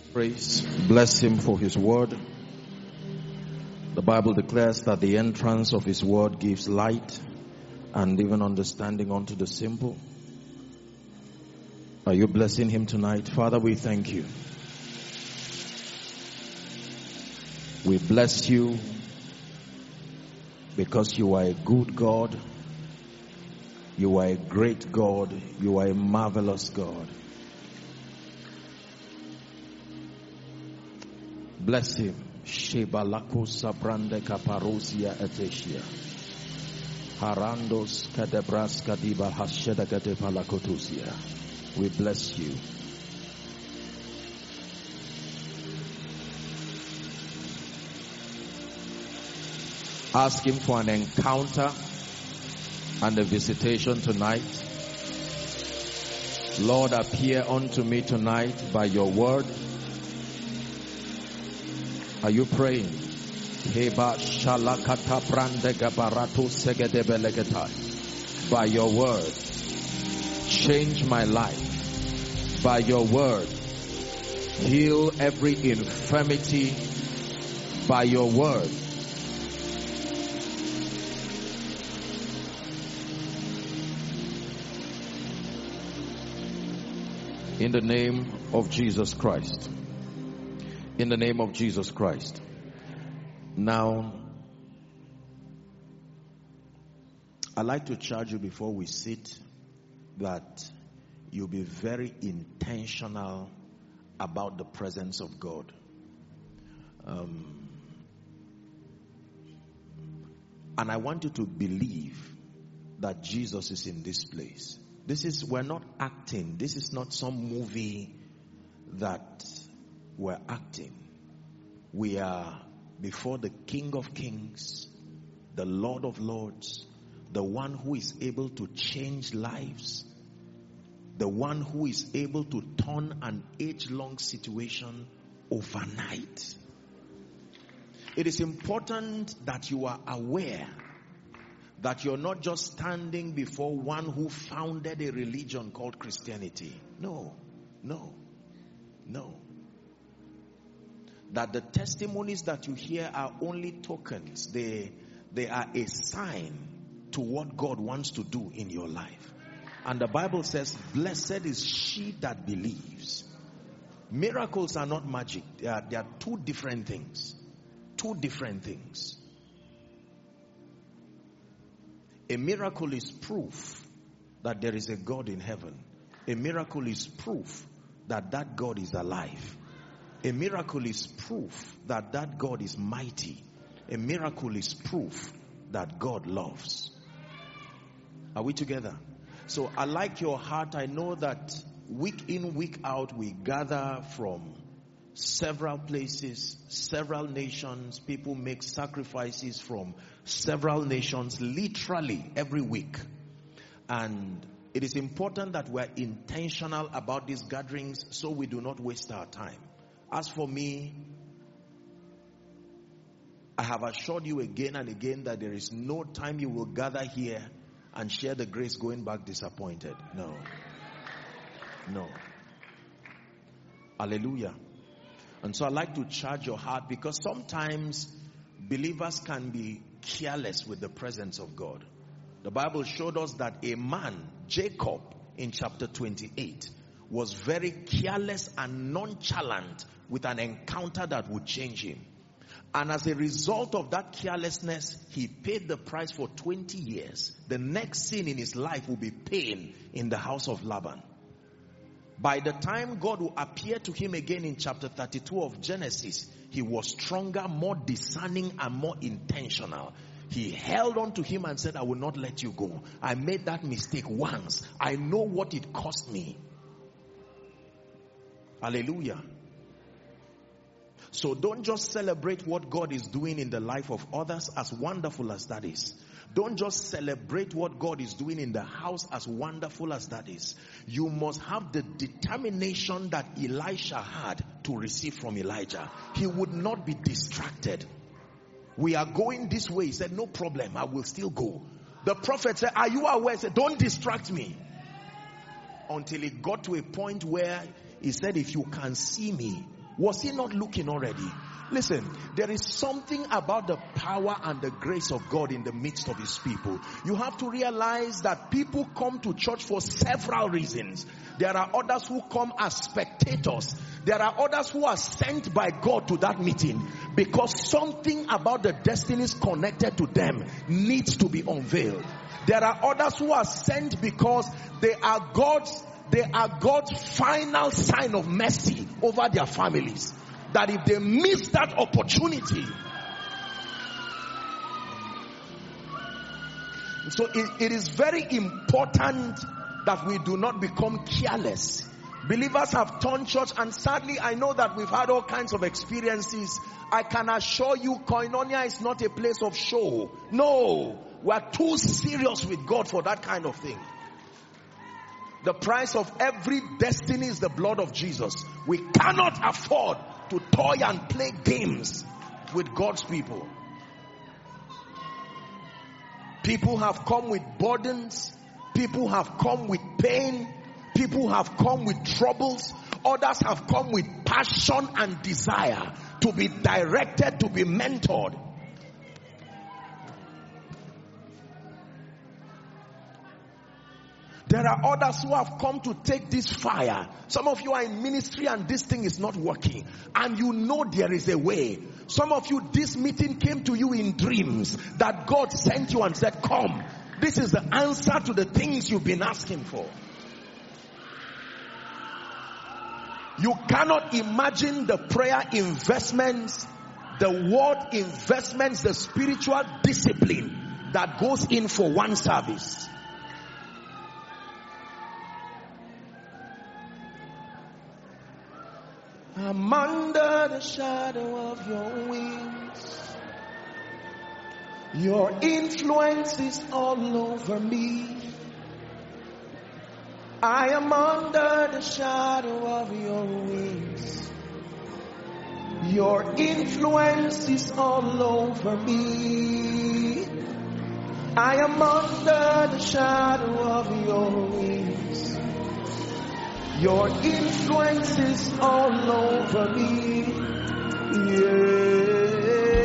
Praise, bless him for his word. The Bible declares that the entrance of his word gives light and even understanding unto the simple. Are you blessing him tonight? Father, we thank you. We bless you because you are a good God. You are a great God. You are a marvelous God. Bless him. Shebalako sabrande kaparosia eteshia. Harandos kadebras kadiba hasheda kadepalakotusia. We bless you. Ask him for an encounter and a visitation tonight. Lord, appear unto me tonight by your word. Are you praying? By your word, change my life. By your word, heal every infirmity. By your word, in the name of Jesus Christ. In the name of Jesus Christ. Now, I'd like to charge you before we sit that you'll be very intentional about the presence of God. And I want you to believe that Jesus is in this place. We're not acting. This is not some movie that we're acting. We are before the King of Kings, the Lord of Lords, the one who is able to change lives, the one who is able to turn an age-long situation overnight. It is important that you are aware that you're not just standing before one who founded a religion called Christianity. No. That the testimonies that you hear are only tokens. They are a sign to what God wants to do in your life. And the Bible says, blessed is she that believes. Miracles are not magic. They are two different things. Two different things. A miracle is proof that there is a God in heaven. A miracle is proof that that God is alive. A miracle is proof that that God is mighty. A miracle is proof that God loves. Are we together? So I like your heart. I know that week in, week out, we gather from several places, several nations. People make sacrifices from several nations, literally every week. And it is important that we're intentional about these gatherings so we do not waste our time. As for me, I have assured you again and again that there is no time you will gather here and share the grace going back disappointed. No. Hallelujah. And so I like to charge your heart, because sometimes believers can be careless with the presence of God. The Bible showed us that a man, Jacob, in chapter 28, was very careless and nonchalant with an encounter that would change him. And as a result of that carelessness, he paid the price for 20 years. The next sin in his life will be pain in the house of Laban. By the time God will appear to him again in chapter 32 of Genesis, he was stronger, more discerning, and more intentional. He held on to him and said, I will not let you go. I made that mistake once. I know what it cost me. Hallelujah. So don't just celebrate what God is doing in the life of others, as wonderful as that is. Don't just celebrate what God is doing in the house, as wonderful as that is. You must have the determination that Elisha had to receive from Elijah. He would not be distracted. We are going this way. He said, no problem, I will still go. The prophet said, are you aware? He said, don't distract me. Until it got to a point where he said, if you can see me Was he not looking already? Listen, there is something about the power and the grace of God in the midst of his people. You have to realize that people come to church for several reasons. There are others who come as spectators. There are others who are sent by God to that meeting because something about the destinies connected to them needs to be unveiled. There are others who are sent because they are God's final sign of mercy over their families. That if they miss that opportunity, so it is very important that we do not become careless. Believers have turned church, and sadly I know that we've had all kinds of experiences. I can assure you, Koinonia is not a place of show. No, we are too serious with God for that kind of thing. The price of every destiny is the blood of Jesus. We cannot afford to toy and play games with God's people. People have come with burdens. People have come with pain. People have come with troubles. Others have come with passion and desire to be directed, to be mentored. There are others who have come to take this fire. Some of you are in ministry and this thing is not working. And you know there is a way. Some of you, this meeting came to you in dreams that God sent you and said, come. This is the answer to the things you've been asking for. You cannot imagine the prayer investments, the word investments, the spiritual discipline that goes in for one service. I'm under the shadow of your wings. Your influence is all over me. I am under the shadow of your wings. Your influence is all over me. I am under the shadow of your wings. Your influence is all over me. Yeah.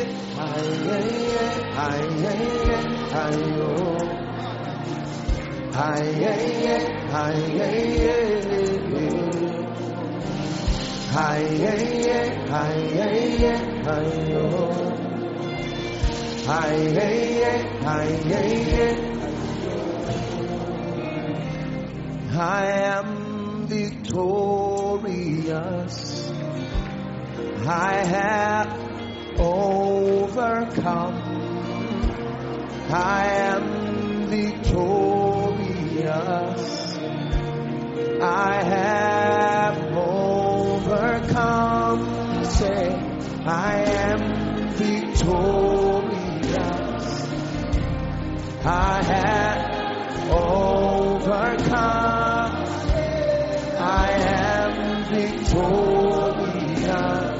I am victorious. I have overcome. I am victorious. I have overcome. Say, I am victorious. I have overcome. I am victorious.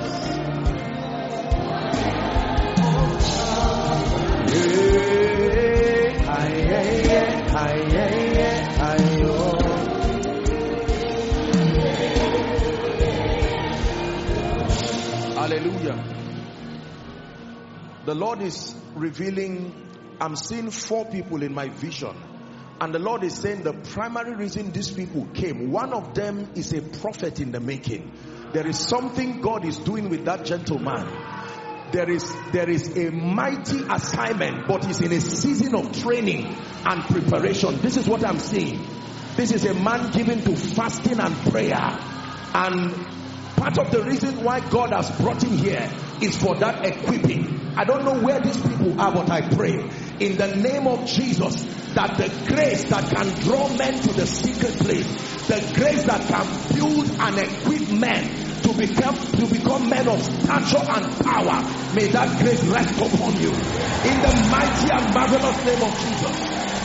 Hallelujah. The Lord is revealing, I'm seeing 4 people in my vision. And the Lord is saying the primary reason these people came, one of them is a prophet in the making. There is something God is doing with that gentleman. There is a mighty assignment, but he's in a season of training and preparation. This is what I'm seeing. This is a man given to fasting and prayer. And part of the reason why God has brought him here is for that equipping. I don't know where these people are, but I pray in the name of Jesus that the grace that can draw men to the secret place, the grace that can build and equip men to become men of stature and power, may that grace rest upon you in the mighty and marvelous name of Jesus.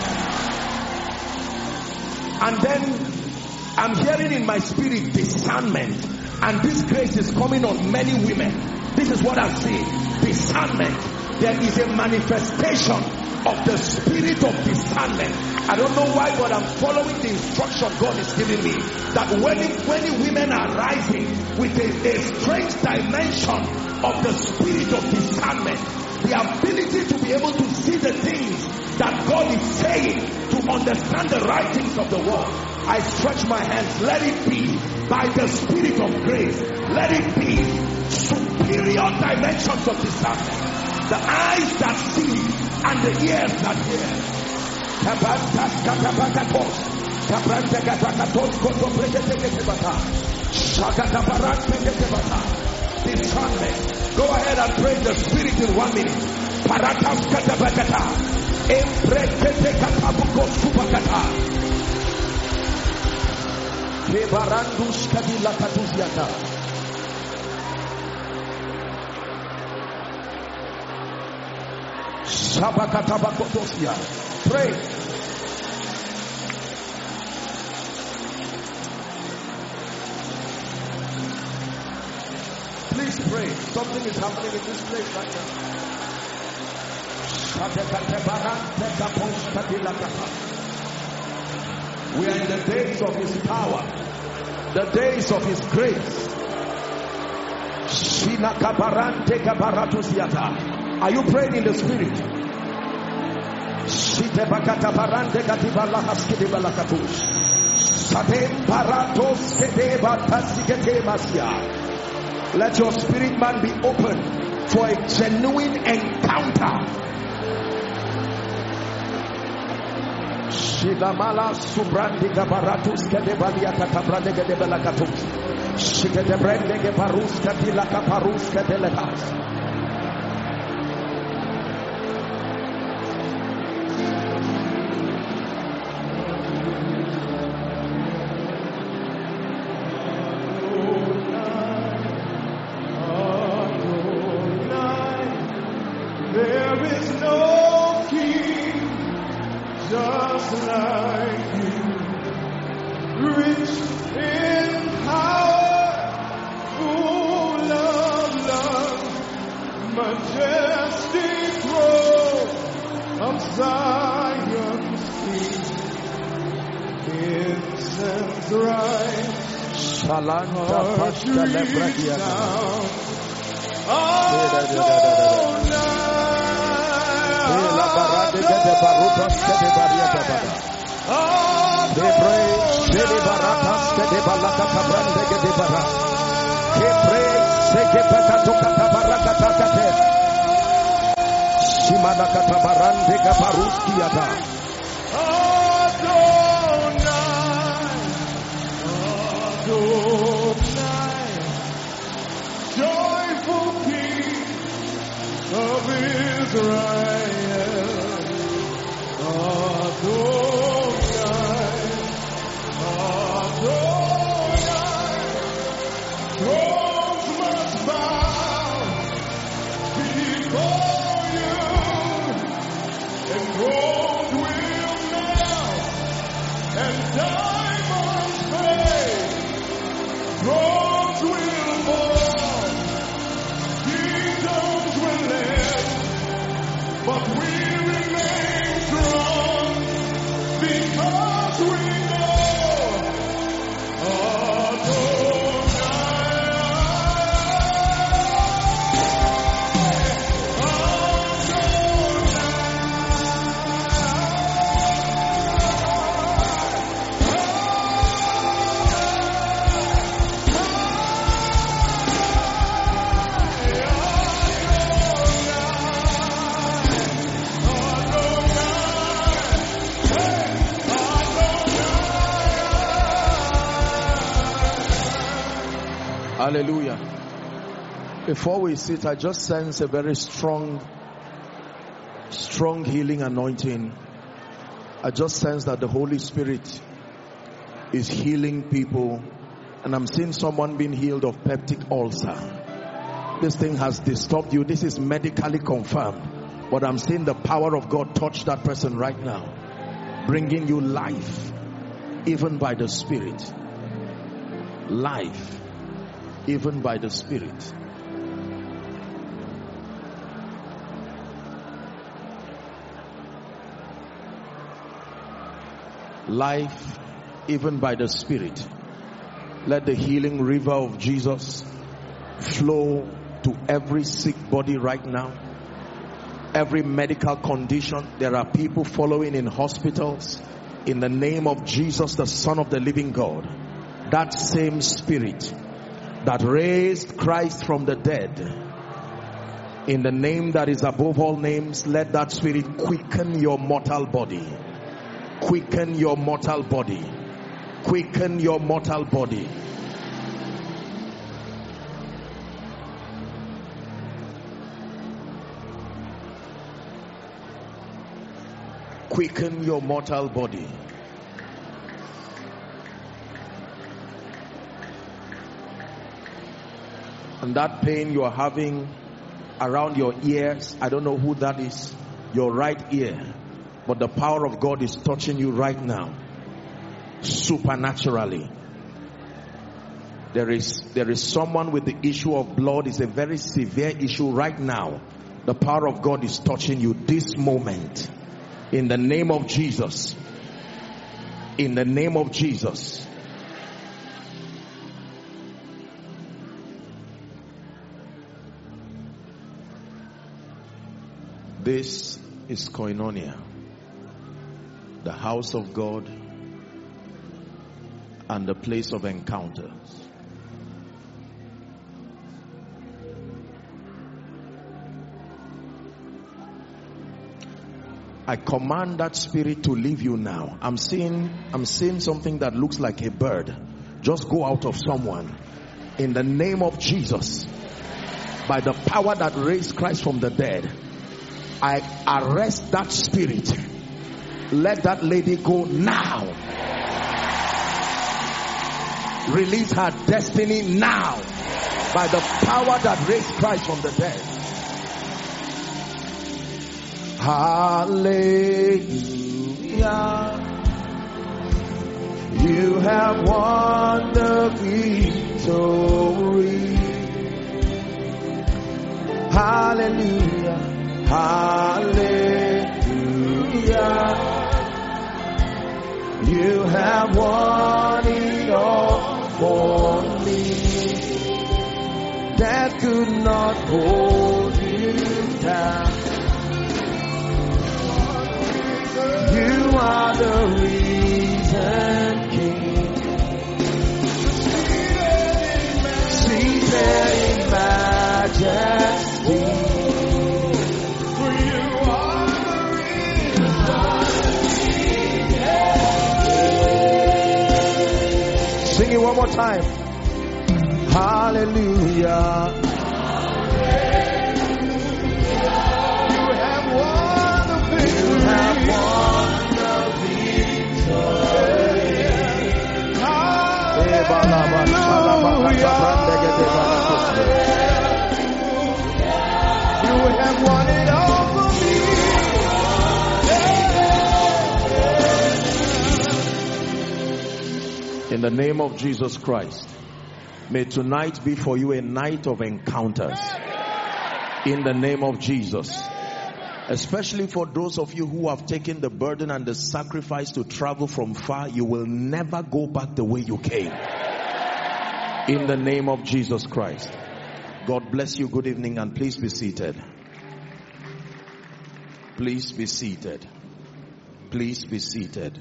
And then I'm hearing in my spirit discernment, and this grace is coming on many women. This is what I'm seeing. Discernment. There is a manifestation of the spirit of discernment. I don't know why, but I'm following the instruction God is giving me. That when women are rising with a strange dimension of the spirit of discernment, the ability to be able to see the things that God is saying, to understand the writings of the word. I stretch my hands. Let it be by the spirit of grace. Let it be superior dimensions of discernment. The eyes that see and the ears that hear. Discernment. Go ahead and pray the spirit in 1 minute. Paratas katabakata. Emprekete katabuko subakata. Kebarandus kadila katuziata. Sabakatabakotosia. Pray. Please pray. Something is happening in this place right now. We are in the days of his power, the days of his grace. Are you praying in the spirit? Let your spirit man be open for a genuine encounter. Shilamala subrandi gabaratus kedebalia katabrande gedebelakatus. Shikedebrende gebarus kadila kaparus kedelekas. Hallelujah. Before we sit, I just sense a very strong healing anointing. I just sense that the Holy Spirit is healing people, and I'm seeing someone being healed of peptic ulcer. This thing has disturbed you. This is medically confirmed, but I'm seeing the power of God touch that person right now, bringing you life, even by the Spirit. Life, even by the Spirit. life, even by the Spirit. Let the healing river of Jesus flow to every sick body right now. Every medical condition. There are people following in hospitals. In the name of Jesus, the Son of the living God, that same Spirit that raised Christ from the dead, in the name that is above all names, let that Spirit quicken your mortal body. Quicken your mortal body. Quicken your mortal body. Quicken your mortal body. And that pain you are having around your ears, I don't know who that is, your right ear, but the power of God is touching you right now, supernaturally. There is someone with the issue of blood. It's a very severe issue right now. The power of God is touching you this moment. In the name of Jesus. In the name of Jesus. This is Koinonia, the house of God and the place of encounters. I command that spirit to leave you now. I'm seeing something that looks like a bird just go out of someone. In the name of Jesus, by the power that raised Christ from the dead, I arrest that spirit. Let that lady go now. Release her destiny now, by the power that raised Christ from the dead. Hallelujah. You have won the victory. Hallelujah. Hallelujah. You have won it all for me. That could not hold you down. You are the reason, King. Seated in majesty. For you are the reason. Sing it one more time. Hallelujah. You have won the victory. You have won. You have won it all for me. In the name of Jesus Christ, may tonight be for you a night of encounters. In the name of Jesus. Especially for those of you who have taken the burden and the sacrifice to travel from far, you will never go back the way you came. In the name of Jesus Christ. God bless you. Good evening, and please be seated. Please be seated. Please be seated.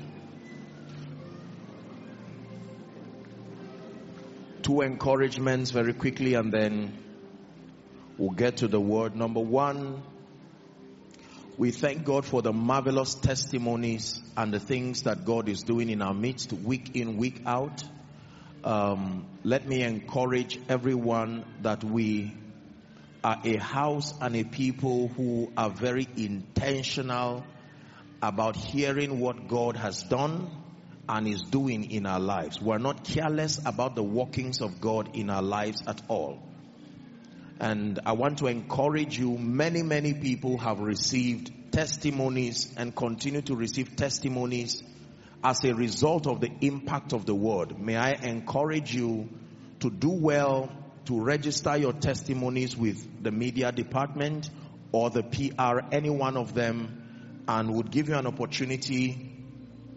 Two encouragements very quickly, and then we'll get to the word. Number one, we thank God for the marvelous testimonies and the things that God is doing in our midst, week in, week out. Let me encourage everyone that we are a house and a people who are very intentional about hearing what God has done and is doing in our lives. We're not careless about the workings of God in our lives at all. And I want to encourage you, many people have received testimonies and continue to receive testimonies as a result of the impact of the word. May I encourage you to do well to register your testimonies with the media department or the PR, any one of them, and would give you an opportunity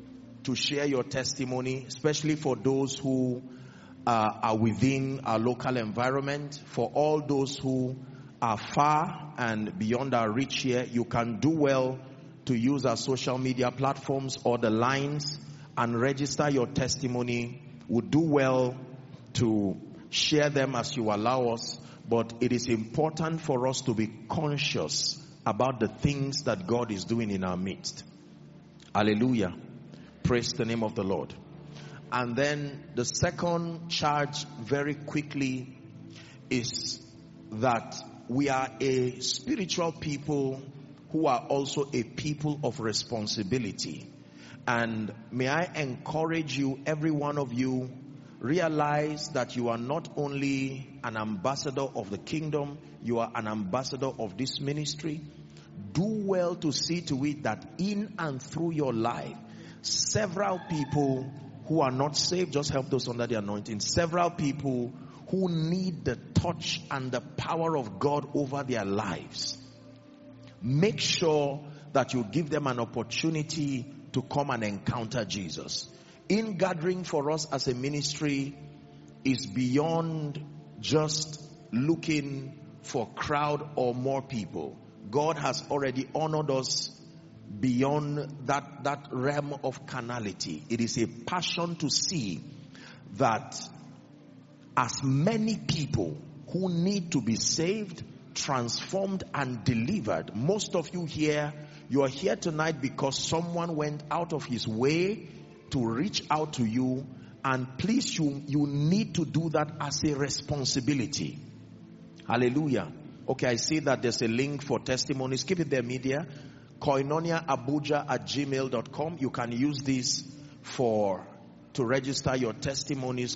to share your testimony, especially for those who are within our local environment. For all those who are far and beyond our reach here, you can do well to use our social media platforms or the lines and register your testimony. Would do well to share them as you allow us, but it is important for us to be conscious about the things that God is doing in our midst. Hallelujah. Praise the name of the Lord. And then the second charge, very quickly, is that we are a spiritual people who are also a people of responsibility. And may I encourage you, every one of you, realize that you are not only an ambassador of the kingdom, you are an ambassador of this ministry. Do well to see to it that in and through your life, several people who are not saved, just help those under the anointing, several people who need the touch and the power of God over their lives. Make sure that you give them an opportunity to come and encounter Jesus. In gathering for us as a ministry is beyond just looking for crowd or more people. God has already honored us beyond that realm of carnality. It is a passion to see that as many people who need to be saved, transformed and delivered. Most of you here, you are here tonight because someone went out of his way to reach out to you, and please, you need to do that as a responsibility. Hallelujah. Okay, I see that there's a link for testimonies. Keep it there, media. koinoniaabuja@gmail.com. You can use this to register your testimonies.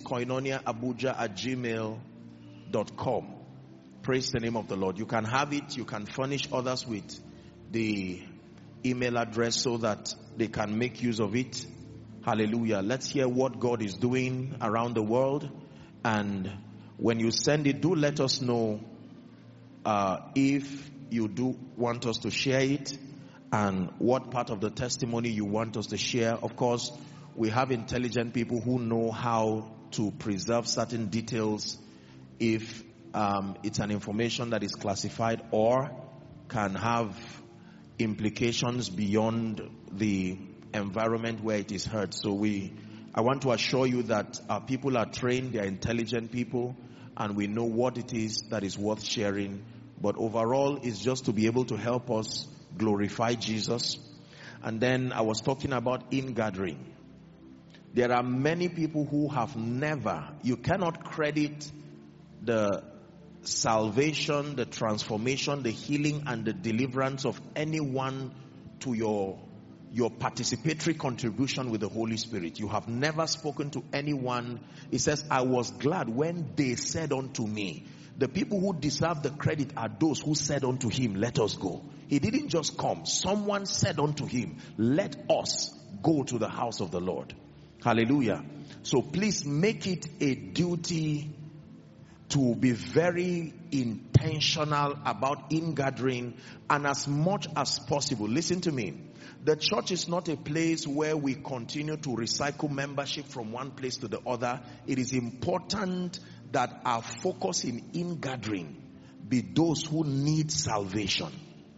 koinoniaabuja@gmail.com. Praise the name of the Lord. You can have it. You can furnish others with the email address so that they can make use of it. Hallelujah. Let's hear what God is doing around the world. And when you send it, do let us know if you do want us to share it and what part of the testimony you want us to share. Of course, we have intelligent people who know how to preserve certain details if it's an information that is classified or can have implications beyond the environment where it is heard. So I want to assure you that our people are trained, they are intelligent people, and we know what it is that is worth sharing. But overall, it's just to be able to help us glorify Jesus. And then I was talking about in-gathering. There are many people who have never, you cannot credit the salvation, the transformation, the healing and the deliverance of anyone to your participatory contribution with the Holy Spirit. You have never spoken to anyone. It says, I was glad when they said unto me. The people who deserve the credit are those who said unto him, let us go. He didn't just come. Someone said unto him, let us go to the house of the Lord. Hallelujah. So please make it a duty to be very intentional about in-gathering, and as much as possible. Listen to me. The church is not a place where we continue to recycle membership from one place to the other. It is important that our focus in gathering be those who need salvation.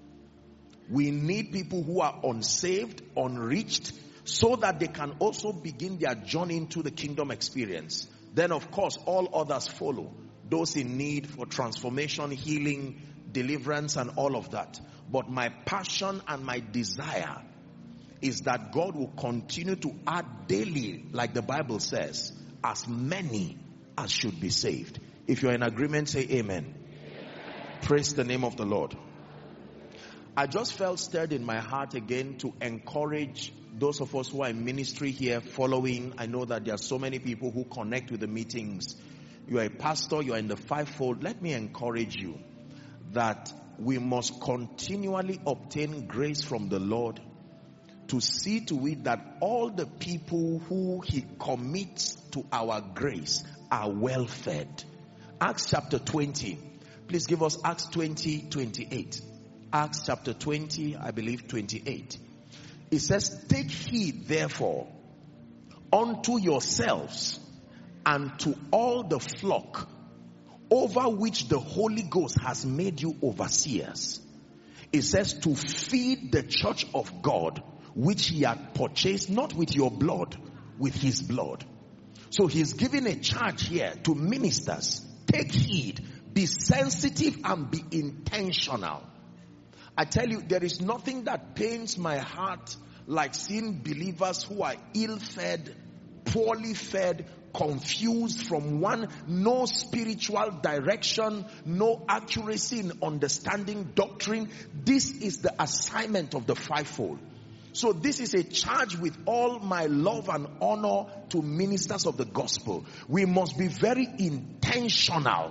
We need people who are unsaved, unreached, so that they can also begin their journey into the kingdom experience. Then of course all others follow. Those in need for transformation, healing, deliverance and all of that. But my passion and my desire is that God will continue to add daily, like the Bible says, as many as should be saved. If you're in agreement, say amen. Praise the name of the Lord. I just felt stirred in my heart again to encourage those of us who are in ministry here following. I know that there are so many people who connect with the meetings. You are a pastor, you are in the fivefold. Let me encourage you that we must continually obtain grace from the Lord to see to it that all the people who he commits to our grace are well fed. Acts chapter 20. Please give us Acts 20:28. Acts chapter 20, I believe 28. It says, take heed therefore unto yourselves and to all the flock over which the Holy Ghost has made you overseers. It says to feed the church of God, which he had purchased, not with your blood, with his blood. So he's giving a charge here to ministers. Take heed, be sensitive and be intentional. I tell you, there is nothing that pains my heart like seeing believers who are ill-fed, poorly fed, confused from one, no spiritual direction, no accuracy in understanding doctrine. This is the assignment of the fivefold. So this is a charge with all my love and honor to ministers of the gospel. We must be very intentional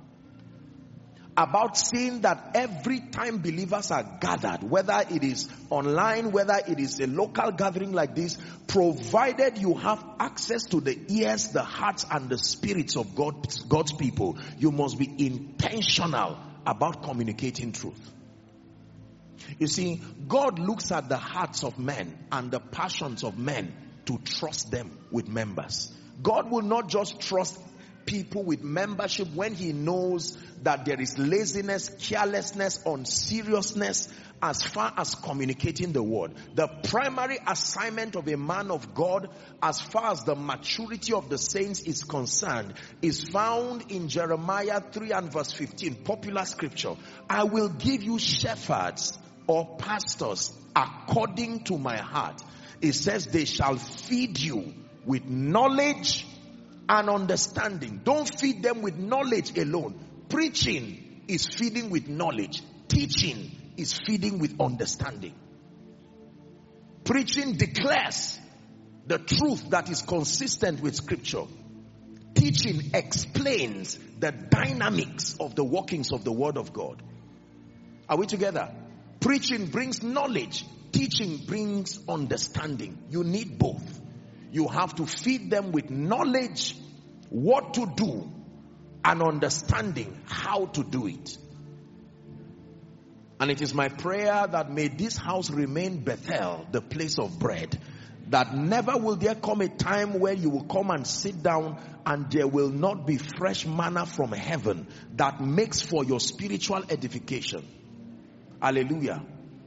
about seeing that every time believers are gathered, whether it is online, whether it is a local gathering like this, provided you have access to the ears, the hearts and the spirits of God's people, you must be intentional about communicating truth. You see, God looks at the hearts of men and the passions of men to trust them with members. God will not just trust people with membership when he knows that there is laziness, carelessness, unseriousness as far as communicating the word. The primary assignment of a man of God, as far as the maturity of the saints is concerned, is found in Jeremiah 3 and verse 15, popular scripture. I will give you shepherds or pastors according to my heart. It says they shall feed you with knowledge and understanding. Don't feed them with knowledge alone. Preaching is feeding with knowledge. Teaching is feeding with understanding. Preaching declares the truth that is consistent with scripture. Teaching explains the dynamics of the workings of the word of God. Are we together? Preaching brings knowledge. Teaching brings understanding. You need both. You have to feed them with knowledge, what to do, and understanding how to do it. And it is my prayer that may this house remain Bethel, the place of bread. That never will there come a time where you will come and sit down and there will not be fresh manna from heaven that makes for your spiritual edification. Hallelujah.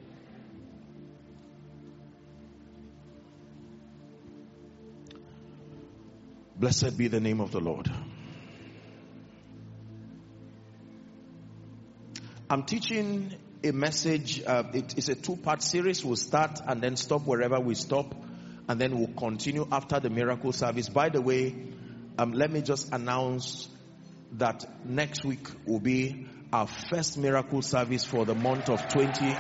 Blessed be the name of the Lord. I'm teaching a message. It is a two-part series. We'll start and then stop wherever we stop. And then we'll continue after the miracle service. By the way, let me just announce that next week will be our first miracle service for the month of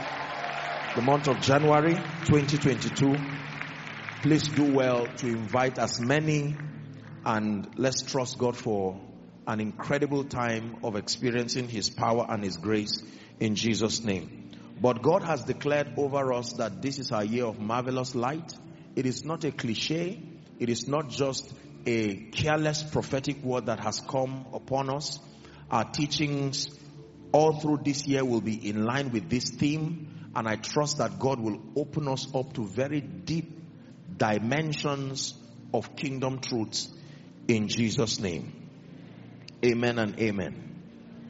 January 2022. Please do well to invite as many, and let's trust God for an incredible time of experiencing his power and his grace in Jesus' name. But God has declared over us that this is our year of marvelous light. It is not a cliche. It is not just a careless prophetic word that has come upon us. Our teachings all through this year will be in line with this theme, and I trust that God will open us up to very deep dimensions of kingdom truths in Jesus' name. Amen and amen.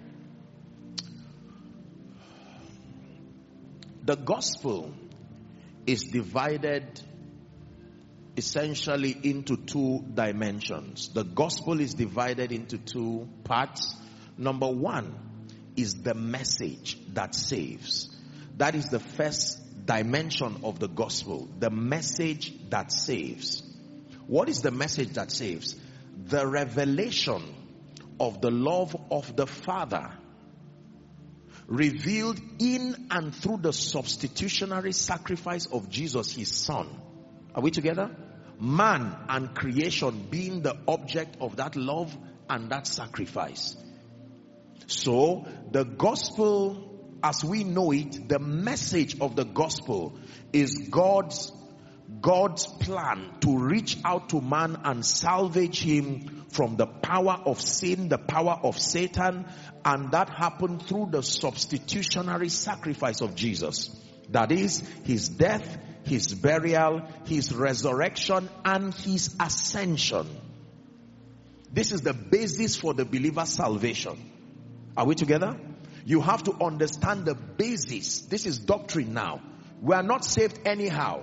The gospel is divided essentially into two dimensions. The gospel is divided into two parts. Number one is the message that saves. That is the first dimension of the gospel. The message that saves. What is the message that saves? The revelation of the love of the Father revealed in and through the substitutionary sacrifice of Jesus, his Son. Are we together? Man and creation being the object of that love and that sacrifice. So the gospel as we know it, the message of the gospel is God's plan to reach out to man and salvage him from the power of sin, the power of Satan, and that happened through the substitutionary sacrifice of Jesus. That is his death, his burial, his resurrection, and his ascension. This is the basis for the believer's salvation. Are we together? You have to understand the basis. This is doctrine now. We are not saved anyhow.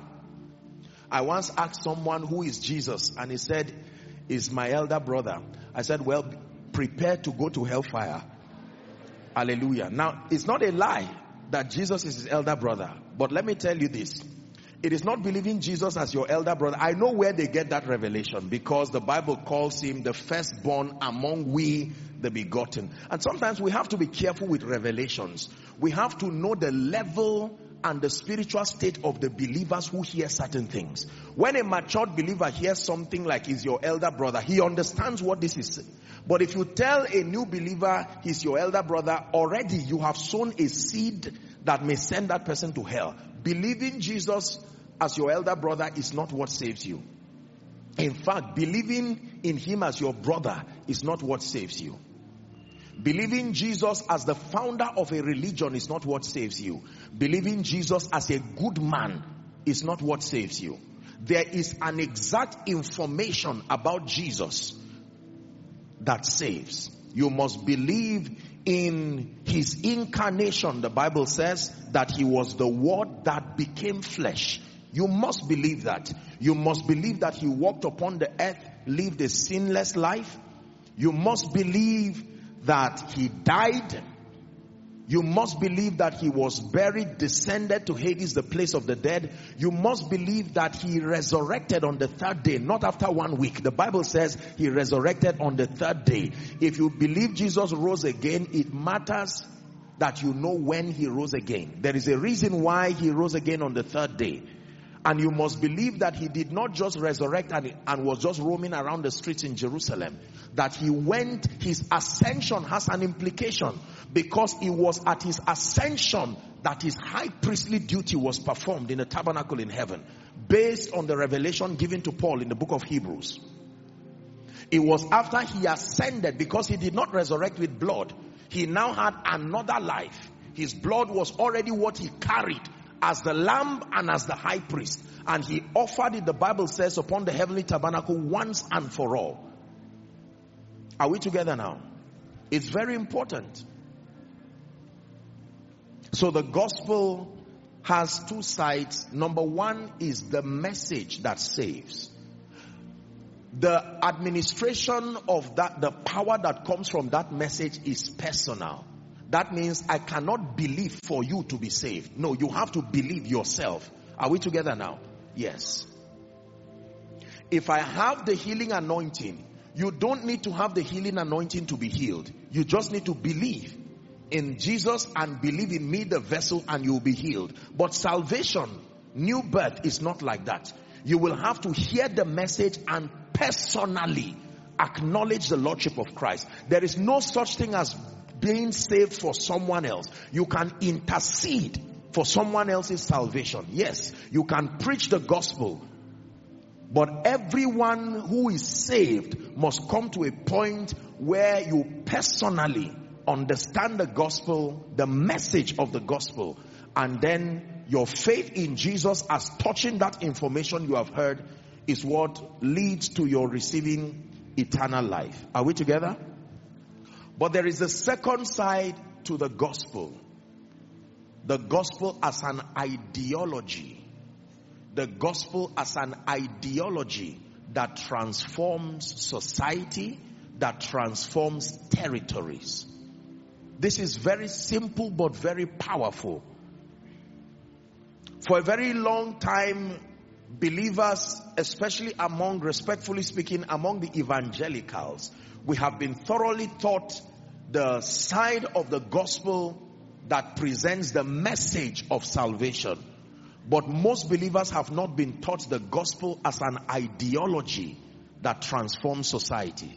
I once asked someone who is Jesus, and he said, is my elder brother. I said, well, prepare to go to hellfire. Hallelujah. Now, it's not a lie that Jesus is his elder brother. But let me tell you this. It is not believing Jesus as your elder brother. I know where they get that revelation, because the Bible calls him the firstborn among we the begotten. And sometimes we have to be careful with revelations. We have to know the level and the spiritual state of the believers who hear certain things. When a matured believer hears something like he's your elder brother, he understands what this is. But if you tell a new believer he's your elder brother, already you have sown a seed that may send that person to hell. Believing Jesus as your elder brother is not what saves you. In fact, believing in him as your brother is not what saves you. Believing Jesus as the founder of a religion is not what saves you. Believing Jesus as a good man is not what saves you. There is an exact information about Jesus that saves. You must believe in his incarnation. The Bible says that he was the word that became flesh. You must believe that. You must believe that he walked upon the earth, lived a sinless life. You must believe that he died. You must believe that he was buried, descended to Hades, the place of the dead. You must believe that he resurrected on the third day, not after 1 week. The Bible says he resurrected on the third day. If you believe Jesus rose again, it matters that you know when he rose again. There is a reason why he rose again on the third day. And you must believe that he did not just resurrect and was just roaming around the streets in Jerusalem. That he went, his ascension has an implication, because it was at his ascension that his high priestly duty was performed in the tabernacle in heaven, based on the revelation given to Paul in the book of Hebrews. It was after he ascended, because he did not resurrect with blood. He now had another life. His blood was already what he carried as the lamb and as the high priest, and he offered it, the Bible says, upon the heavenly tabernacle once and for all. Are we together now? It's very important. So the gospel has two sides. Number one is the message that saves. The administration of that, the power that comes from that message is personal. That means I cannot believe for you to be saved. No, you have to believe yourself. Are we together now? Yes. If I have the healing anointing, you don't need to have the healing anointing to be healed. You just need to believe in Jesus and believe in me, the vessel, and you will be healed. But salvation, new birth, is not like that. You will have to hear the message and personally acknowledge the Lordship of Christ. There is no such thing as being saved for someone else. You can intercede for someone else's salvation. Yes, you can preach the gospel. But everyone who is saved must come to a point where you personally understand the gospel, the message of the gospel, and then your faith in Jesus as touching that information you have heard is what leads to your receiving eternal life. Are we together? But there is a second side to the gospel. The gospel as an ideology. The gospel as an ideology that transforms society, that transforms territories. This is very simple but very powerful. For a very long time, believers, especially among, respectfully speaking, among the evangelicals, we have been thoroughly taught the side of the gospel that presents the message of salvation. But most believers have not been taught the gospel as an ideology that transforms society.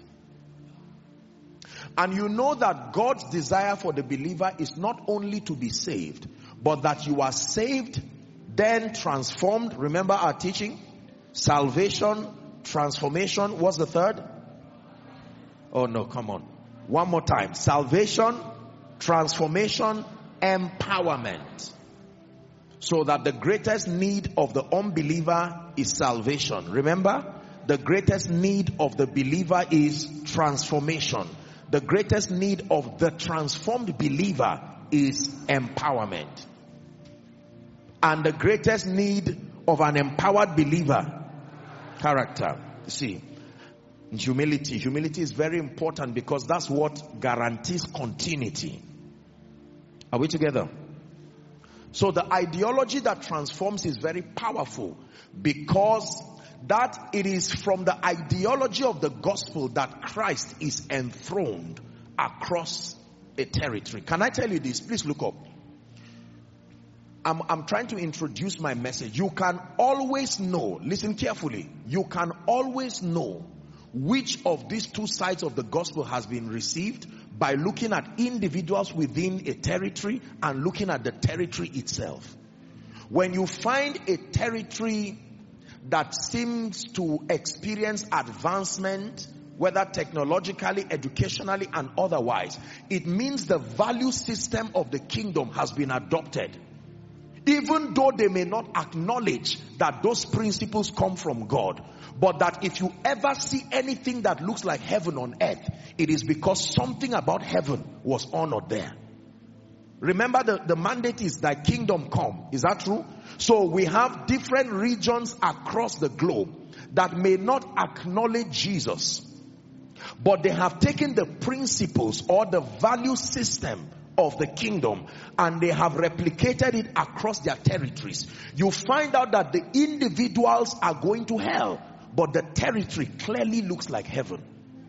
And you know that God's desire for the believer is not only to be saved, but that you are saved, then transformed. Remember our teaching? Salvation, transformation. What's the third? Oh no, come on. One more time. Salvation, transformation, empowerment. So that the greatest need of the unbeliever is salvation. Remember, the greatest need of the believer is transformation. The greatest need of the transformed believer is empowerment. And the greatest need of an empowered believer, character. See, humility. Humility is very important because that's what guarantees continuity. Are we together? So the ideology that transforms is very powerful because that it is from the ideology of the gospel that Christ is enthroned across a territory. Can I tell you this? Please look up. I'm trying to introduce my message. You can always know, listen carefully, you can always know which of these two sides of the gospel has been received by looking at individuals within a territory and looking at the territory itself. When you find a territory that seems to experience advancement, whether technologically, educationally, and otherwise, it means the value system of the kingdom has been adopted. Even though they may not acknowledge that those principles come from God, but that if you ever see anything that looks like heaven on earth, it is because something about heaven was honored there. Remember, the mandate is thy kingdom come. Is that true? So we have different regions across the globe that may not acknowledge Jesus, but they have taken the principles or the value system of the kingdom and they have replicated it across their territories. You find out that the individuals are going to hell, but the territory clearly looks like heaven.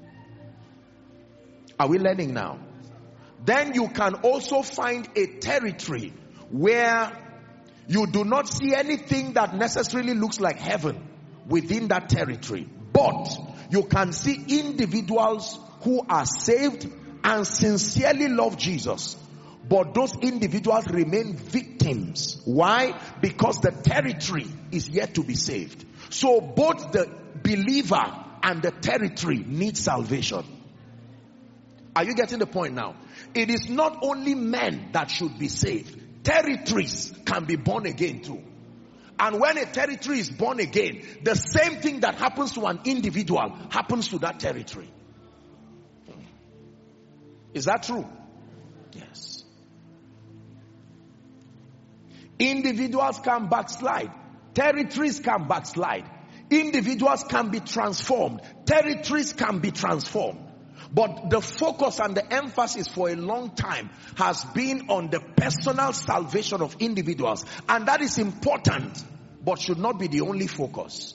Are we learning now? Then you can also find a territory where you do not see anything that necessarily looks like heaven within that territory, but you can see individuals who are saved and sincerely love Jesus, but those individuals remain victims. Why? Because the territory is yet to be saved. So both the believer and the territory need salvation. Are you getting the point now? It is not only men that should be saved. Territories can be born again too. And when a territory is born again, the same thing that happens to an individual happens to that territory. Is that true? Yes. Individuals can backslide. Territories can backslide. Individuals can be transformed. Territories can be transformed. But the focus and the emphasis for a long time has been on the personal salvation of individuals. And that is important, but should not be the only focus.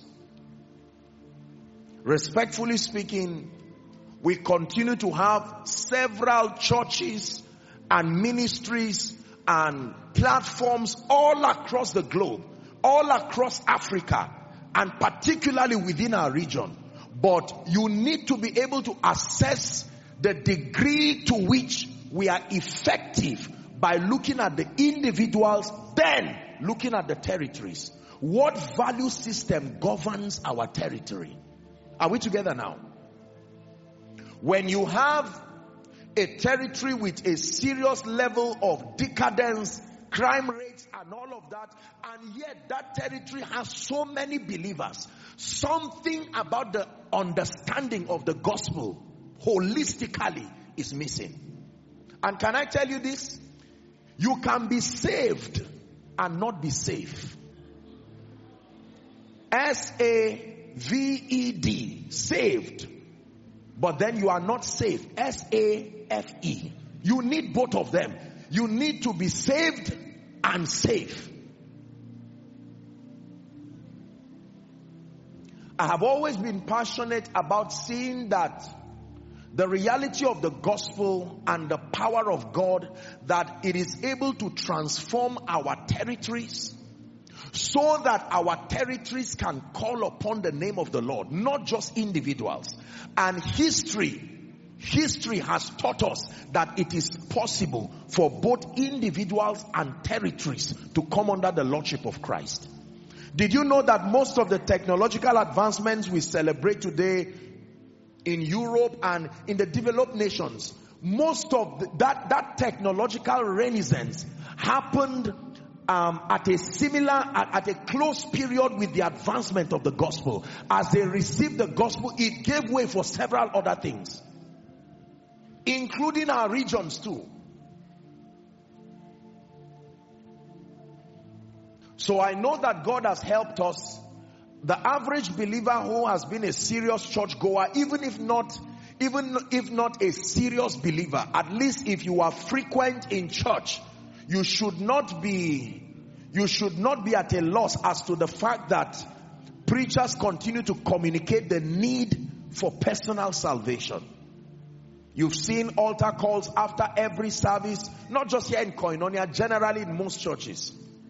Respectfully speaking, we continue to have several churches and ministries and platforms all across the globe, all across Africa, and particularly within our region. But you need to be able to assess the degree to which we are effective by looking at the individuals, then looking at the territories. What value system governs our territory? Are we together now? When you have a territory with a serious level of decadence, crime rates and all of that, and yet that territory has so many believers, something about the understanding of the gospel holistically is missing. And can I tell you this? You can be saved and not be safe. S-A-V-E-D, saved. But then you are not saved. S-A-F-E. You need both of them. You need to be saved and safe. I have always been passionate about seeing that the reality of the gospel and the power of God, that it is able to transform our territories so that our territories can call upon the name of the Lord, not just individuals. And history has taught us that it is possible for both individuals and territories to come under the lordship of Christ. Did you know that most of the technological advancements we celebrate today in Europe and in the developed nations, most of that technological renaissance happened at a close period with the advancement of the gospel. As they received the gospel, it gave way for several other things, including our regions too. So I know that God has helped us. The average believer who has been a serious church goer, even if not a serious believer, at least if you are frequent in church, you should not be at a loss as to the fact that preachers continue to communicate the need for personal salvation. You've seen altar calls after every service, not just here in Koinonia, generally in most churches.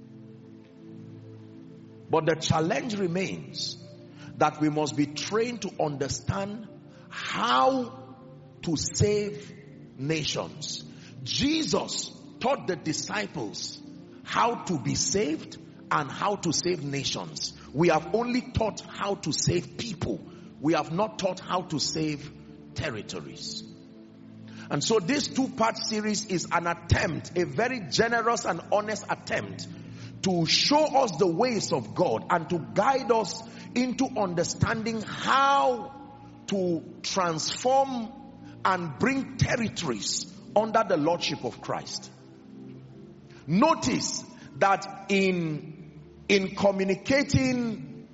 But the challenge remains that we must be trained to understand how to save nations. Jesus taught the disciples how to be saved and how to save nations. We have only taught how to save people. We have not taught how to save territories. And so this two-part series is an attempt, a very generous and honest attempt, to show us the ways of God and to guide us into understanding how to transform and bring territories under the lordship of Christ. Notice that in communicating,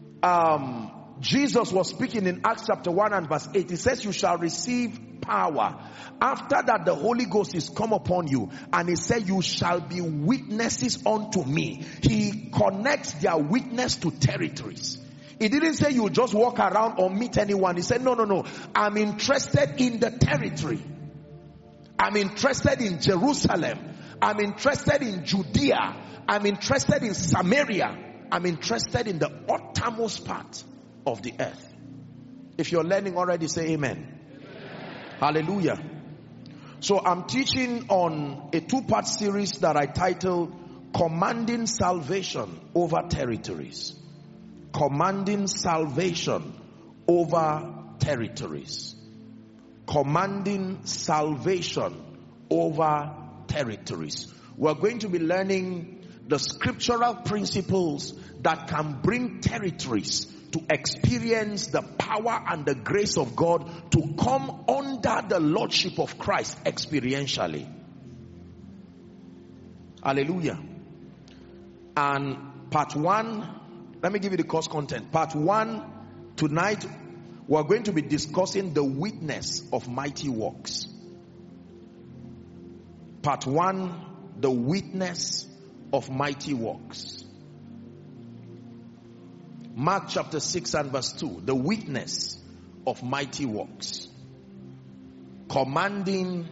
Jesus was speaking in Acts chapter 1 and verse 8. He says, you shall receive power. After that, the Holy Ghost is come upon you. And he said, you shall be witnesses unto me. He connects their witness to territories. He didn't say you just walk around or meet anyone. He said, no. I'm interested in the territory. I'm interested in Jerusalem. I'm interested in Judea. I'm interested in Samaria. I'm interested in the uttermost part of the earth. If you're learning already, say amen. Hallelujah. So I'm teaching on a two-part series that I titled Commanding Salvation Over Territories. Commanding salvation over territories. Commanding salvation over territories. We're going to be learning the scriptural principles that can bring territories to experience the power and the grace of God to come under the lordship of Christ experientially. Hallelujah. And part 1, let me give you the course content. Part 1, tonight we're going to be discussing the witness of mighty works. Part 1, the witness of mighty works. Mark chapter 6 and verse 2. The witness of mighty works. Commanding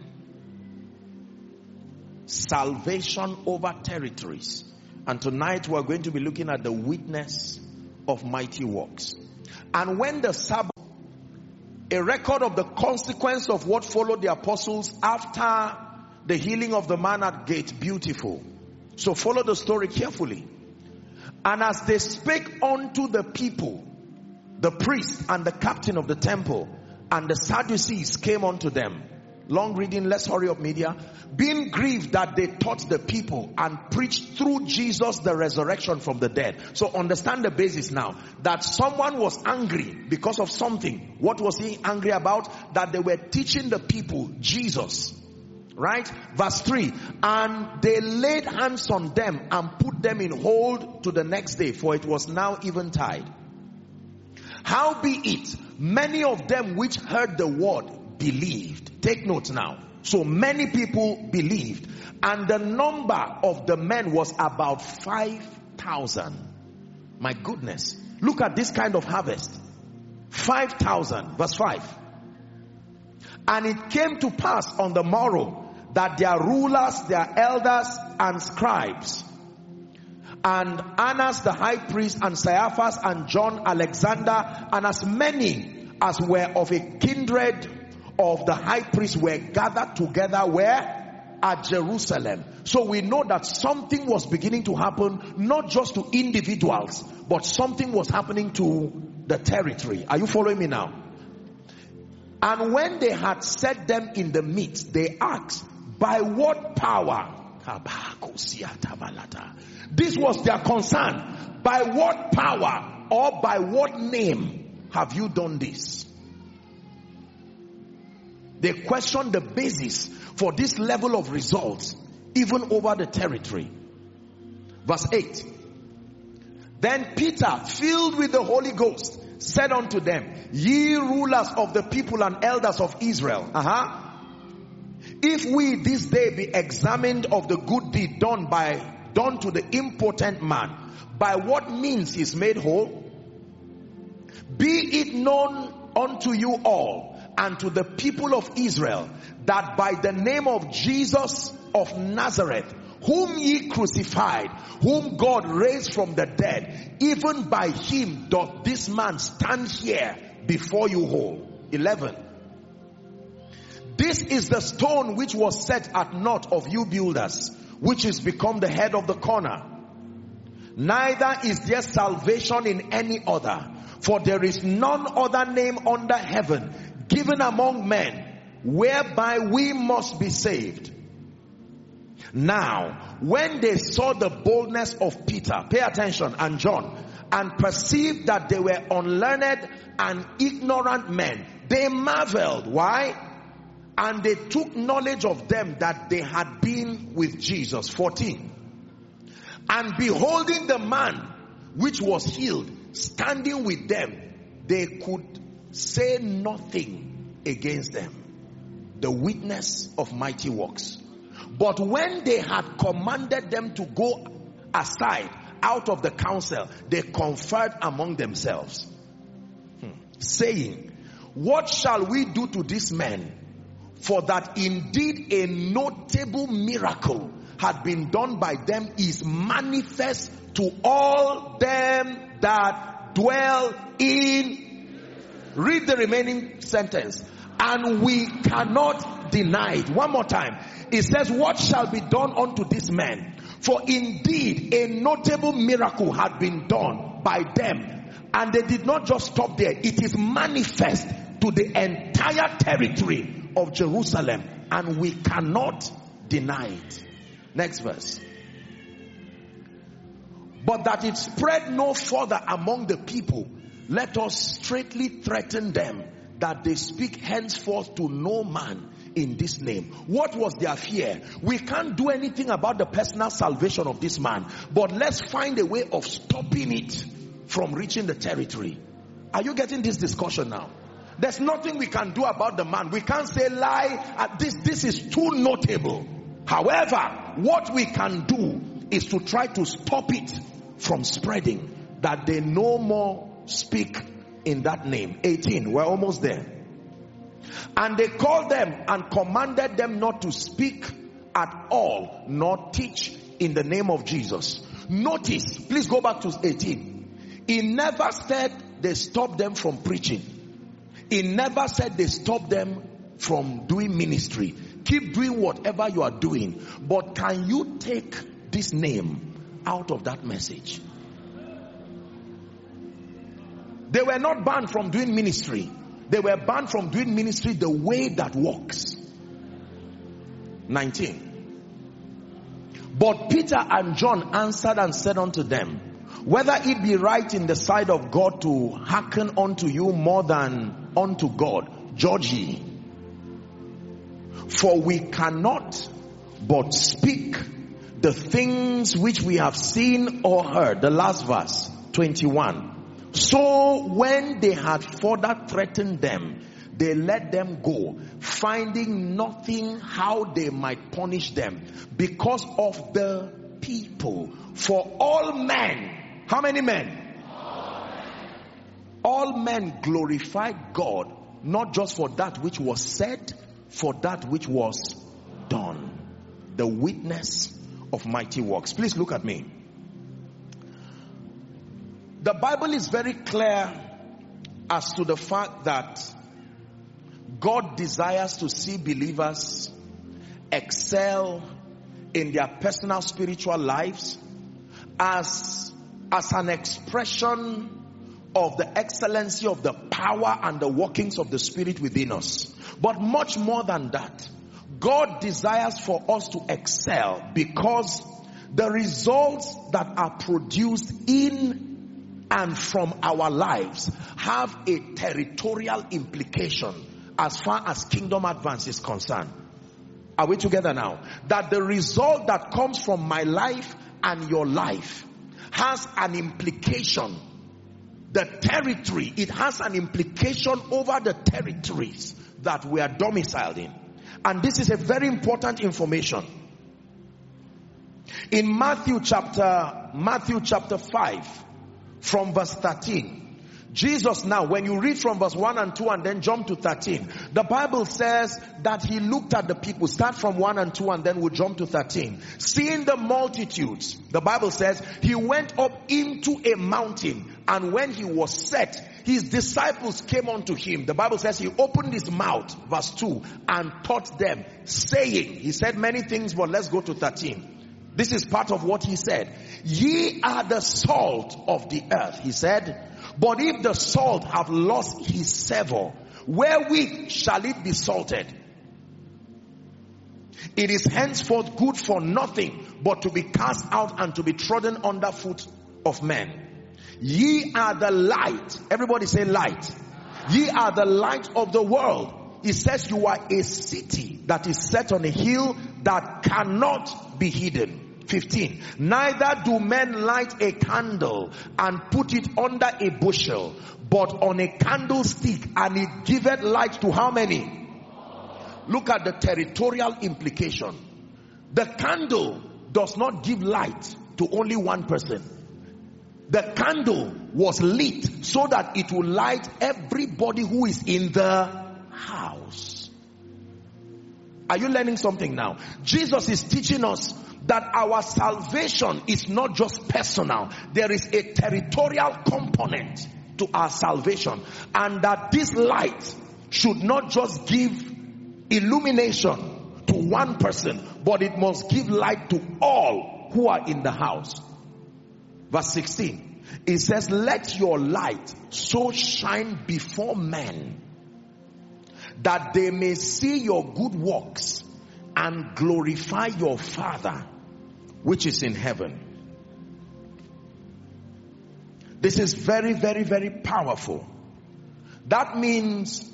salvation over territories. And tonight we're going to be looking at the witness of mighty works. And when the Sabbath, a record of the consequence of what followed the apostles after the healing of the man at gate. Beautiful. So follow the story carefully. And as they spake unto the people, the priest and the captain of the temple and the Sadducees came unto them. Long reading, let's hurry up media. Being grieved that they taught the people and preached through Jesus the resurrection from the dead. So understand the basis now. That someone was angry because of something. What was he angry about? That they were teaching the people Jesus. Right? Verse 3. And they laid hands on them and put them in hold to the next day, for it was now eventide. Howbeit, many of them which heard the word believed. Take note now. So many people believed. And the number of the men was about 5,000. My goodness. Look at this kind of harvest. 5,000. Verse 5. And it came to pass on the morrow that their rulers, their elders, and scribes, and Annas the high priest, and Caiaphas, and John, Alexander, and as many as were of a kindred of the high priest were gathered together where? At Jerusalem. So we know that something was beginning to happen, not just to individuals, but something was happening to the territory. Are you following me now? And when they had set them in the midst, they asked, by what power This was their concern. By what power or by what name have you done this? They questioned the basis for this level of results, even over the territory. Verse 8. Then Peter, filled with the Holy Ghost, said unto them, ye rulers of the people and elders of Israel, if we this day be examined of the good deed done to the impotent man, by what means he is made whole, be it known unto you all and to the people of Israel, that by the name of Jesus of Nazareth, whom ye crucified, whom God raised from the dead, even by him doth this man stand here before you whole. 11. This is the stone which was set at naught of you builders, which is become the head of the corner. Neither is there salvation in any other, for there is none other name under heaven given among men whereby we must be saved. Now, when they saw the boldness of Peter, pay attention, and John, and perceived that they were unlearned and ignorant men, they marveled. Why? And they took knowledge of them that they had been with Jesus. 14. And beholding the man which was healed standing with them, they could say nothing against them. The witness of mighty works. But when they had commanded them to go aside out of the council, they conferred among themselves, saying, what shall we do to this man? For that indeed a notable miracle had been done by them is manifest to all them that dwell in. Read the remaining sentence. And we cannot deny it. One more time. It says, what shall be done unto this man? For indeed a notable miracle had been done by them. And they did not just stop there. It is manifest to the entire territory of Jerusalem. And we cannot deny it. Next verse. But that it spread no further among the people, let us straitly threaten them, that they speak henceforth to no man in this name. What was their fear? We can't do anything about the personal salvation of this man, but let's find a way of stopping it from reaching the territory. Are you getting this discussion now? There's nothing we can do about the man. We can't say lie. This is too notable. However, what we can do is to try to stop it from spreading, that they no more speak in that name. 18, we're almost there. And they called them and commanded them not to speak at all, nor teach in the name of Jesus. Notice, please go back to 18. He never said they stopped them from preaching. He never said they stopped them from doing ministry. Keep doing whatever you are doing. But can you take this name out of that message? They were not banned from doing ministry. They were banned from doing ministry the way that works. 19. But Peter and John answered and said unto them, whether it be right in the sight of God to hearken unto you more than unto God, judge ye. For we cannot but speak the things which we have seen or heard. The last verse, 21. So when they had further threatened them, they let them go, finding nothing how they might punish them, because of the people. For all men, how many men? All men glorified God, not just for that which was said, for that which was done. The witness of mighty works. Please look at me. The Bible is very clear as to the fact that God desires to see believers excel in their personal spiritual lives as an expression of the excellency of the power and the workings of the Spirit within us. But much more than that, God desires for us to excel because the results that are produced in and from our lives have a territorial implication as far as kingdom advance is concerned. Are we together now? That the result that comes from my life and your life has an implication. The territory, it has an implication over the territories that we are domiciled in. And this is a very important information. In Matthew chapter 5, from verse 13, Jesus now, when you read from verse 1 and 2 and then jump to 13, the Bible says that he looked at the people. Start from 1 and 2 and then we'll jump to 13. Seeing the multitudes, the Bible says, he went up into a mountain, and when he was set, his disciples came unto him. The Bible says he opened his mouth, verse 2, and taught them, saying, he said many things, but let's go to 13. This is part of what he said. Ye are the salt of the earth, he said. But if the salt have lost his savour, wherewith shall it be salted? It is henceforth good for nothing, but to be cast out and to be trodden under foot of men. Ye are the light. Everybody say light. Ye are the light of the world. It says you are a city that is set on a hill that cannot be hidden. 15. Neither do men light a candle and put it under a bushel, but on a candlestick, and it giveth light to how many? Look at the territorial implication. The candle does not give light to only one person. The candle was lit so that it will light everybody who is in the house. Are you learning something now? Jesus is teaching us that our salvation is not just personal. There is a territorial component to our salvation. And that this light should not just give illumination to one person, but it must give light to all who are in the house. Verse 16. It says, let your light so shine before men that they may see your good works and glorify your Father which is in heaven. This is very, very, very powerful. That means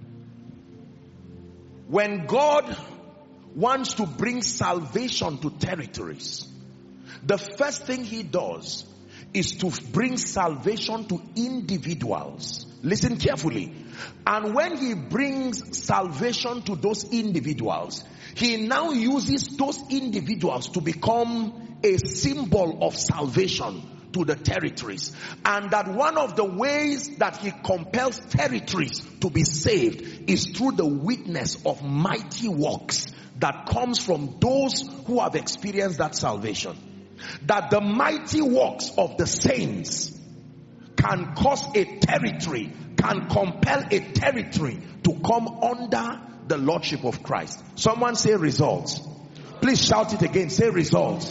when God wants to bring salvation to territories, the first thing he does is to bring salvation to individuals. Listen carefully. And when he brings salvation to those individuals, he now uses those individuals to become a symbol of salvation to the territories. And that one of the ways that he compels territories to be saved is through the witness of mighty works that comes from those who have experienced that salvation. That the mighty works of the saints can cause a territory, can compel a territory to come under the lordship of Christ. Someone say results. Please shout it again. Say results.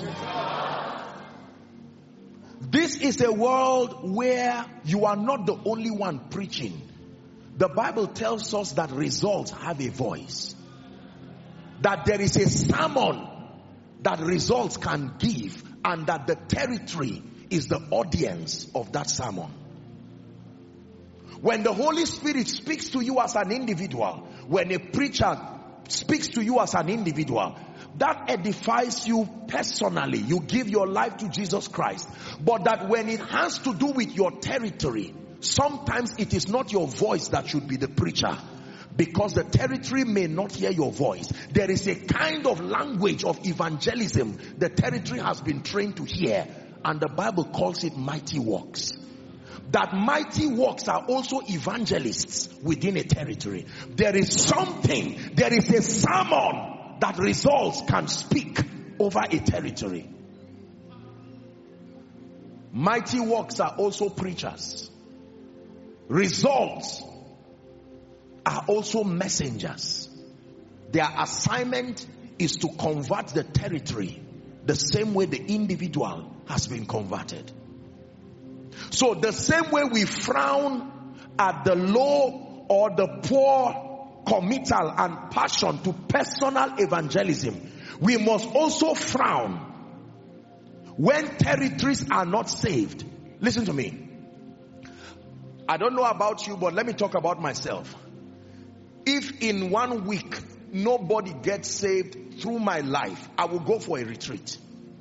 This is a world where you are not the only one preaching. The Bible tells us that results have a voice. That there is a sermon that results can give, and that the territory is the audience of that sermon. When the Holy Spirit speaks to you as an individual, when a preacher speaks to you as an individual, that edifies you personally. You give your life to Jesus Christ. But that when it has to do with your territory, sometimes it is not your voice that should be the preacher, because the territory may not hear your voice. There is a kind of language of evangelism the territory has been trained to hear, and the Bible calls it mighty works. That mighty works are also evangelists within a territory. There is something, there is a sermon that results can speak over a territory. Mighty works are also preachers. Results are also messengers. Their assignment is to convert the territory the same way the individual has been converted. So the same way we frown at the low or the poor committal and passion to personal evangelism, we must also frown when territories are not saved. Listen to me. I don't know about you, but let me talk about myself. If in 1 week nobody gets saved through my life, I will go for a retreat.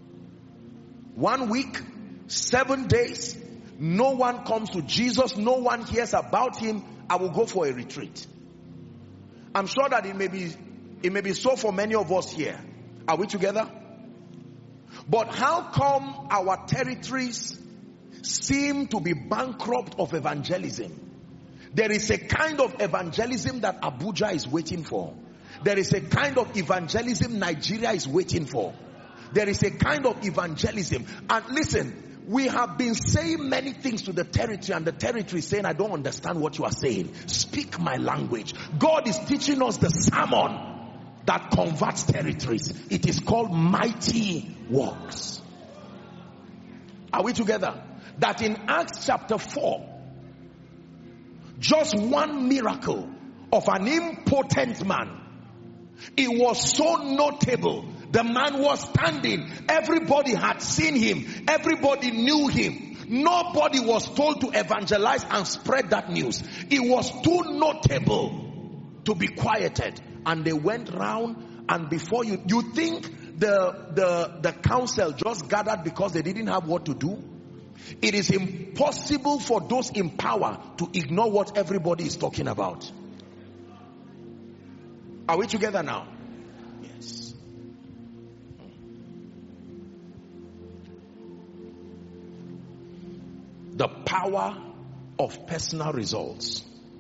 1 week, 7 days, no one comes to Jesus, no one hears about him, I will go for a retreat. I'm sure that it may be so for many of us here. Are we together? But how come our territories seem to be bankrupt of evangelism? There is a kind of evangelism that Abuja is waiting for. There is a kind of evangelism Nigeria is waiting for. There is a kind of evangelism. And listen, we have been saying many things to the territory, and the territory is saying, I don't understand what you are saying. Speak my language. God is teaching us the sermon that converts territories. It is called mighty works. Are we together? That in Acts chapter 4, just one miracle of an impotent man, it was so notable. The man was standing. Everybody had seen him. Everybody knew him. Nobody was told to evangelize and spread that news. It was too notable to be quieted. And they went round, and before you think the council just gathered because they didn't have what to do? It is impossible for those in power to ignore what everybody is talking about. Are we together now? Yes. The power of personal results.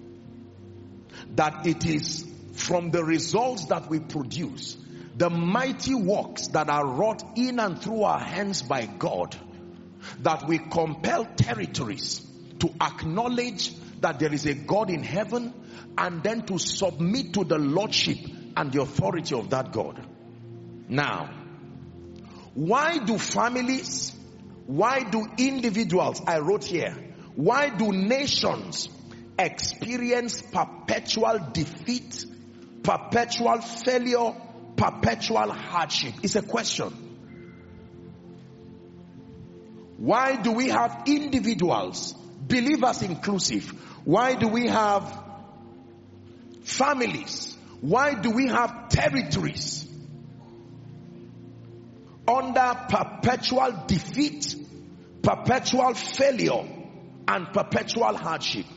That it is from the results that we produce, the mighty works that are wrought in and through our hands by God, that we compel territories to acknowledge that there is a God in heaven, and then to submit to the lordship and the authority of that God. Now, why do families, why do individuals, I wrote here, why do nations experience perpetual defeat, perpetual failure, perpetual hardship? It's a question. Why do we have individuals, believers inclusive? Why do we have families? Why do we have territories under perpetual defeat, perpetual failure, and perpetual hardship?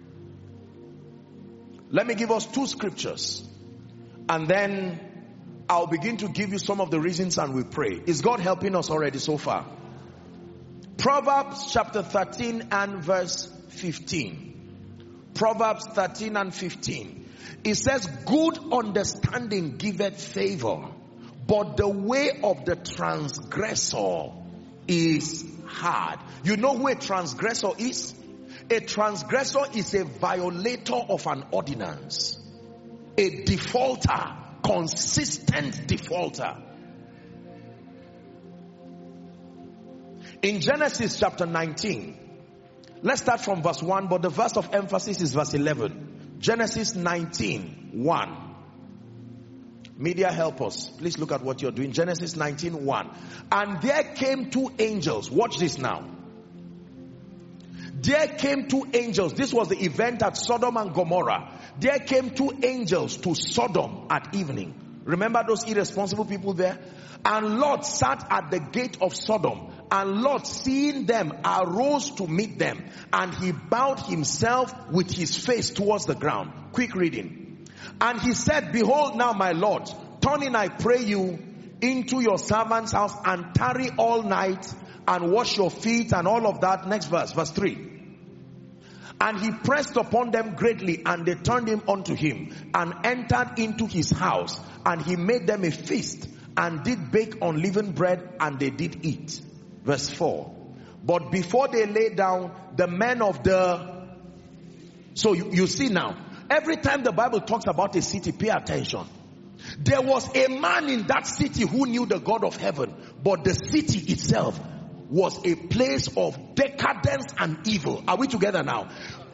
Let me give us 2 scriptures, and then I'll begin to give you some of the reasons, and we pray. Is God helping us already so far? Proverbs chapter 13 and verse 15. Proverbs 13 and 15. It says, good understanding giveth favor, but the way of the transgressor is hard. You know who a transgressor is? A transgressor is a violator of an ordinance. A defaulter, consistent defaulter. In Genesis chapter 19, let's start from verse 1, but the verse of emphasis is verse 11. Genesis 19, 1. Media, help us. Please look at what you're doing. Genesis 19, 1. And there came 2 angels. Watch this now. There came 2 angels. This was the event at Sodom and Gomorrah. There came 2 angels to Sodom at evening. Remember those irresponsible people there? And Lot sat at the gate of Sodom. And Lot, seeing them, arose to meet them. And he bowed himself with his face towards the ground. Quick reading. And he said, behold now, my Lord, turn in, I pray you, into your servant's house, and tarry all night, and wash your feet, and all of that. Next verse, verse 3. And he pressed upon them greatly, and they turned him unto him, and entered into his house, and he made them a feast, and did bake unleavened bread, and they did eat. Verse 4. But before they lay down, the men of the... So you see now, every time the Bible talks about a city, pay attention. There was a man in that city who knew the God of heaven, but the city itself was a place of decadence and evil. Are we together now?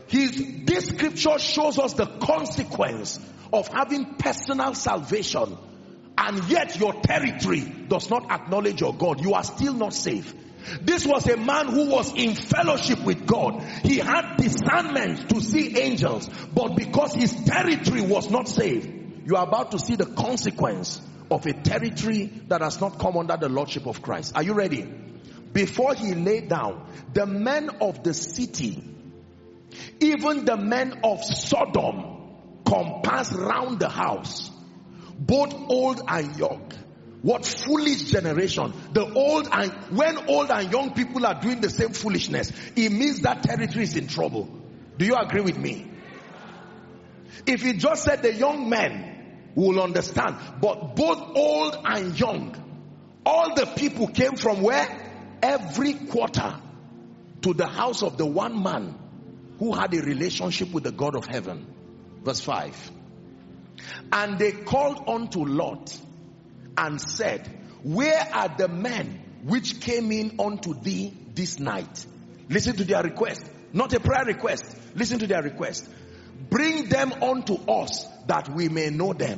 This scripture shows us the consequence of having personal salvation, and yet your territory does not acknowledge your God. You are still not safe. This was a man who was in fellowship with God. He had discernment to see angels, but because his territory was not saved, you are about to see the consequence of a territory that has not come under the lordship of Christ. Are you ready? Before he lay down, the men of the city, even the men of Sodom, compassed round the house, both old and young. What foolish generation. When old and young people are doing the same foolishness, it means that territory is in trouble. Do you agree with me? If he just said the young men, we will understand. But both old and young, all the people came from where? Every quarter to the house of the one man who had a relationship with the God of heaven. Verse 5. And they called unto Lot and said, where are the men which came in unto thee this night? Listen to their request. Not a prayer request. Listen to their request. Bring them unto us that we may know them.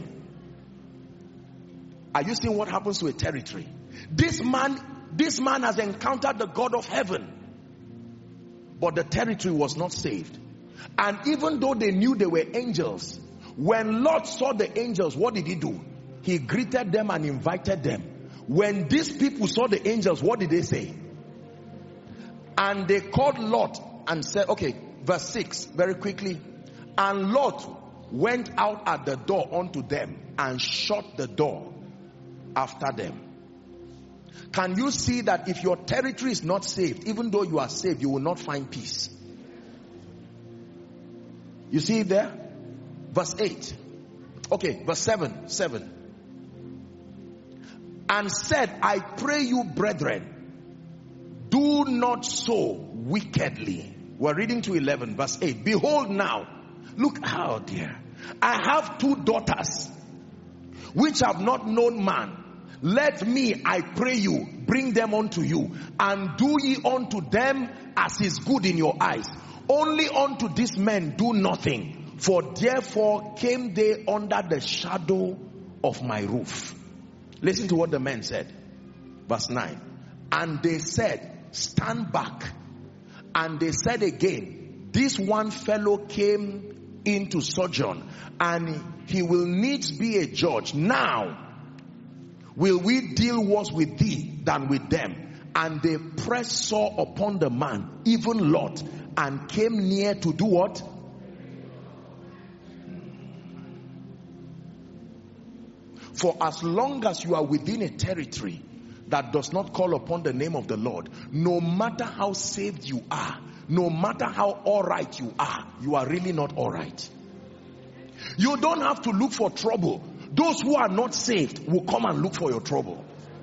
Are you seeing what happens to a territory? This man has encountered the God of heaven, but the territory was not saved. And even though they knew they were angels, when Lot saw the angels, what did he do? He greeted them and invited them. When these people saw the angels, what did they say? And they called Lot and said, okay, verse 6, very quickly. And Lot went out at the door unto them and shut the door after them. Can you see that if your territory is not saved, even though you are saved, you will not find peace? You see it there? Verse 8. Okay, verse 7. And said, I pray you, brethren, do not so wickedly. We're reading to 11, verse 8. Behold now, look how dear. I have 2 daughters, which have not known man. Let me, I pray you, bring them unto you, and do ye unto them as is good in your eyes. Only unto these men do nothing, for therefore came they under the shadow of my roof. Listen to what the men said. Verse 9. And they said, stand back. And they said again, this one fellow came into sojourn, and he will needs be a judge. Now will we deal worse with thee than with them? And they pressed sore upon the man, even Lot, and came near to do what? For as long as you are within a territory that does not call upon the name of the Lord, no matter how saved you are, no matter how alright you are really not alright. You don't have to look for trouble. Those who are not saved will come and look for your trouble.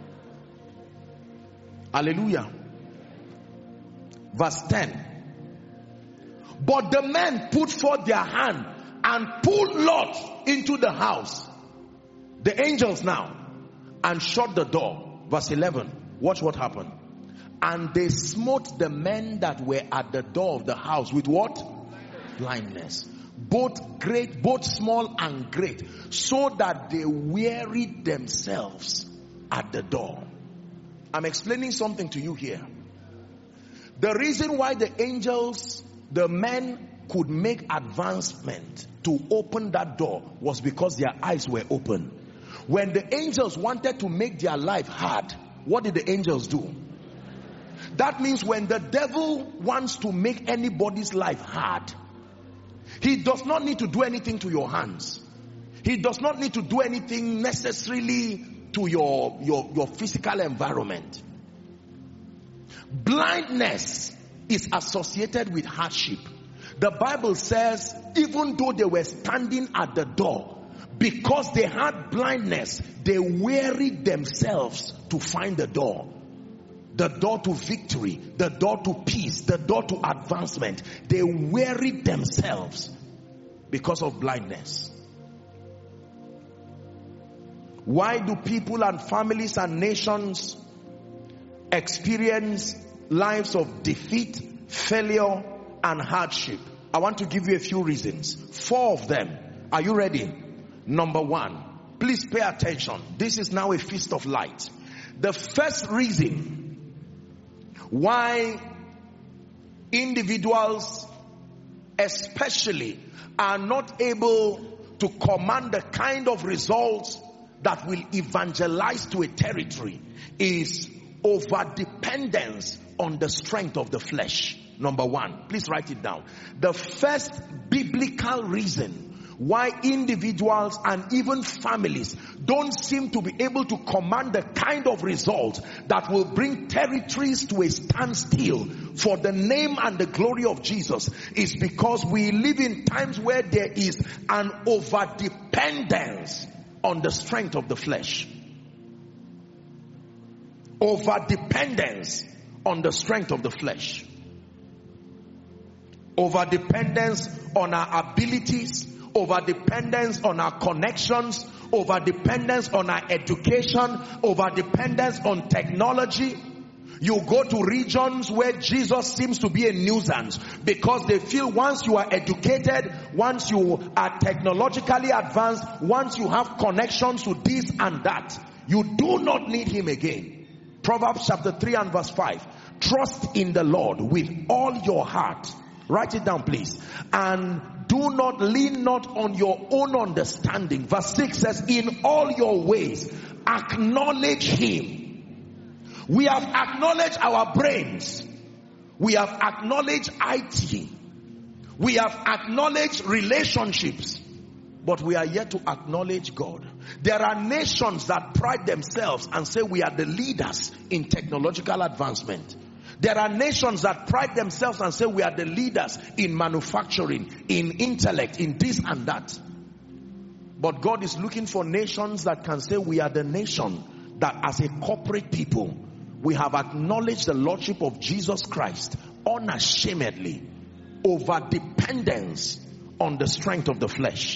Hallelujah. Verse 10. But the men put forth their hand and pulled Lot into the house. The angels now. And shut the door. Verse 11. Watch what happened. And they smote the men that were at the door of the house with what? Blindness. Both small and great, so that they wearied themselves at the door. I'm explaining something to you here. The reason why the men could make advancement to open that door was because their eyes were open. When the angels wanted to make their life hard, what did the angels do? That means when the devil wants to make anybody's life hard, he does not need to do anything to your hands. He does not need to do anything necessarily to your physical environment. Blindness is associated with hardship. The Bible says, even though they were standing at the door, because they had blindness, they wearied themselves to find the door. The door to victory, the door to peace, the door to advancement. They wearied themselves because of blindness. Why do people and families and nations experience lives of defeat, failure, and hardship? I want to give you a few reasons. 4 of them. Are you ready? Number 1. Please pay attention. This is now a feast of light. The first reason why individuals especially are not able to command the kind of results that will evangelize to a territory is over-dependence on the strength of the flesh. Number 1, please write it down. The first biblical reason why individuals and even families don't seem to be able to command the kind of result that will bring territories to a standstill for the name and the glory of Jesus is because we live in times where there is an over-dependence on the strength of the flesh. Over-dependence on the strength of the flesh. Over-dependence on our abilities, over-dependence on our connections, over-dependence on our education, over-dependence on technology. You go to regions where Jesus seems to be a nuisance because they feel once you are educated, once you are technologically advanced, once you have connections to this and that, you do not need him again. Proverbs chapter 3 and verse 5. Trust in the Lord with all your heart. Write it down, please. And do not lean not on your own understanding. Verse 6 says, in all your ways, acknowledge him. We have acknowledged our brains. We have acknowledged IT. We have acknowledged relationships. But we are yet to acknowledge God. There are nations that pride themselves and say we are the leaders in technological advancement. There are nations that pride themselves and say we are the leaders in manufacturing, in intellect, in this and that. But God is looking for nations that can say we are the nation that as a corporate people, we have acknowledged the Lordship of Jesus Christ unashamedly, over dependence on the strength of the flesh.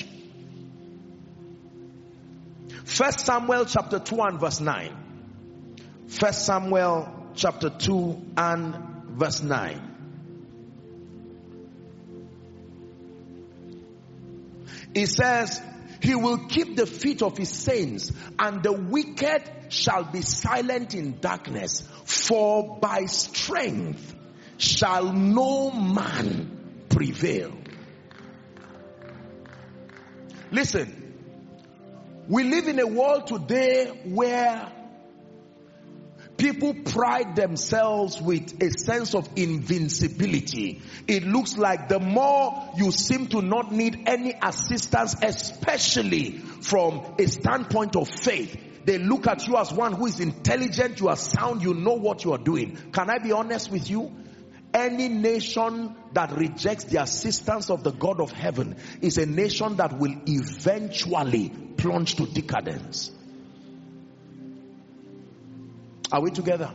1 Samuel chapter 2 and verse 9. 1 Samuel chapter 2 and verse 9. It says, he will keep the feet of his saints, and the wicked shall be silent in darkness, for by strength shall no man prevail. Listen, we live in a world today where people pride themselves with a sense of invincibility. It looks like the more you seem to not need any assistance, especially from a standpoint of faith, they look at you as one who is intelligent, you are sound, you know what you are doing. Can I be honest with you? Any nation that rejects the assistance of the God of heaven is a nation that will eventually plunge to decadence. Are we together?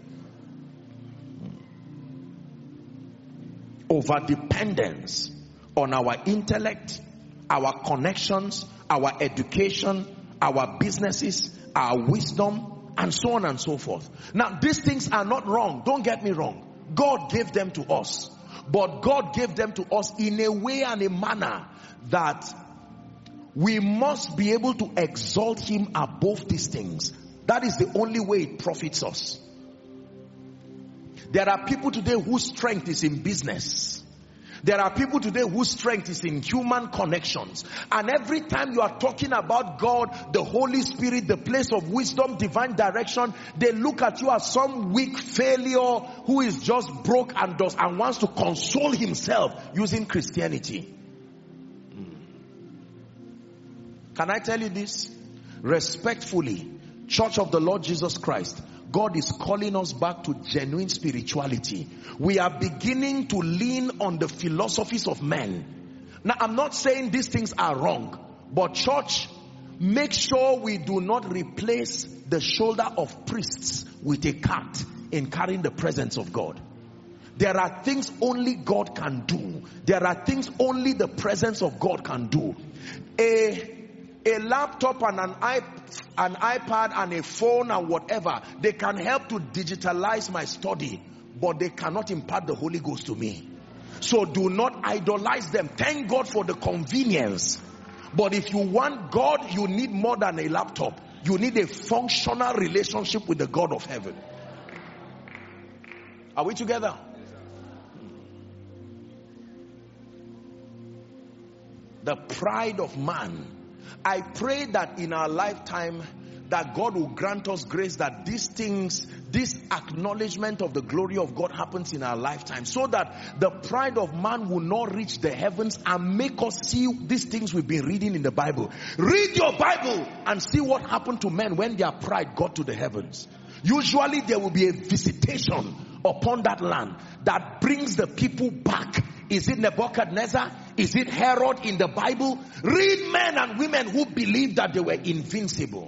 Over dependence on our intellect, our connections, our education, our businesses, our wisdom, and so on and so forth. Now, these things are not wrong. Don't get me wrong. God gave them to us. But God gave them to us in a way and a manner that we must be able to exalt him above these things. That is the only way it profits us. There are people today whose strength is in business. There are people today whose strength is in human connections. And every time you are talking about God, the Holy Spirit, the place of wisdom, divine direction, they look at you as some weak failure who is just broke and wants to console himself using Christianity. Can I tell you this? Respectfully, Church of the Lord Jesus Christ, God is calling us back to genuine spirituality. We are beginning to lean on the philosophies of men. Now, I'm not saying these things are wrong, but church, make sure we do not replace the shoulder of priests with a cart in carrying the presence of God. There are things only God can do. There are things only the presence of God can do. A laptop and an iPad and a phone and whatever, they can help to digitalize my study, but they cannot impart the Holy Ghost to me. So do not idolize them. Thank God for the convenience. But if you want God, you need more than a laptop. You need a functional relationship with the God of heaven. Are we together? The pride of man. I pray that in our lifetime, that God will grant us grace, that these things, this acknowledgement of the glory of God happens in our lifetime, so that the pride of man will not reach the heavens and make us see these things we've been reading in the Bible. Read your Bible and see what happened to men when their pride got to the heavens. Usually there will be a visitation upon that land that brings the people back. Is it Nebuchadnezzar? Is it Herod in the Bible? Read men and women who believed that they were invincible.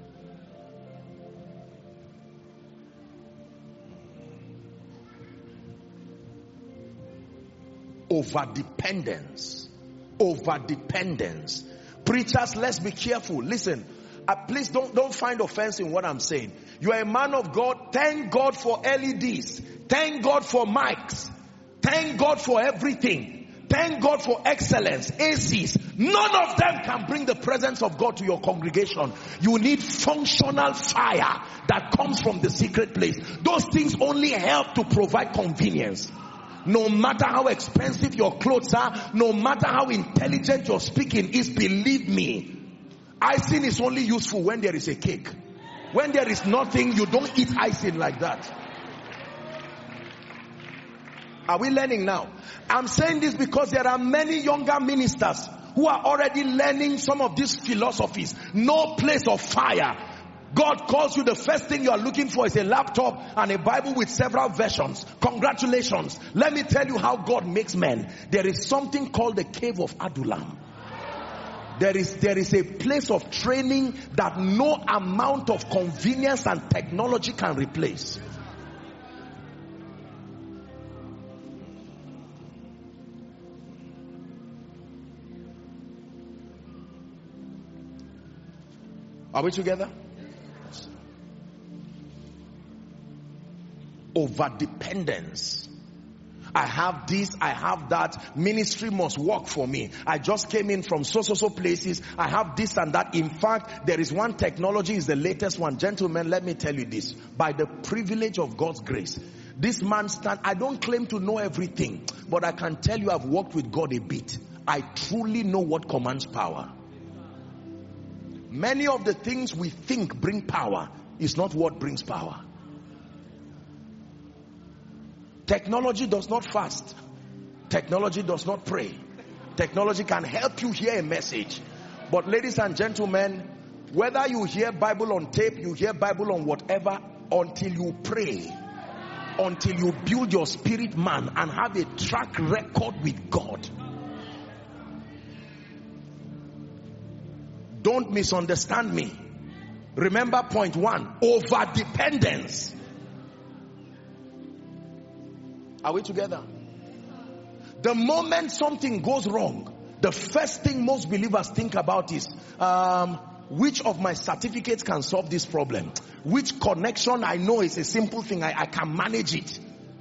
Overdependence. Overdependence. Preachers, let's be careful. Listen, please don't find offense in what I'm saying. You are a man of God. Thank God for LEDs. Thank God for mics. Thank God for everything. Thank God for excellence, ACs. None of them can bring the presence of God to your congregation. You need functional fire that comes from the secret place. Those things only help to provide convenience. No matter how expensive your clothes are, no matter how intelligent your speaking is, believe me, icing is only useful when there is a cake. When there is nothing, you don't eat icing like that. Are we learning now? I'm saying this because there are many younger ministers who are already learning some of these philosophies. No place of fire. God calls you, the first thing you are looking for is a laptop and a Bible with several versions. Congratulations. Let me tell you how God makes men. There is something called the cave of Adullam. There is a place of training that no amount of convenience and technology can replace. Are we together? Overdependence. I have this, I have that. Ministry must work for me. I just came in from so places. I have this and that. In fact, there is one technology, is the latest one. Gentlemen, let me tell you this. By the privilege of God's grace, this man I don't claim to know everything, but I can tell you I've worked with God a bit. I truly know what commands power. Many of the things we think bring power is not what brings power. Technology does not fast. Technology does not pray. Technology can help you hear a message. But ladies and gentlemen, whether you hear Bible on tape, you hear Bible on whatever, until you pray, until you build your spirit man and have a track record with God. Don't misunderstand me. Remember point one, overdependence. Are we together? The moment something goes wrong, the first thing most believers think about is, which of my certificates can solve this problem? Which connection I know is a simple thing, I can manage it.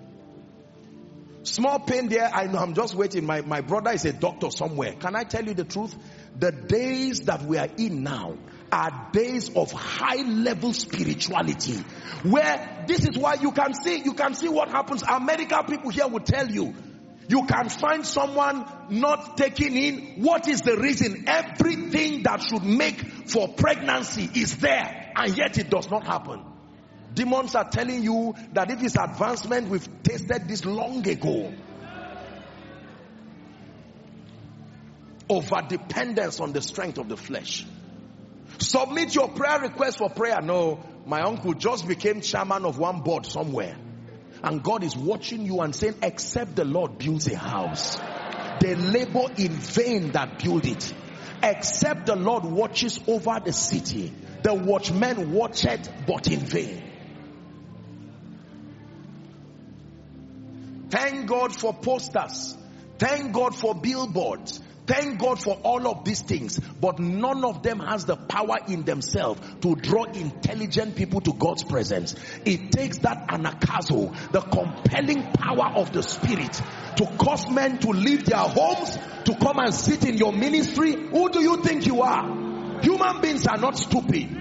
Small pain there, I know, I'm just waiting. My brother is a doctor somewhere. Can I tell you the truth? The days that we are in now are days of high level spirituality, where this is why you can see what happens. Our medical people here will tell you, you can find someone not taking in. What is the reason? Everything that should make for pregnancy is there, and yet it does not happen. Demons are telling you that if it's advancement, we've tasted this long ago. Overdependence on the strength of the flesh. Submit your prayer request for prayer. No, my uncle just became chairman of one board somewhere, and God is watching you and saying, except the Lord builds a house, they labor in vain that build it. Except the Lord watches over the city, the watchmen watch it, but in vain. Thank God for posters. Thank God for billboards. Thank God for all of these things, but none of them has the power in themselves to draw intelligent people to God's presence. It takes that anakazo, the compelling power of the Spirit, to cause men to leave their homes, to come and sit in your ministry. Who do you think you are? Human beings are not stupid.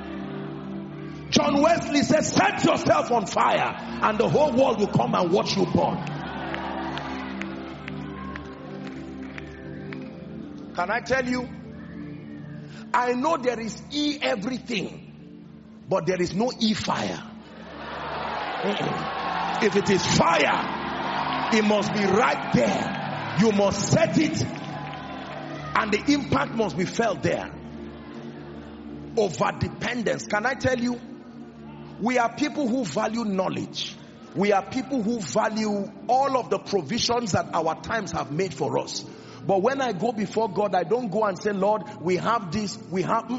John Wesley says, set yourself on fire and the whole world will come and watch you burn. Can I tell you? I know there is everything, but there is no fire. If it is fire, it must be right there. You must set it, and the impact must be felt there. Over dependence. Can I tell you? We are people who value knowledge. We are people who value all of the provisions that our times have made for us. But when I go before God, I don't go and say, Lord, we have this, we have...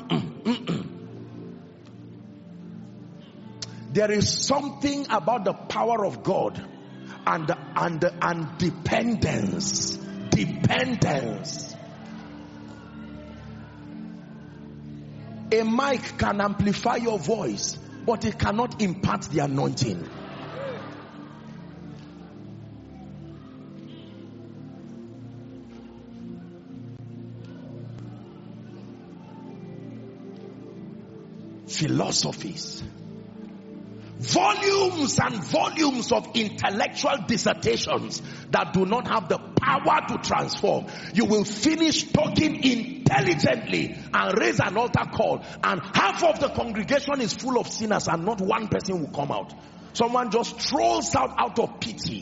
There is something about the power of God and dependence. Dependence. A mic can amplify your voice, but it cannot impart the anointing. Philosophies, volumes and volumes of intellectual dissertations that do not have the power to transform. You will finish talking intelligently and raise an altar call, and half of the congregation is full of sinners and not one person will come out. Someone just trolls out of pity.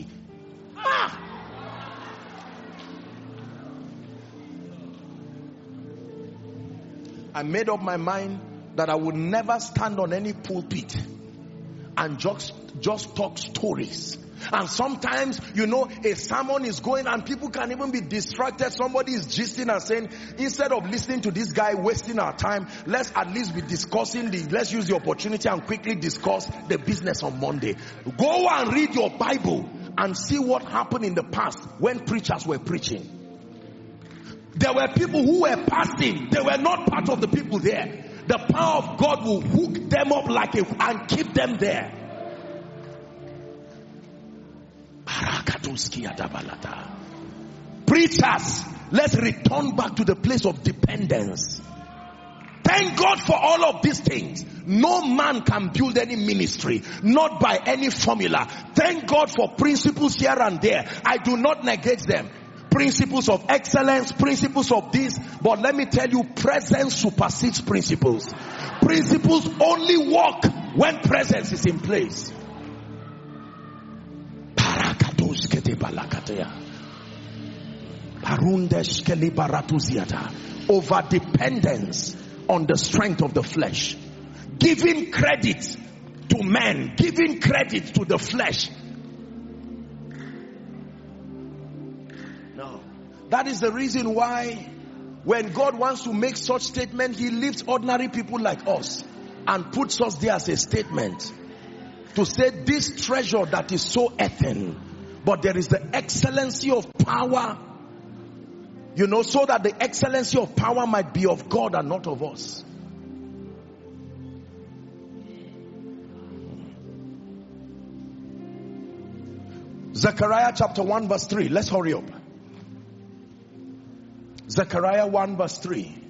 I made up my mind that I would never stand on any pulpit and just talk stories. And sometimes, you know, a sermon is going and people can even be distracted. Somebody is gisting and saying, instead of listening to this guy wasting our time, let's at least be discussing let's use the opportunity and quickly discuss the business on Monday. Go and read your Bible and see what happened in the past when preachers were preaching. There were people who were passing. They were not part of the people there. The power of God will hook them up and keep them there. Preachers, let's return back to the place of dependence. Thank God for all of these things. No man can build any ministry, not by any formula. Thank God for principles here and there. I do not negate them. Principles of excellence, principles of this, but let me tell you, presence supersedes principles. Principles only work when presence is in place. Over dependence on the strength of the flesh, giving credit to men, giving credit to the flesh. That is the reason why when God wants to make such statement, he lifts ordinary people like us and puts us there as a statement to say this treasure that is so earthen, but there is the excellency of power, you know, so that the excellency of power might be of God and not of us. Zechariah chapter 1 verse 3. Let's hurry up. Zechariah 1 verse 3.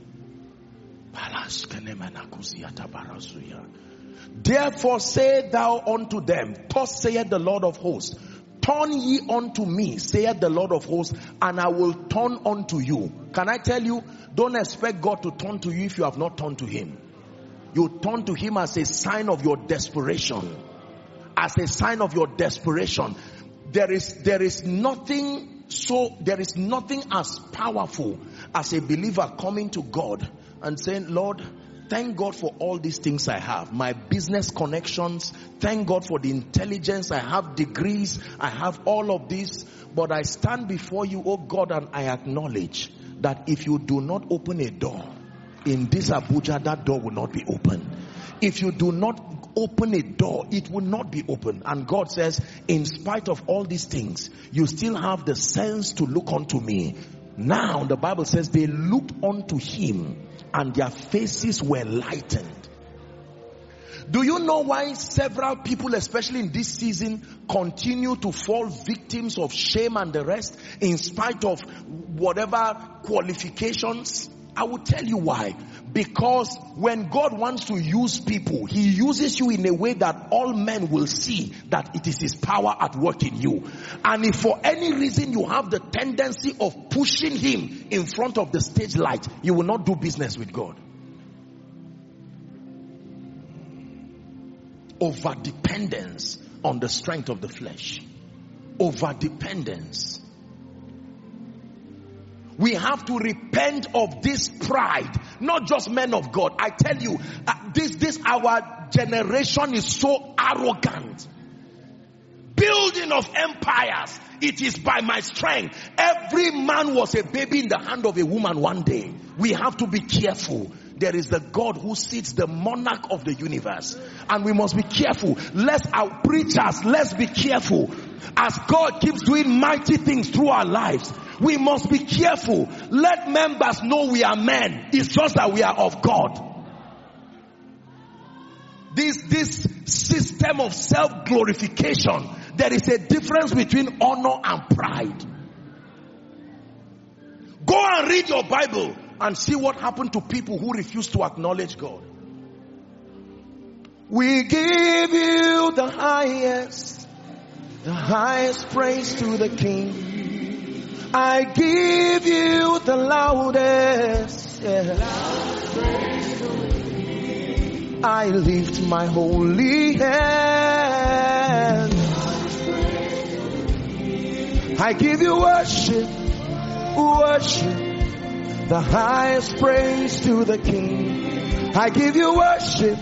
Therefore say thou unto them, thus saith the Lord of hosts, turn ye unto me, saith the Lord of hosts, and I will turn unto you. Can I tell you, don't expect God to turn to you if you have not turned to him. You turn to him as a sign of your desperation. As a sign of your desperation. There is nothing as powerful as a believer coming to God and saying, Lord, thank God for all these things I have. My business connections. Thank God for the intelligence. I have degrees. I have all of this. But I stand before you, oh God, and I acknowledge that if you do not open a door in this Abuja, that door will not be open. If you do not open a door, it will not be open. And God says, in spite of all these things, you still have the sense to look unto me. Now the Bible says they looked unto him and their faces were lightened. Do you know why several people, especially in this season, continue to fall victims of shame and the rest in spite of whatever qualifications? I will tell you why. Because when God wants to use people, he uses you in a way that all men will see that it is his power at work in you. And if for any reason you have the tendency of pushing him in front of the stage light, you will not do business with God. Over-dependence on the strength of the flesh. Over-dependence. We have to repent of this pride. Not just men of God. I tell you, our generation is so arrogant. Building of empires. It is by my strength. Every man was a baby in the hand of a woman one day. We have to be careful. There is the God who sits, the monarch of the universe. And we must be careful. Our preachers, let's be careful. As God keeps doing mighty things through our lives, we must be careful. Let members know we are men. It's just that we are of God. This system of self-glorification, there is a difference between honor and pride. Go and read your Bible and see what happened to people who refuse to acknowledge God. We give you the highest praise to the King. I give you the loudest, I lift my holy hand. I give you worship, the highest praise to the King. I give you worship.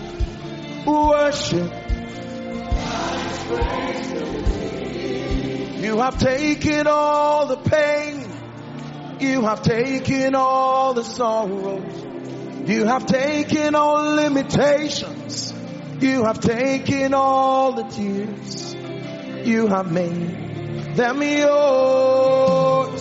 You have taken all the pain. You have taken all the sorrows. You have taken all limitations. You have taken all the tears. You have made them yours.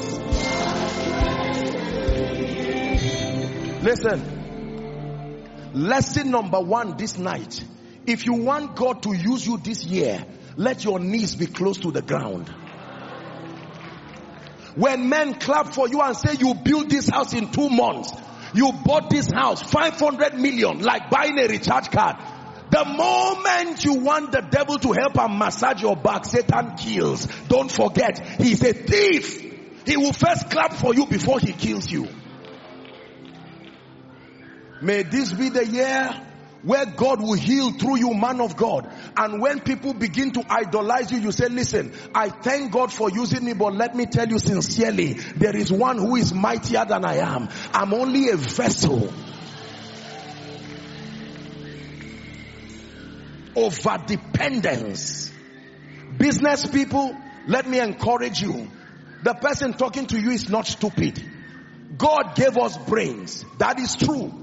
Listen, lesson number 1 this night. If you want God to use you this year, let your knees be close to the ground. When men clap for you and say you built this house in 2 months, you bought this house, 500 million, like buying a recharge card. The moment you want the devil to help and massage your back, Satan kills. Don't forget, he's a thief. He will first clap for you before he kills you. May this be the year where God will heal through you, man of God. And when people begin to idolize you, you say, listen, I thank God for using me, but let me tell you sincerely, there is one who is mightier than I am. I'm only a vessel. Over-dependence. Business people, let me encourage you. The person talking to you is not stupid. God gave us brains. That is true.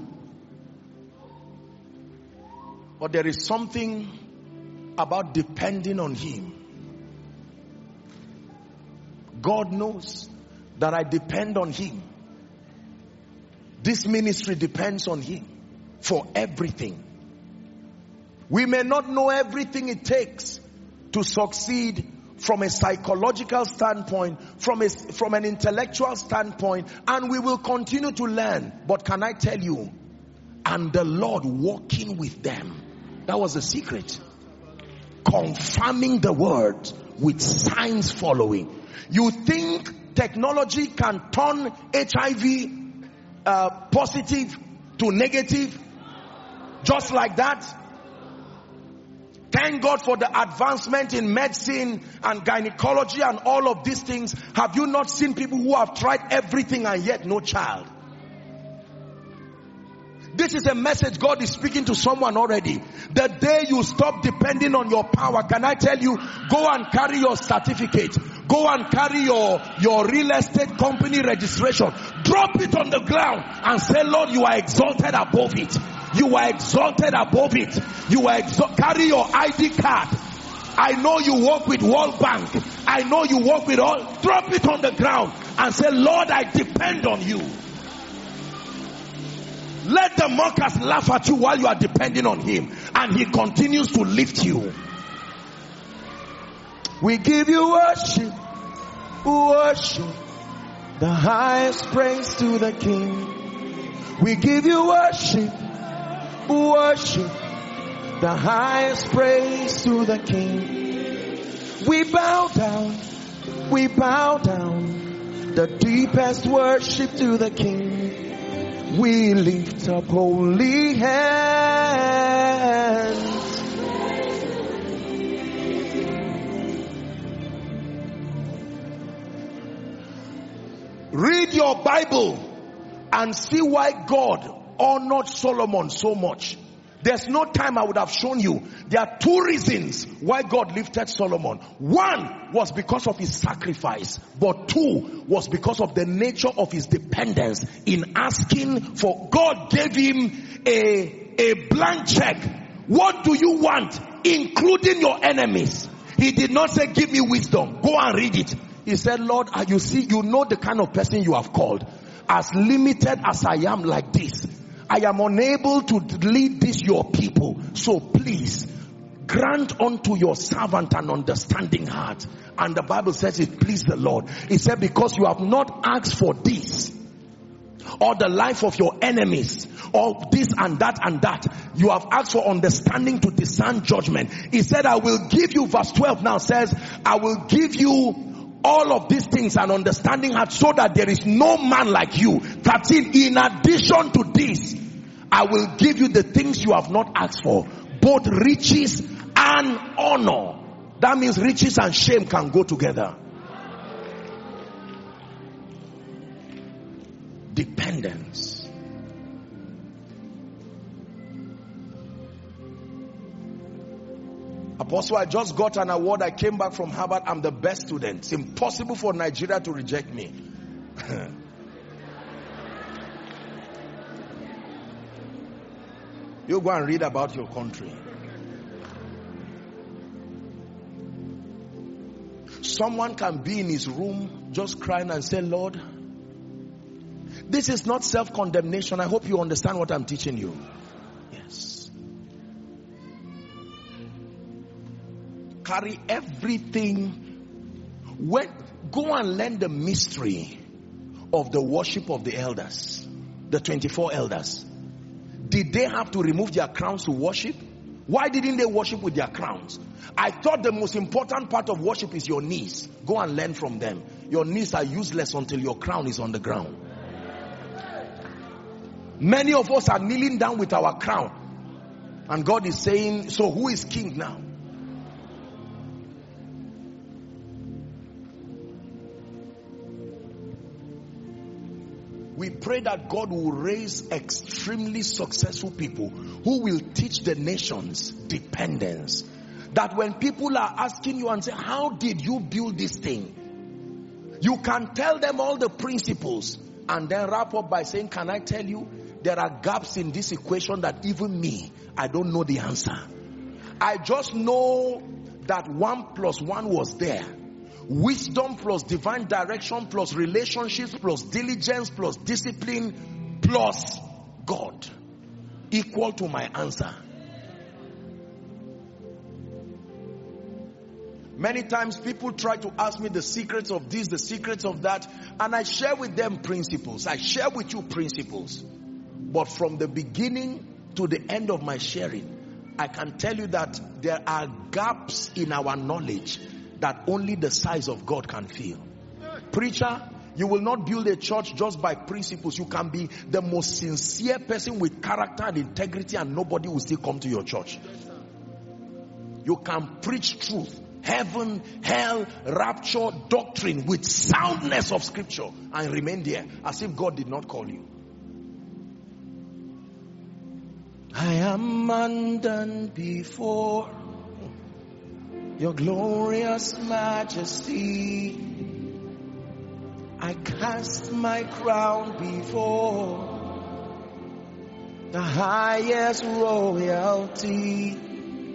But there is something about depending on him. God knows that I depend on him. This ministry depends on him for everything. We may not know everything it takes to succeed from a psychological standpoint, from an intellectual standpoint, and we will continue to learn. But can I tell you, and the Lord walking with them. That was the secret. Confirming the word with signs following. You think technology can turn HIV positive to negative just like that? Thank God for the advancement in medicine and gynecology and all of these things. Have you not seen people who have tried everything and yet no child? This is a message God is speaking to someone already. The day you stop depending on your power, can I tell you, go and carry your certificate. Go and carry your real estate company registration. Drop it on the ground and say, Lord, you are exalted above it. You are exalted above it. You are carry your ID card. I know you work with World Bank. I know you work with all. Drop it on the ground and say, Lord, I depend on you. Let the mockers laugh at you while you are depending on him, and he continues to lift you. We give you worship, worship, the highest praise to the King. We give you worship, worship, the highest praise to the King. We bow down, the deepest worship to the King. We lift up holy hands. Read your Bible and see why God honored Solomon so much. There's no time I would have shown you. There are two reasons why God lifted Solomon. One was because of his sacrifice, but two was because of the nature of his dependence in asking for. God gave him a blank check. What do you want, including your enemies? He did not say, give me wisdom. Go and read it. He said, Lord, you see, you know the kind of person you have called. As limited as I am like this, I am unable to lead this your people. So please grant unto your servant an understanding heart. And the Bible says it pleased the Lord. It said, because you have not asked for this, or the life of your enemies, or this and that and that, you have asked for understanding to discern judgment. He said, I will give you, verse 12 now says, I will give you all of these things and understanding heart, so that there is no man like you. 13, in addition to this, I will give you the things you have not asked for, both riches and honor. That means riches and shame can go together. Dependence. Apostle, I just got an award. I came back from Harvard. I'm the best student. It's impossible for Nigeria to reject me. You go and read about your country. Someone can be in his room just crying and say, Lord, this is not self-condemnation. I hope you understand what I'm teaching you. Yes. Carry everything. Go and learn the mystery of the worship of the elders, the 24 elders. Did they have to remove their crowns to worship? Why didn't they worship with their crowns? I thought the most important part of worship is your knees. Go and learn from them. Your knees are useless until your crown is on the ground. Many of us are kneeling down with our crown. And God is saying, so who is king now? We pray that God will raise extremely successful people who will teach the nations dependence. That when people are asking you and say, how did you build this thing? You can tell them all the principles and then wrap up by saying, can I tell you, there are gaps in this equation that even me, I don't know the answer. I just know that 1 + 1 was there. Wisdom plus divine direction plus relationships plus diligence plus discipline plus God equal to my answer. Many times people try to ask me the secrets of this, the secrets of that, and I share with them principles. I share with you principles. But from the beginning to the end of my sharing, I can tell you that there are gaps in our knowledge that only the size of God can fill. Preacher, you will not build a church just by principles. You can be the most sincere person with character and integrity and nobody will still come to your church. You can preach truth, heaven, hell, rapture, doctrine with soundness of scripture and remain there as if God did not call you. I am undone before your glorious majesty. I cast my crown before the highest royalty.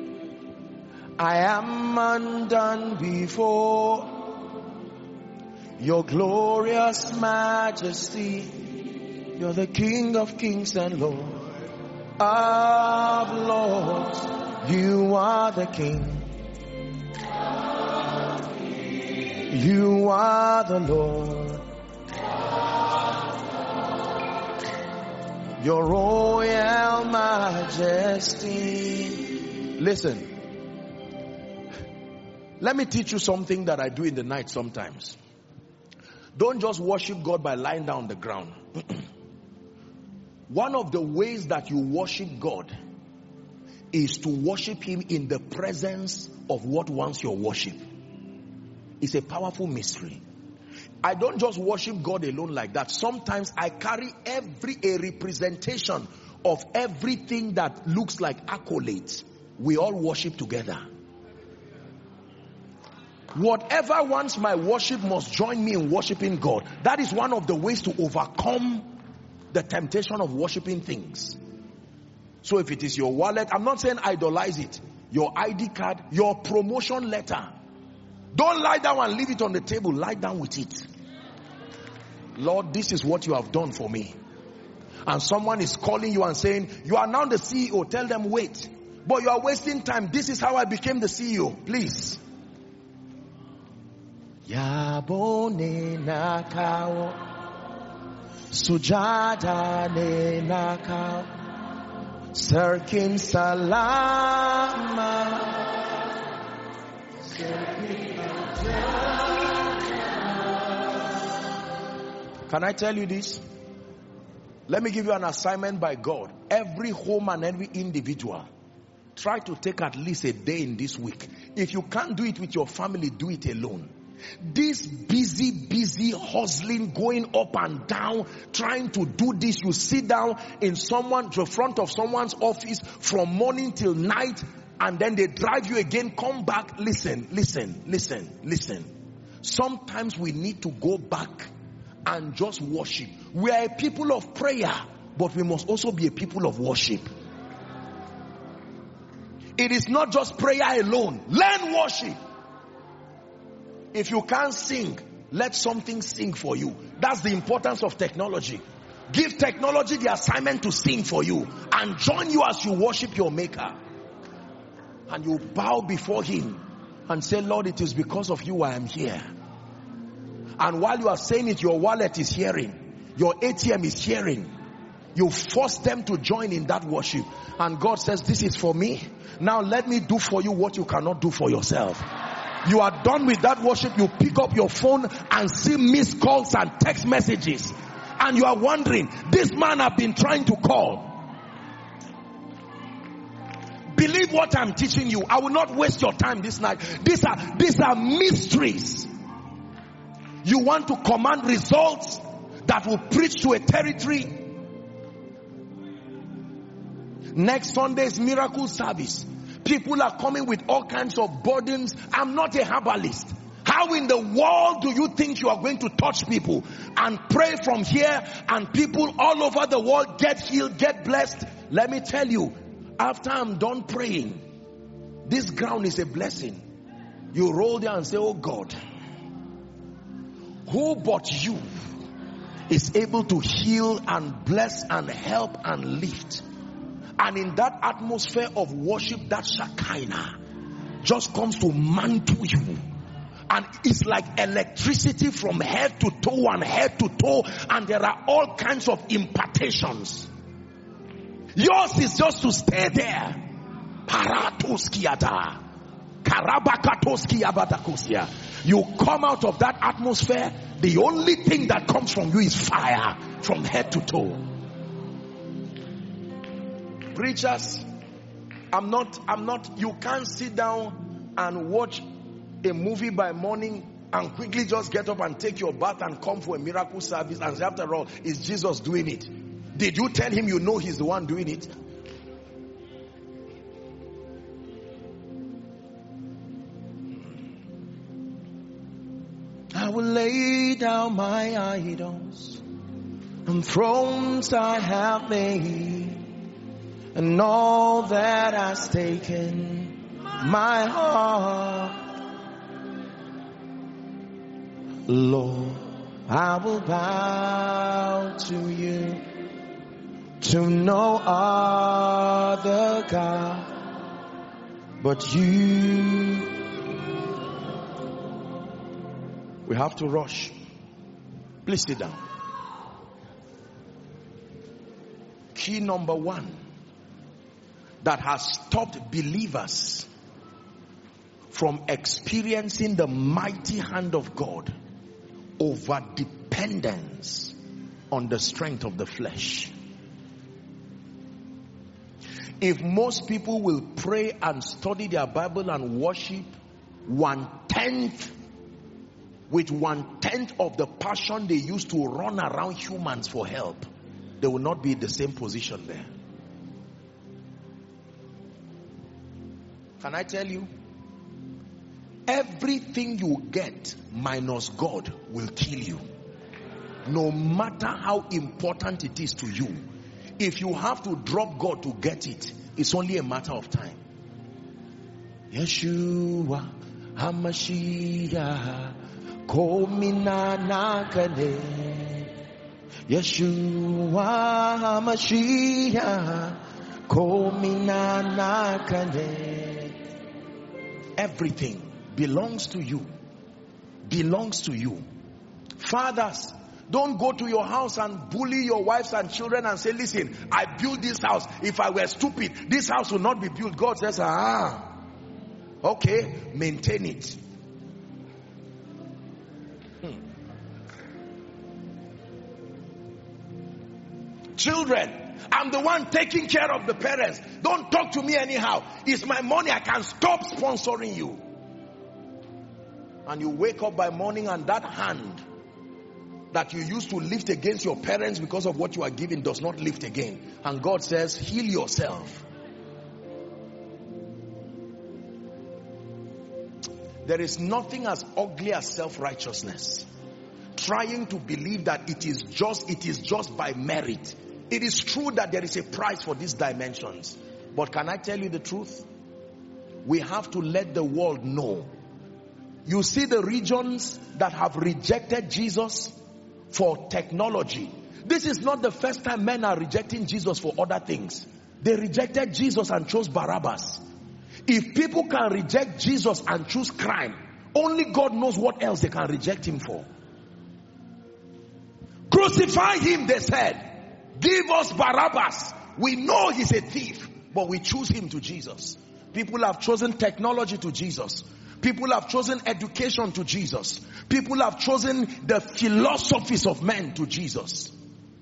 I am undone before Your glorious majesty. You're the King of kings and Lord of lords. You are the King. You are the Lord. Your royal majesty. Listen. Let me teach you something that I do in the night sometimes. Don't just worship God by lying down on the ground. One of the ways that you worship God is to worship Him in the presence of what wants your worship. It's a powerful mystery. I don't just worship God alone like that. Sometimes I carry a representation of everything that looks like accolades. We all worship together. Whatever wants my worship must join me in worshiping God. That is one of the ways to overcome the temptation of worshiping things. So if it is your wallet, I'm not saying idolize it. Your ID card, your promotion letter. Don't lie down and leave it on the table. Lie down with it. Lord, this is what you have done for me. And someone is calling you and saying, you are now the CEO. Tell them, wait. But you are wasting time. This is how I became the CEO. Please. Yabone nakao, sujada ne nakao, serkin salama. Can I tell you this? Let me give you an assignment by God. Every home and every individual, try to take at least a day in this week. If you can't do it with your family, do it alone. This busy hustling, going up and down, trying to do this. You sit down in the front of someone's office from morning till night, and then they drive you again, come back. Listen. Sometimes we need to go back and just worship. We are a people of prayer, but we must also be a people of worship. It is not just prayer alone. Learn worship. If you can't sing, let something sing for you. That's the importance of technology. Give technology the assignment to sing for you, and join you as you worship your Maker. And you bow before Him and say, Lord, it is because of you I am here. And while you are saying it, your wallet is hearing. Your ATM is hearing. You force them to join in that worship. And God says, this is for me. Now let me do for you what you cannot do for yourself. You are done with that worship. You pick up your phone and see missed calls and text messages. And you are wondering, this man I've been trying to call. Believe what I'm teaching you. I will not waste your time this night. These are mysteries. You want to command results that will preach to a territory. Next Sunday's miracle service. People are coming with all kinds of burdens. I'm not a herbalist. How in the world do you think you are going to touch people and pray from here and people all over the world get healed, get blessed? Let me tell you, after I'm done praying, this ground is a blessing. You roll there and say, oh God, who but you is able to heal and bless and help and lift? And in that atmosphere of worship, that Shekinah just comes to mantle you. And it's like electricity from head to toe and head to toe. And there are all kinds of impartations. Yours is just to stay there. You come out of that atmosphere. The only thing that comes from you is fire from head to toe. Preachers, you can't sit down and watch a movie by morning and quickly just get up and take your bath and come for a miracle service and say, after all, is Jesus doing it? Did you tell him you know he's the one doing it? I will lay down my idols and thrones I have made, and all that has taken my heart. Lord, I will bow to you, to no other God but you. We have to rush. Please sit down. Key number one that has stopped believers from experiencing the mighty hand of God: over dependence on the strength of the flesh. If most people will pray and study their Bible and worship with 1/10 of the passion they used to run around humans for help, they will not be in the same position there. Can I tell you? Everything you get minus God will kill you. No matter how important it is to you. If you have to drop God to get it, it's only a matter of time. Yeshua HaMashiach Komina Nakane. Yeshua HaMashiach Komina Nakane. Everything belongs to you. Belongs to you. Fathers, don't go to your house and bully your wives and children and say, listen, I built this house. If I were stupid, this house would not be built. God says, okay, maintain it. Children, I'm the one taking care of the parents. Don't talk to me anyhow. It's my money. I can stop sponsoring you. And you wake up by morning and that hand that you used to lift against your parents because of what you are giving does not lift again. And God says, heal yourself. There is nothing as ugly as self-righteousness. Trying to believe that it is just by merit. It is true that there is a price for these dimensions. But can I tell you the truth? We have to let the world know. You see the regions that have rejected Jesus for technology. This is not the first time men are rejecting Jesus for other things. They rejected Jesus and chose Barabbas. If people can reject Jesus and choose crime, only God knows what else they can reject him for. Crucify him, they said. Give us Barabbas. We know he's a thief, but we choose him to Jesus. People have chosen technology to Jesus. People have chosen education to Jesus. People have chosen the philosophies of men to Jesus.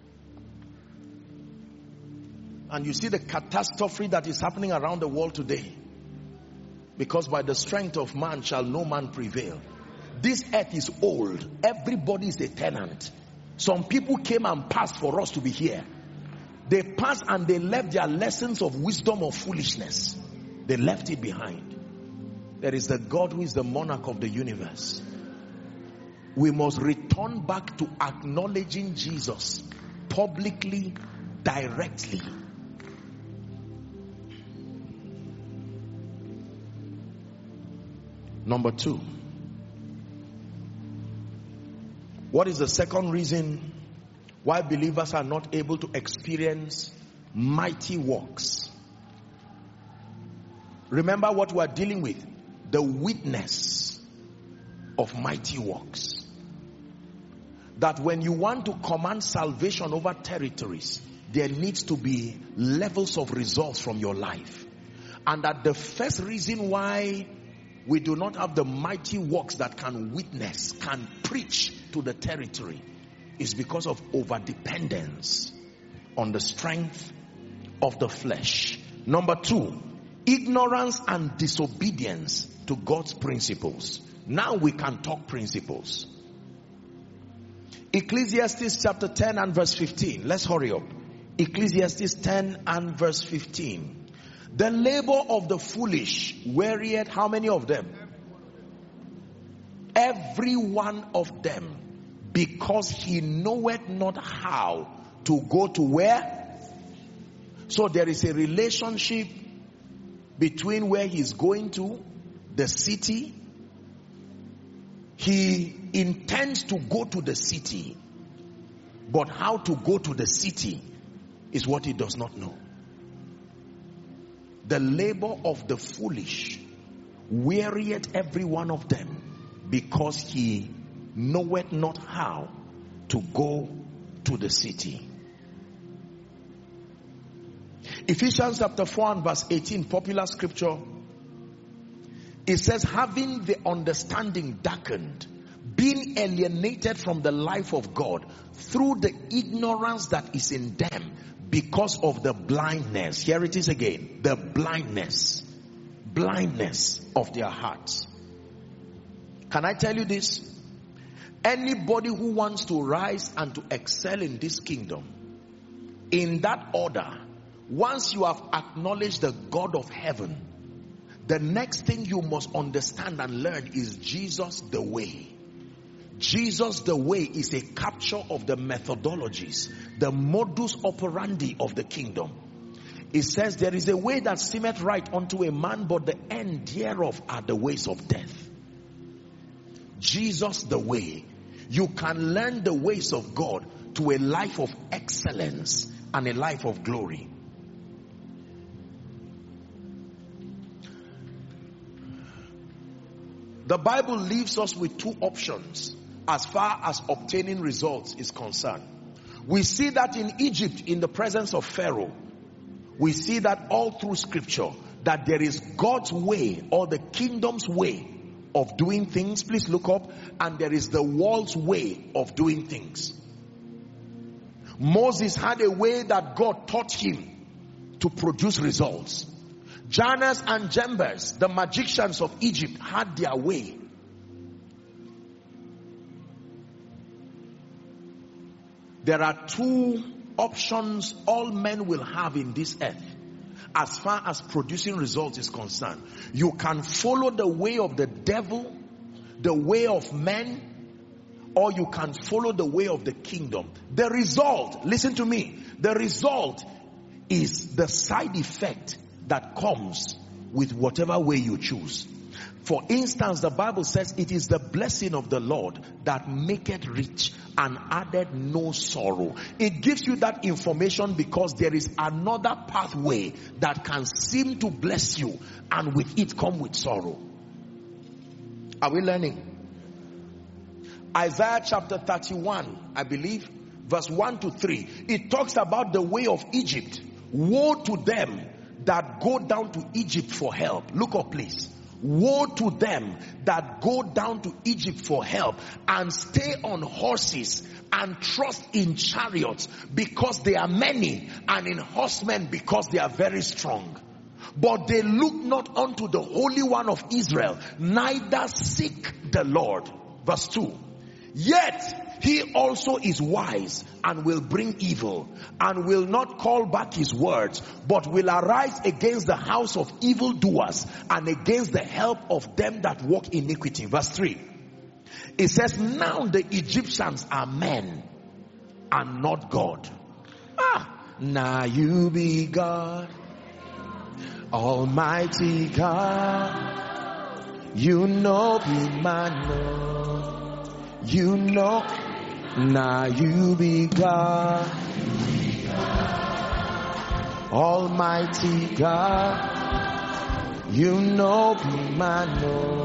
And you see the catastrophe that is happening around the world today. Because by the strength of man shall no man prevail. This earth is old. Everybody is a tenant. Some people came and passed for us to be here. They passed and they left their lessons of wisdom or foolishness. They left it behind. There is the God who is the monarch of the universe. We must return back to acknowledging Jesus publicly, directly. Number two. What is the second reason why believers are not able to experience mighty works? Remember what we are dealing with. The witness of mighty works. That when you want to command salvation over territories, there needs to be levels of results from your life. And that the first reason why we do not have the mighty works that can witness, can preach to the territory, is because of overdependence on the strength of the flesh. Number two, ignorance and disobedience to God's principles. Now we can talk principles. Ecclesiastes chapter 10 and verse 15. Let's hurry up. Ecclesiastes 10 and verse 15. The labor of the foolish wearieth how many of them? Every one of them, because he knoweth not how to go to where. So there is a relationship between where he's going to, the city, He intends to go to the city, but how to go to the city is what he does not know. The labor of the foolish wearieth every one of them, because he knoweth not how to go to the city. Ephesians chapter 4 and verse 18, popular scripture. It says, having the understanding darkened, being alienated from the life of God through the ignorance that is in them because of the blindness. Here it is again. The blindness of their hearts. Can I tell you this? Anybody who wants to rise and to excel in this kingdom, in that order, once you have acknowledged the God of heaven, the next thing you must understand and learn is Jesus the way. Jesus the way is a capture of the methodologies, the modus operandi of the kingdom. It says there is a way that seemeth right unto a man, but the end thereof are the ways of death. Jesus the way. You can learn the ways of God to a life of excellence and a life of glory. The Bible leaves us with two options as far as obtaining results is concerned. We see that in Egypt, in the presence of Pharaoh. We see that all through scripture, that there is God's way or the kingdom's way of doing things. Please look up. And there is the world's way of doing things. Moses had a way that God taught him to produce results. Jannes and Jambres, the magicians of Egypt, had their way. There are two options all men will have in this earth as far as producing results is concerned. You can follow the way of the devil, the way of men, or you can follow the way of the kingdom. The result, listen to me, the result is the side effect that comes with whatever way you choose. For instance, the Bible says it is the blessing of the Lord that maketh rich and added no sorrow. It gives you that information because there is another pathway that can seem to bless you and with it come with sorrow. Are we learning? Isaiah chapter 31, I believe, verse 1 to 3. It talks about the way of Egypt. Woe to them that go down to Egypt for help. Look up, please. Woe to them that go down to Egypt for help and stay on horses and trust in chariots because they are many, and in horsemen because they are very strong. But they look not unto the Holy One of Israel, neither seek the Lord. Verse 2. Yet he also is wise and will bring evil, and will not call back his words, but will arise against the house of evildoers and against the help of them that walk iniquity. Verse 3. It says, now the Egyptians are men and not God. Now you be God, Almighty God. You know be man, you know. Now you be God, Almighty God. You know be man.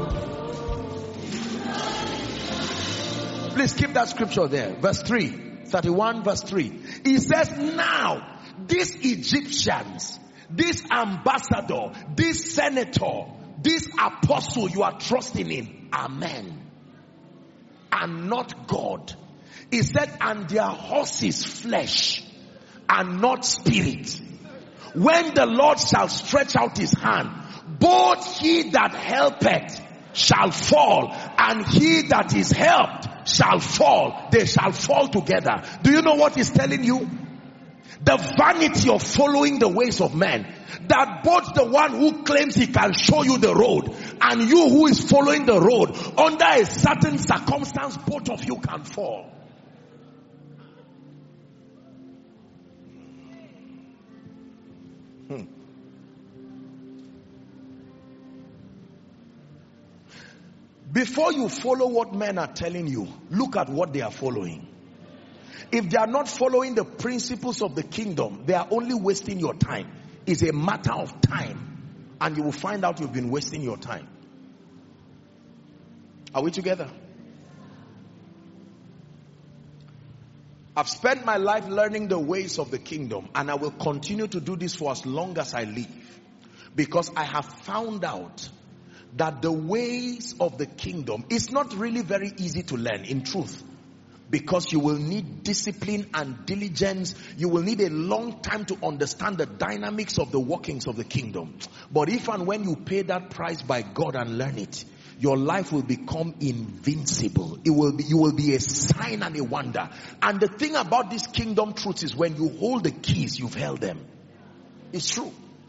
Please keep that scripture there. Verse 3, 31 verse 3. He says, now these Egyptians, this ambassador, this senator, this apostle you are trusting in are men and not God. He said, and their horses flesh and not spirit. When the Lord shall stretch out his hand, both he that helpeth shall fall, and he that is helped shall fall. They shall fall together. Do you know what he's telling you? The vanity of following the ways of men. That both the one who claims he can show you the road and you who is following the road, under a certain circumstance, both of you can fall. Before you follow what men are telling you, look at what they are following. If they are not following the principles of the kingdom, they are only wasting your time. It's a matter of time, and you will find out you've been wasting your time. Are we together? I've spent my life learning the ways of the kingdom, and I will continue to do this for as long as I live, because I have found out that the ways of the kingdom is not really very easy to learn, in truth, because you will need discipline and diligence. You will need a long time to understand the dynamics of the workings of the kingdom. But if and when you pay that price by God and learn it, your life will become invincible. You will be a sign and a wonder. And the thing about this kingdom truth is, when you hold the keys, you've held them. It's true.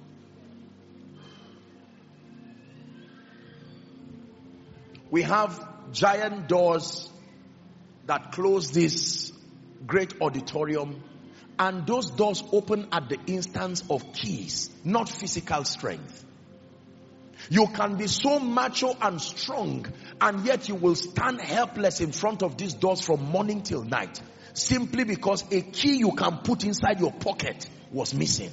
We have giant doors that close this great auditorium, and those doors open at the instance of keys, not physical strength. You can be so macho and strong, and yet you will stand helpless in front of these doors from morning till night, simply because a key you can put inside your pocket was missing.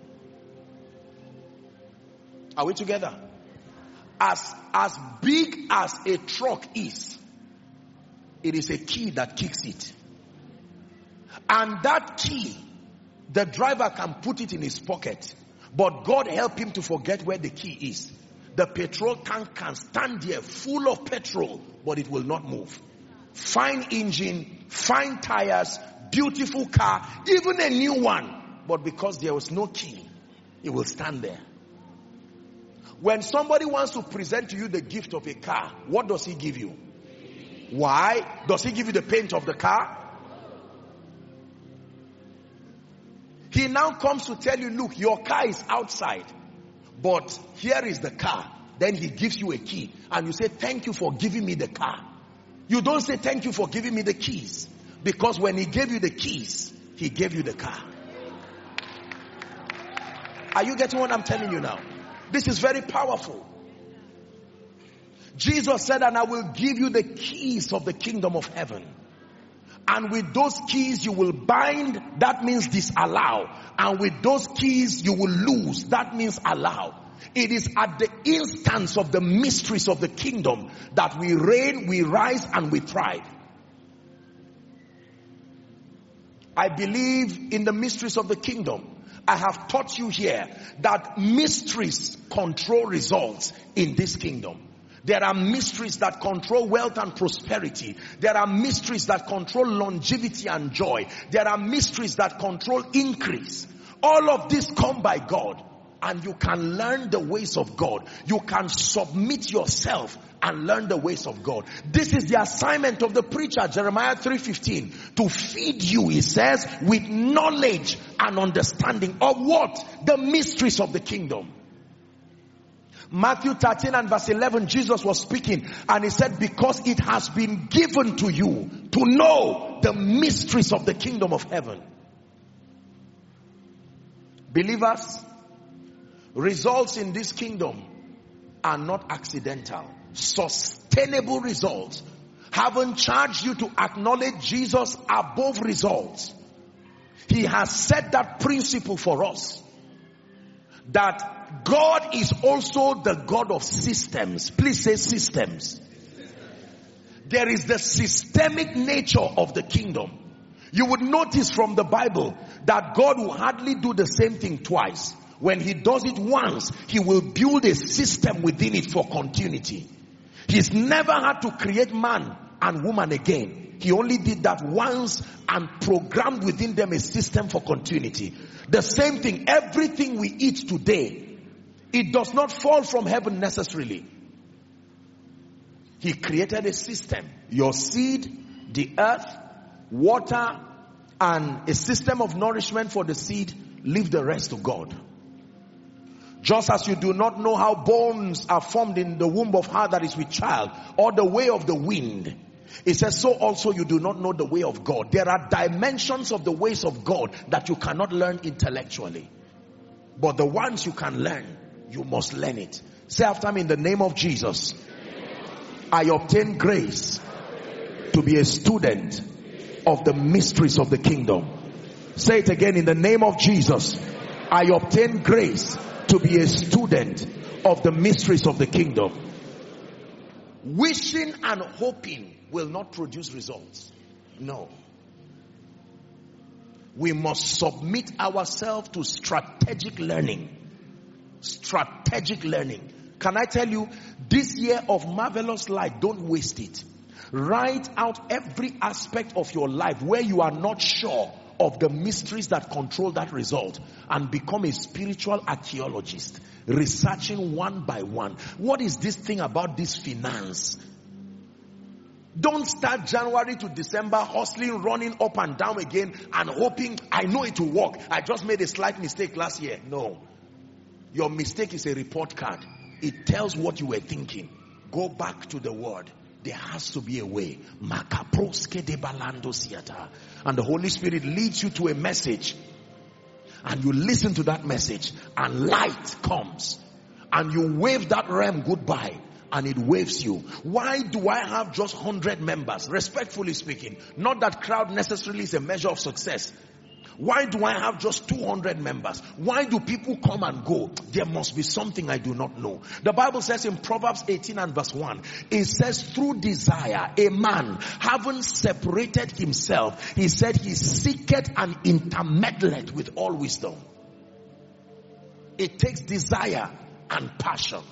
Are we together? As big as a truck is, it is a key that kicks it. And that key, the driver can put it in his pocket, but God help him to forget where the key is. The petrol tank can stand there full of petrol, but it will not move. Fine engine, fine tires, beautiful car, even a new one. But because there was no key, it will stand there. When somebody wants to present to you the gift of a car, what does he give you? Why? Does he give you the paint of the car? He now comes to tell you, look, your car is outside, but here is the car. Then he gives you a key, and you say, thank you for giving me the car. You don't say, thank you for giving me the keys, because when he gave you the keys, he gave you the car. Are you getting what I'm telling you now? This is very powerful. Jesus said, and I will give you the keys of the kingdom of heaven. And with those keys you will bind, that means disallow. And with those keys you will loose, that means allow. It is at the instance of the mysteries of the kingdom that we reign, we rise, and we thrive. I believe in the mysteries of the kingdom. I have taught you here that mysteries control results in this kingdom. There are mysteries that control wealth and prosperity. There are mysteries that control longevity and joy. There are mysteries that control increase. All of this come by God. And you can learn the ways of God. You can submit yourself and learn the ways of God. This is the assignment of the preacher, Jeremiah 3:15. To feed you, he says, with knowledge and understanding of what? The mysteries of the kingdom. Matthew 13 and verse 11, Jesus was speaking, and he said, because it has been given to you to know the mysteries of the kingdom of heaven. Believers, results in this kingdom are not accidental. Sustainable results. Haven't charged you to acknowledge Jesus above results. He has set that principle for us, that God is also the God of systems. Please say systems. There is the systemic nature of the kingdom. You would notice from the Bible that God will hardly do the same thing twice. When he does it once, he will build a system within it for continuity. He's never had to create man and woman again. He only did that once and programmed within them a system for continuity. The same thing, everything we eat today, it does not fall from heaven necessarily. He created a system. Your seed, the earth, water, and a system of nourishment for the seed. Leave the rest to God. Just as you do not know how bones are formed in the womb of her that is with child, or the way of the wind. It says, so also you do not know the way of God. There are dimensions of the ways of God that you cannot learn intellectually. But the ones you can learn, you must learn it. Say after me, in the name of Jesus. I obtain grace to be a student of the mysteries of the kingdom. Say it again. In the name of Jesus, I obtain grace to be a student of the mysteries of the kingdom. Wishing and hoping will not produce results. No. We must submit ourselves to strategic learning. Strategic learning. Can I tell you, this year of Marvelous Light, don't waste it. Write out every aspect of your life where you are not sure of the mysteries that control that result, and become a spiritual archaeologist, researching one by one. What is this thing about this finance? Don't start January to December hustling, running up and down again and hoping, I know it will work. I just made a slight mistake last year. No. Your mistake is a report card. It tells what you were thinking. Go back to the word. There has to be a way. And the Holy Spirit leads you to a message, and you listen to that message, and light comes, and you wave that realm goodbye, and it waves you. Why do I have just 100 members? Respectfully speaking, not that crowd necessarily is a measure of success. Why do I have just 200 members? Why do people come and go? There must be something I do not know. The Bible says in Proverbs 18 and verse 1, it says, through desire, a man, having separated himself, he said, he seeketh and intermeddleth with all wisdom. It takes desire and passion.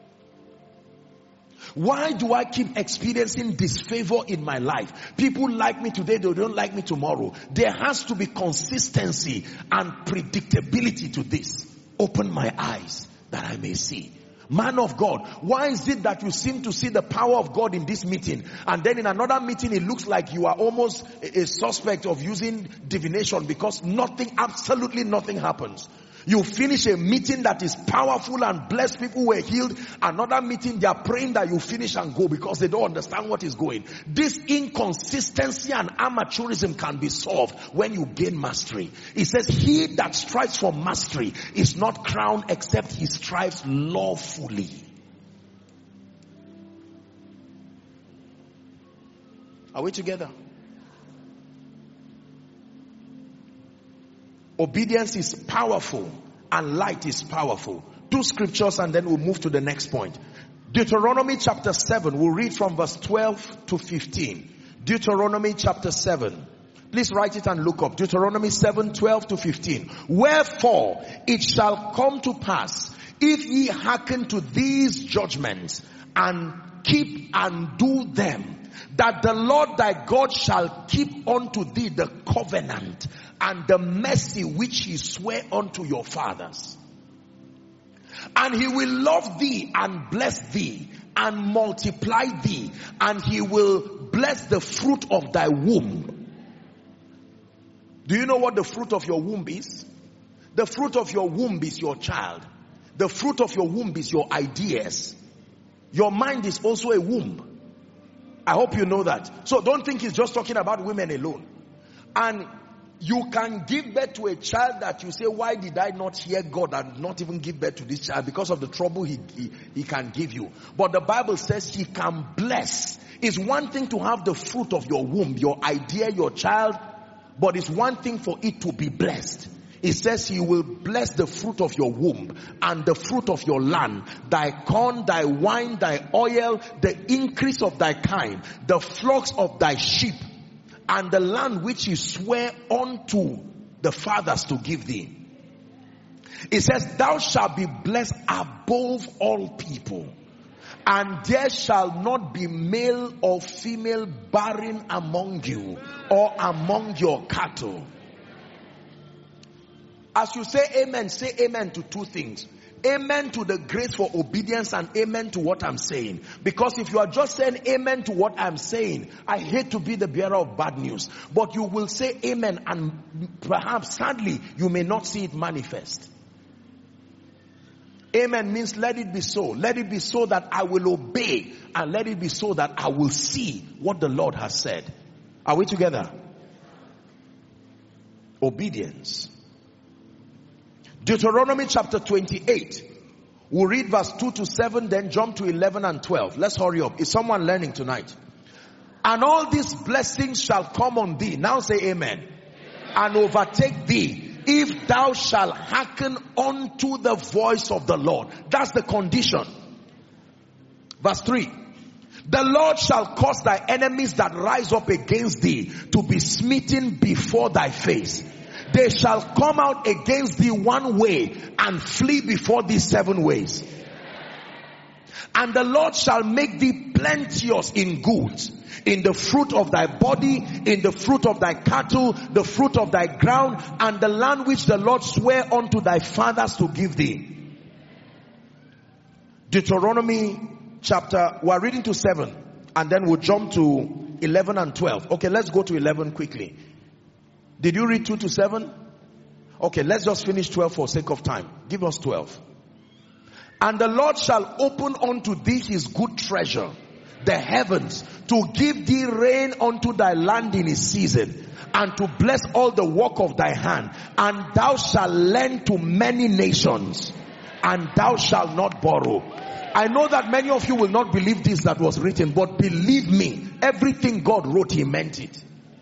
Why do I keep experiencing disfavor in my life? People like me today, they don't like me tomorrow. There has to be consistency and predictability to this. Open my eyes that I may see. Man of God, why is it that you seem to see the power of God in this meeting, and then in another meeting it looks like you are almost a suspect of using divination, because nothing, absolutely nothing happens? You finish a meeting that is powerful and blessed, people were healed. Another meeting, they are praying that you finish and go because they don't understand what is going. This inconsistency and amateurism can be solved when you gain mastery. It says, he that strives for mastery is not crowned except he strives lawfully. Are we together? Obedience is powerful and light is powerful. 2 scriptures and then we'll move to the next point. Deuteronomy chapter 7. We'll read from verse 12 to 15. Deuteronomy chapter 7. Please write it and look up. Deuteronomy 7, 12 to 15. Wherefore it shall come to pass, if ye hearken to these judgments and keep and do them, that the Lord thy God shall keep unto thee the covenant and the mercy which he sware unto your fathers. And he will love thee and bless thee and multiply thee, and he will bless the fruit of thy womb. Do you know what the fruit of your womb is? The fruit of your womb is your child. The fruit of your womb is your ideas. Your mind is also a womb. I hope you know that. So don't think he's just talking about women alone. And you can give birth to a child that you say, why did I not hear God and not even give birth to this child? Because of the trouble he can give you. But the Bible says he can bless. It's one thing to have the fruit of your womb, your idea, your child, but it's one thing for it to be blessed. It says he will bless the fruit of your womb and the fruit of your land, thy corn, thy wine, thy oil, the increase of thy kind, the flocks of thy sheep, and the land which he sware unto the fathers to give thee. It says, thou shalt be blessed above all people, and there shall not be male or female barren among you or among your cattle. As you say amen to two things. Amen to the grace for obedience and amen to what I'm saying. Because if you are just saying amen to what I'm saying, I hate to be the bearer of bad news. But you will say amen and perhaps sadly you may not see it manifest. Amen means let it be so. Let it be so that I will obey, and let it be so that I will see what the Lord has said. Are we together? Obedience. Deuteronomy chapter 28. We'll read verse 2 to 7, then jump to 11 and 12. Let's hurry up. Is someone learning tonight? And all these blessings shall come on thee. Now say amen. And overtake thee, if thou shalt hearken unto the voice of the Lord. That's the condition. Verse 3. The Lord shall cause thy enemies that rise up against thee to be smitten before thy face. They shall come out against thee one way and flee before thee 7 ways. And the Lord shall make thee plenteous in goods, in the fruit of thy body, in the fruit of thy cattle, the fruit of thy ground, and the land which the Lord sware unto thy fathers to give thee. Deuteronomy chapter, we're reading to 7, and then we'll jump to 11 and 12. Okay, let's go to 11 quickly. Did you read 2 to 7? Okay, let's just finish 12 for sake of time. Give us 12. And the Lord shall open unto thee his good treasure, the heavens, to give thee rain unto thy land in his season, and to bless all the work of thy hand. And thou shalt lend to many nations, and thou shalt not borrow. I know that many of you will not believe this that was written, but believe me, everything God wrote, he meant it.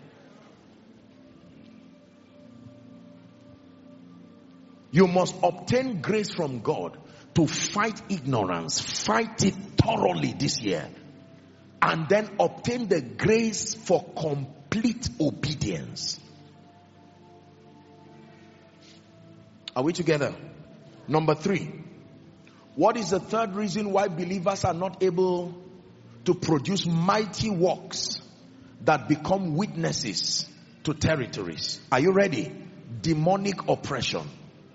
You must obtain grace from God to fight ignorance. Fight it thoroughly this year. And then obtain the grace for complete obedience. Are we together? Number 3. What is the third reason why believers are not able to produce mighty works that become witnesses to territories? Are you ready? Demonic oppression.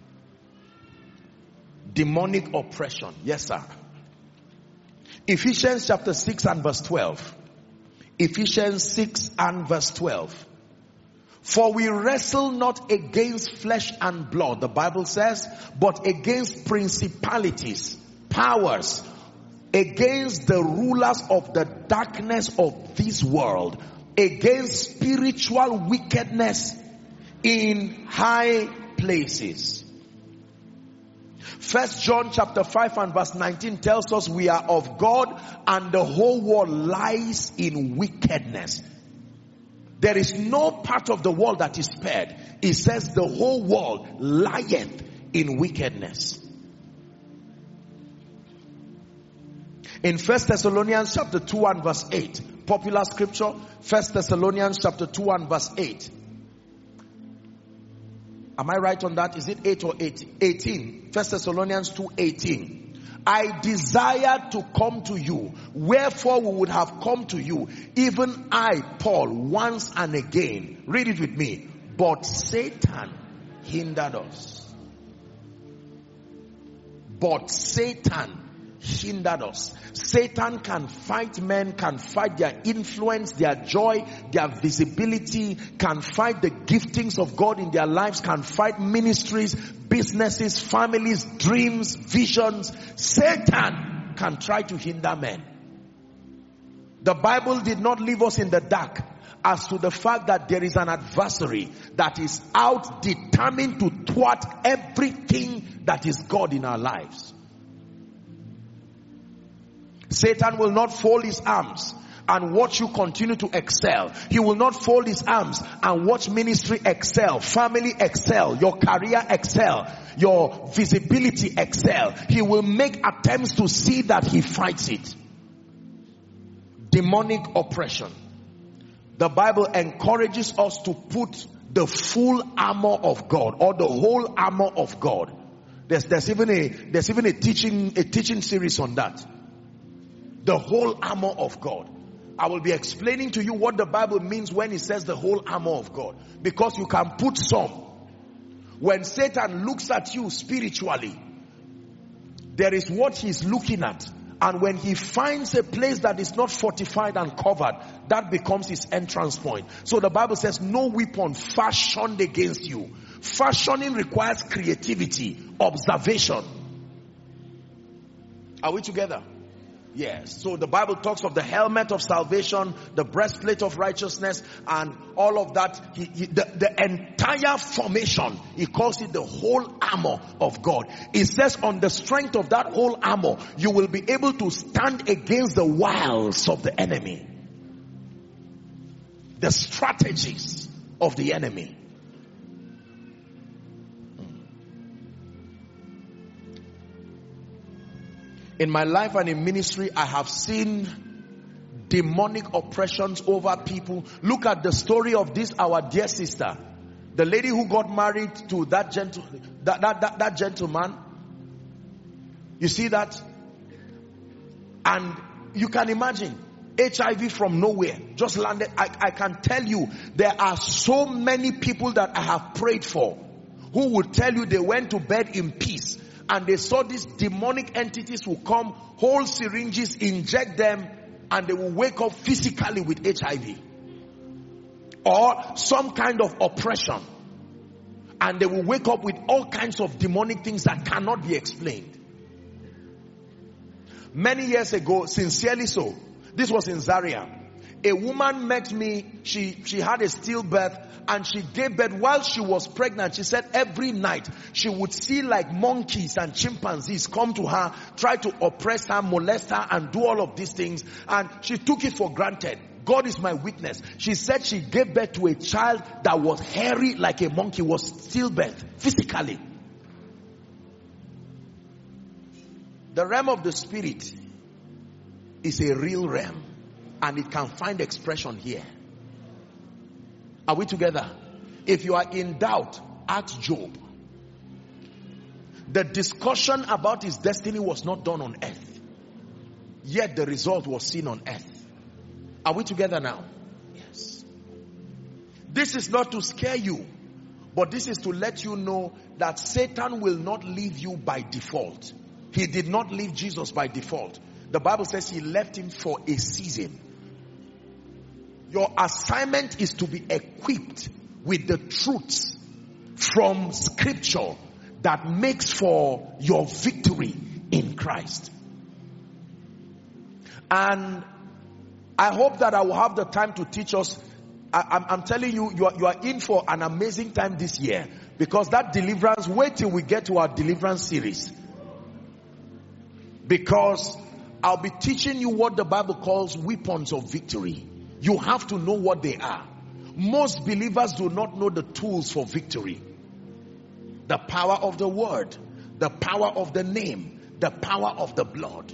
Demonic oppression. Yes, sir. Ephesians chapter 6 and verse 12. Ephesians 6 and verse 12. For we wrestle not against flesh and blood, the Bible says, but against principalities, powers, against the rulers of the darkness of this world, against spiritual wickedness in high places. 1 John chapter 5 and verse 19 tells us we are of God and the whole world lies in wickedness. There is no part of the world that is spared. It says the whole world lieth in wickedness. In 1 Thessalonians chapter 2 and verse 8, popular scripture, 1 Thessalonians chapter 2 and verse 8. Am I right on that? Is it 8 or 18? 1 Thessalonians 2:18. I desire to come to you, wherefore we would have come to you, even I, Paul, once and again. Read it with me. But Satan hindered us. But Satan hindered us. Satan can fight men, can fight their influence, their joy, their visibility, can fight the giftings of God in their lives, can fight ministries, businesses, families, dreams, visions. Satan can try to hinder men. The Bible did not leave us in the dark as to the fact that there is an adversary that is out determined to thwart everything that is God in our lives. Satan will not fold his arms and watch you continue to excel. He will not fold his arms and watch ministry excel, family excel, your career excel, your visibility excel. He will make attempts to see that he fights it. Demonic oppression. The Bible encourages us to put the full armor of God, or the whole armor of God. There's even a teaching series on that. The whole armor of God. I will be explaining to you what the Bible means when it says the whole armor of God. Because you can put some. When Satan looks at you spiritually, there is what he's looking at. And when he finds a place that is not fortified and covered, that becomes his entrance point. So the Bible says, no weapon fashioned against you. Fashioning requires creativity, observation. Are we together? Yes. So the Bible talks of the helmet of salvation, the breastplate of righteousness, and all of that. The entire formation, he calls it the whole armor of God. It says on the strength of that whole armor, you will be able to stand against the wiles of the enemy. The strategies of the enemy. In my life and in ministry, I have seen demonic oppressions over people. Look at the story of this, our dear sister. The lady who got married to that gentleman. You see that? And you can imagine, HIV from nowhere just landed. I can tell you, there are so many people that I have prayed for who would tell you they went to bed in peace. And they saw these demonic entities will come, hold syringes, inject them, and they will wake up physically with HIV. Or some kind of oppression. And they will wake up with all kinds of demonic things that cannot be explained. Many years ago, sincerely so, this was in Zaria. A woman met me, she had a stillbirth, and she gave birth while she was pregnant. She said every night she would see like monkeys and chimpanzees come to her, try to oppress her, molest her, and do all of these things. And she took it for granted. God is my witness. She said she gave birth to a child that was hairy like a monkey, was stillbirth, physically. The realm of the spirit is a real realm, and it can find expression here. Are we together? If you are in doubt, ask Job. The discussion about his destiny was not done on earth, yet the result was seen on earth. Are we together now? Yes. This is not to scare you, but this is to let you know that Satan will not leave you by default. He did not leave Jesus by default. The Bible says he left him for a season. Your assignment is to be equipped with the truths from scripture that makes for your victory in Christ. And I hope that I will have the time to teach us. I'm telling you, you are in for an amazing time this year, because that deliverance, wait till we get to our deliverance series. Because I'll be teaching you what the Bible calls weapons of victory. You have to know what they are. Most believers do not know the tools for victory. The power of the word, the power of the name, the power of the blood.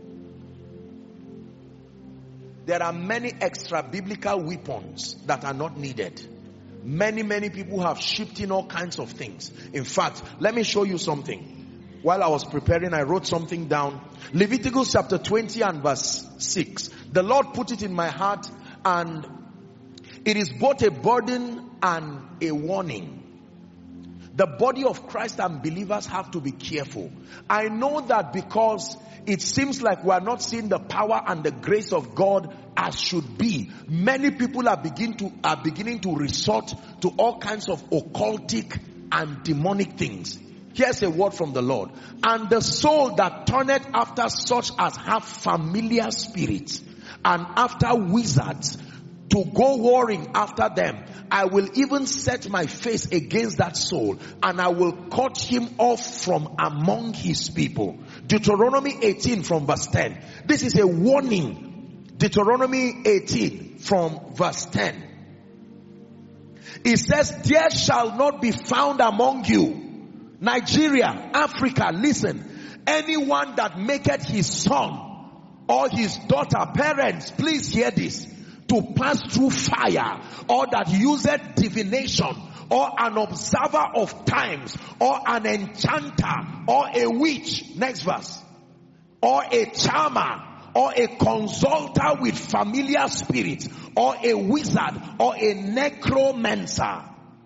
There are many extra biblical weapons that are not needed. Many people have shipped in all kinds of things. In fact, let me show you something. While I was preparing, I wrote something down. Leviticus chapter 20 and verse 6. The Lord put it in my heart, and it is both a burden and a warning. The body of Christ and believers have to be careful. I know that because it seems like we are not seeing the power and the grace of God as should be, many people are beginning to resort to all kinds of occultic and demonic things. Here's a word from the Lord. And the soul that turneth after such as have familiar spirits, and after wizards, to go warring after them, I will even set my face against that soul, and I will cut him off from among his people. Deuteronomy 18 from verse 10. This is a warning. Deuteronomy 18 from verse 10. It says, there shall not be found among you, Nigeria, Africa, listen, anyone that maketh his son or his daughter, parents, please hear this, to pass through fire, or that useth divination, or an observer of times, or an enchanter, or a witch, next verse, or a charmer, or a consulter with familiar spirits, or a wizard, or a necromancer.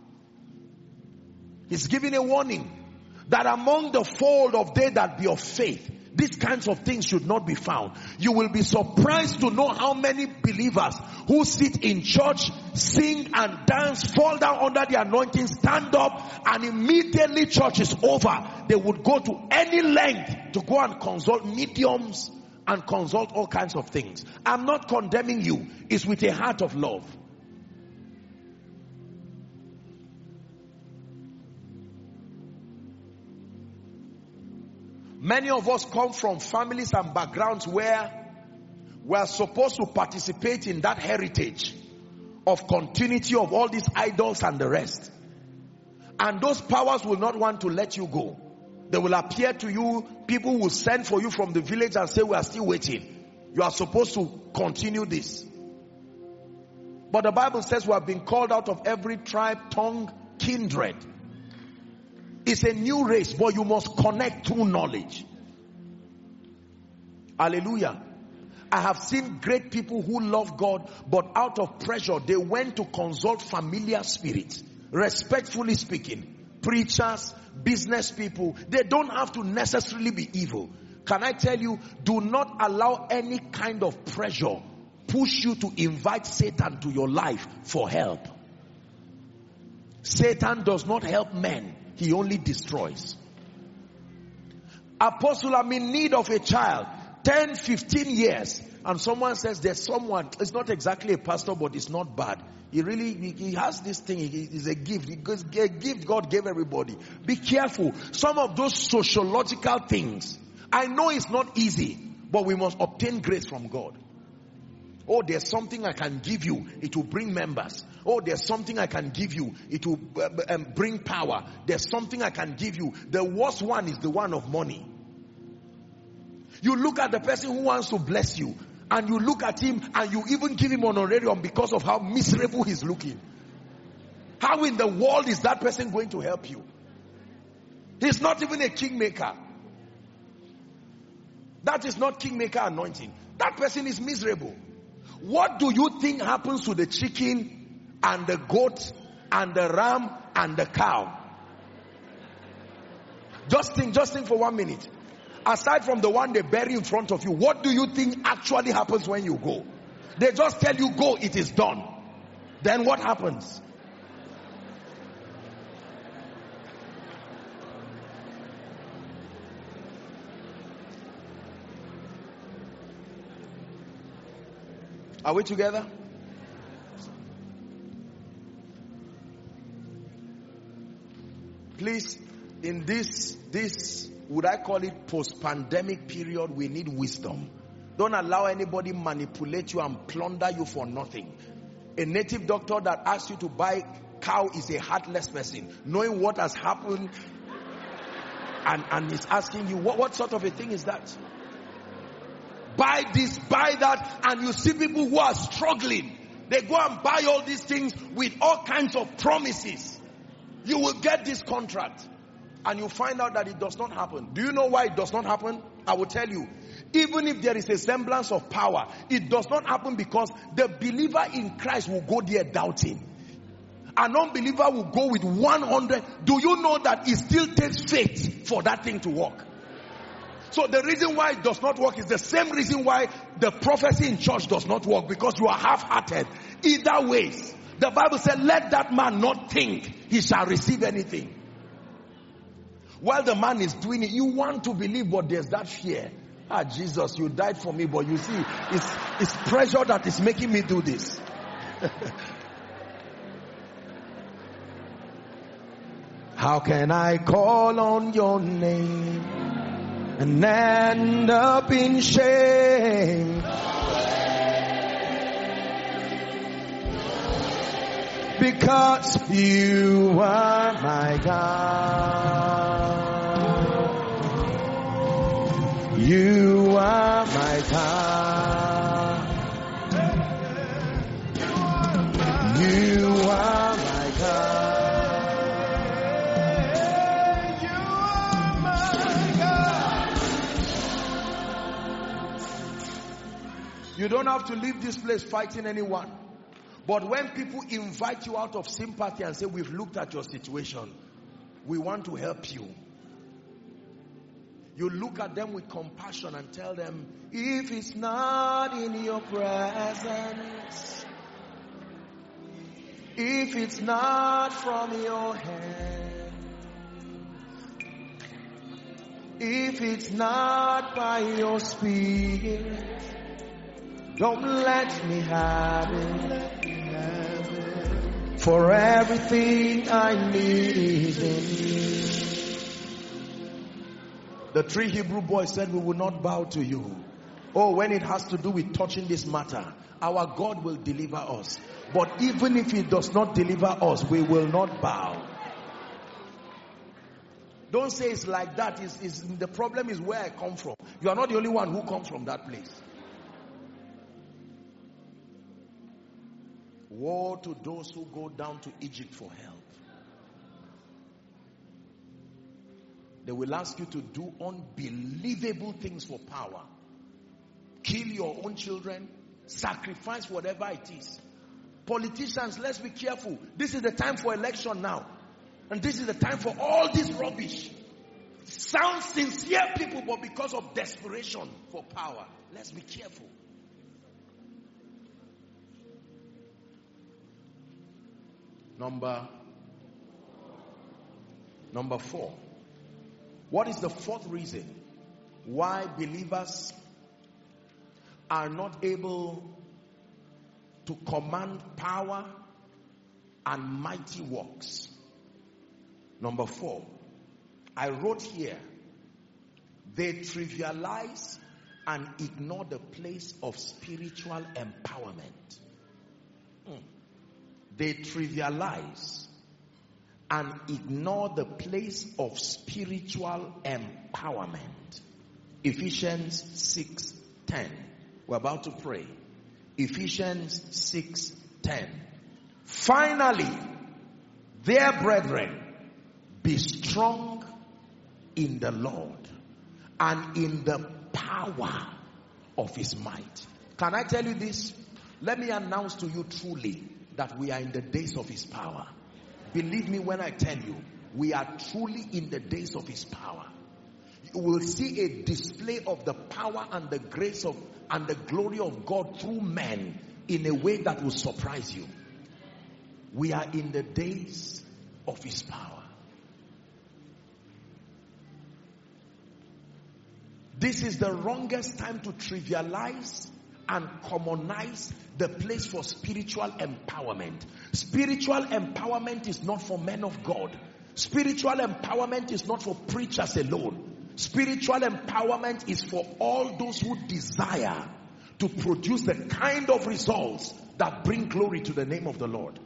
He's giving a warning that among the fold of they that be of faith, these kinds of things should not be found. You will be surprised to know how many believers who sit in church, sing and dance, fall down under the anointing, stand up, and immediately church is over, they would go to any length to go and consult mediums and consult all kinds of things. I'm not condemning you. It's with a heart of love. Many of us come from families and backgrounds where we are supposed to participate in that heritage of continuity of all these idols and the rest. And those powers will not want to let you go. They will appear to you. People will send for you from the village and say, we are still waiting. You are supposed to continue this. But the Bible says we have been called out of every tribe, tongue, kindred. It's a new race, but you must connect through knowledge. Hallelujah. I have seen great people who love God, but out of pressure, they went to consult familiar spirits. Respectfully speaking, preachers, business people, they don't have to necessarily be evil. Can I tell you, do not allow any kind of pressure push you to invite Satan to your life for help. Satan does not help men. He only destroys. Apostle, I'm in need of a child. 10, 15 years. And someone says there's someone, it's not exactly a pastor, but it's not bad. He has this thing. It's a gift. Because a gift God gave everybody. Be careful. Some of those sociological things, I know it's not easy, but we must obtain grace from God. Oh, there's something I can give you. It will bring members. Oh, there's something I can give you. It will bring power. There's something I can give you. The worst one is the one of money. You look at the person who wants to bless you, and you look at him and you even give him honorarium because of how miserable he's looking. How in the world is that person going to help you? He's not even a kingmaker. That is not kingmaker anointing. That person is miserable. What do you think happens to the chicken and the goat and the ram and the cow? Just think for 1 minute. Aside from the one they bury in front of you, what do you think actually happens when you go? They just tell you, go, it is done. Then what happens? Are we together? Please, in this would I call it post-pandemic period, we need wisdom. Don't allow anybody manipulate you and plunder you for nothing. A native doctor that asks you to buy cow is a heartless person, knowing what has happened, and is asking you, what sort of a thing is that? Buy this, buy that, and you see people who are struggling. They go and buy all these things with all kinds of promises. You will get this contract. And you find out that it does not happen. Do you know why it does not happen? I will tell you. Even if there is a semblance of power, it does not happen because the believer in Christ will go there doubting. An unbeliever will go with 100. Do you know that it still takes faith for that thing to work? So the reason why it does not work is the same reason why the prophecy in church does not work, because you are half-hearted. Either ways, the Bible said, let that man not think he shall receive anything. While the man is doing it, you want to believe, but there's that fear. Jesus, you died for me, but you see, it's pressure that is making me do this. How can I call on your name and end up in shame? Because you are my God. You are my God. You are my God. You are my God. You don't have to leave this place fighting anyone. But when people invite you out of sympathy and say, we've looked at your situation, we want to help you, you look at them with compassion and tell them, if it's not in your presence, if it's not from your hand, If it's not by your spirit, don't let me have it. For everything I need is in you. The 3 Hebrew boys said, we will not bow to you. Oh, when it has to do with touching this matter, our God will deliver us. But even if he does not deliver us, we will not bow. Don't say it's like that. The problem is where I come from. You are not the only one who comes from that place. Woe to those who go down to Egypt for help. They will ask you to do unbelievable things for power. Kill your own children. Sacrifice whatever it is. Politicians, let's be careful. This is the time for election now. And this is the time for all this rubbish. Sound sincere people, but because of desperation for power. Let's be careful. Number 4. What is the 4th reason why believers are not able to command power and mighty works? Number 4, I wrote here, they trivialize and ignore the place of spiritual empowerment. They trivialize and ignore the place of spiritual empowerment. Ephesians 6:10. We're about to pray. Ephesians 6:10. Finally, dear brethren, be strong in the Lord and in the power of his might. Can I tell you this? Let me announce to you truly that we are in the days of his power. Believe me when I tell you, we are truly in the days of his power. You will see a display of the power and the grace of and the glory of God through men in a way that will surprise you. We are in the days of his power. This is the wrongest time to trivialize and commonize the place for spiritual empowerment. Spiritual empowerment is not for men of God. Spiritual empowerment is not for preachers alone. Spiritual empowerment is for all those who desire to produce the kind of results that bring glory to the name of the Lord.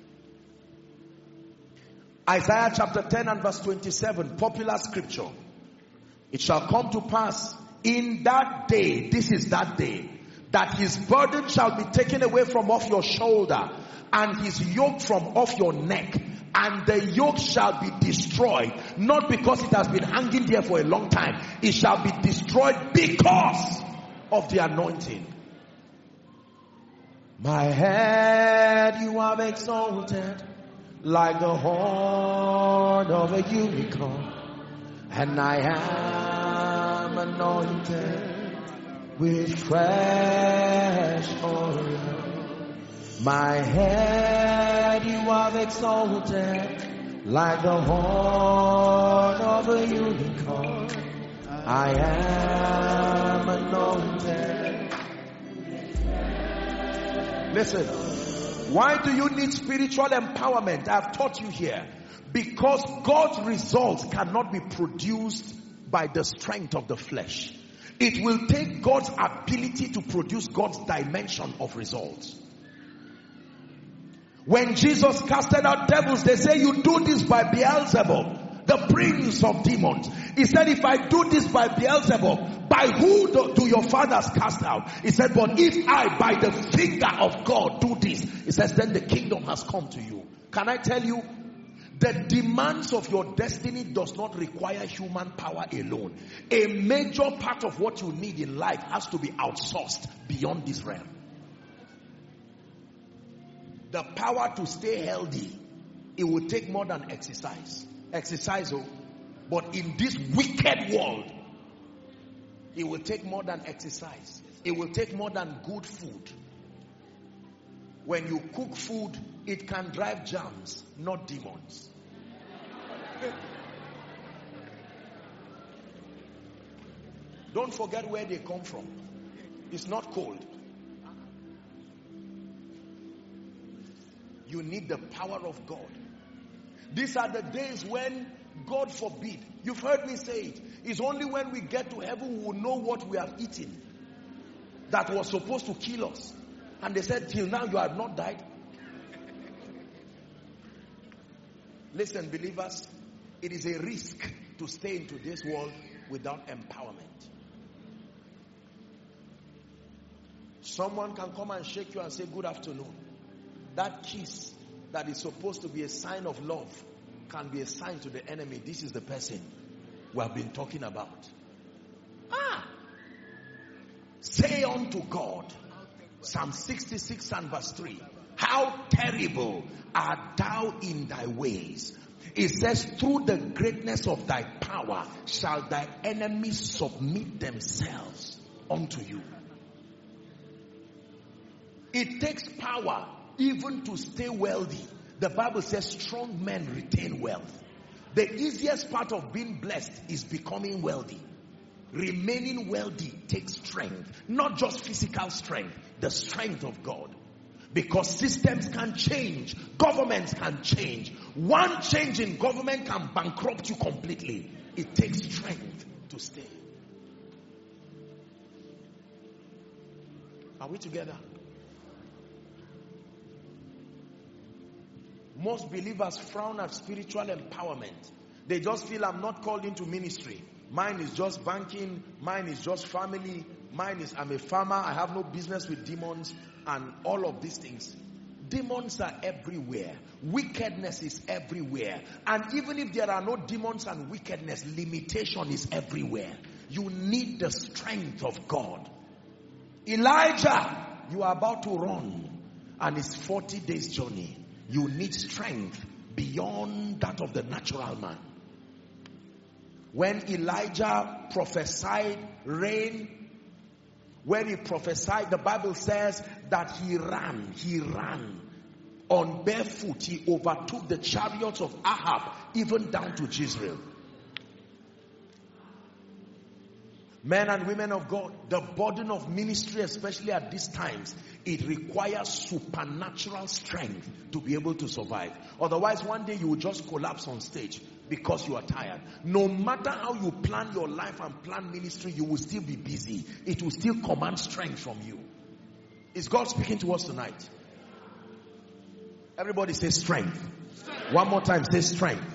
Isaiah chapter 10 and verse 27, popular scripture. It shall come to pass in that day, this is that day, that his burden shall be taken away from off your shoulder and his yoke from off your neck, and the yoke shall be destroyed, not because it has been hanging there for a long time. It shall be destroyed because of the anointing. My head you have exalted like the horn of a unicorn, and I am anointed with fresh oil. My head you have exalted like the horn of a unicorn. I am anointed. Listen, why do you need spiritual empowerment? I've taught you here. Because God's results cannot be produced by the strength of the flesh. It will take God's ability to produce God's dimension of results. When Jesus casted out devils, they say you do this by Beelzebub, the prince of demons. He said, if I do this by Beelzebub, by who do your fathers cast out? He said, but if I by the finger of God do this, he says, then the kingdom has come to you. Can I tell you? The demands of your destiny does not require human power alone. A major part of what you need in life has to be outsourced beyond this realm. The power to stay healthy, it will take more than exercise. But in this wicked world, it will take more than exercise. It will take more than good food. When you cook food, it can drive germs, not demons. Don't forget where they come from. It's not cold. You need the power of God. These are the days when, God forbid, you've heard me say it, it's only when we get to heaven we will know what we have eaten that was supposed to kill us. And they said, till now you have not died. Listen, believers, it is a risk to stay in today's world without empowerment. Someone can come and shake you and say, good afternoon. That kiss that is supposed to be a sign of love can be a sign to the enemy. This is the person we have been talking about. Say unto God, Psalm 66 and verse 3, how terrible art thou in thy ways. It says, through the greatness of thy power shall thy enemies submit themselves unto you. It takes power even to stay wealthy. The Bible says strong men retain wealth. The easiest part of being blessed is becoming wealthy. Remaining wealthy takes strength, not just physical strength, the strength of God. Because systems can change, governments can change. One change in government can bankrupt you completely. It takes strength to stay. Are we together? Most believers frown at spiritual empowerment. They just feel, I'm not called into ministry. Mine is just banking. Mine is just family. Mine is, I'm a farmer. I have no business with demons and all of these things. Demons are everywhere. Wickedness is everywhere. And even if there are no demons and wickedness, limitation is everywhere. You need the strength of God. Elijah, you are about to run and it's 40 days journey. You need strength beyond that of the natural man. When Elijah prophesied rain, when he prophesied, the Bible says that he ran on barefoot. He overtook the chariots of Ahab, even down to Jezreel. Men and women of God, the burden of ministry, especially at these times, it requires supernatural strength to be able to survive. Otherwise, one day you will just collapse on stage because you are tired. No matter how you plan your life and plan ministry, you will still be busy. It will still command strength from you. Is God speaking to us tonight? Everybody say strength. One more time, say strength.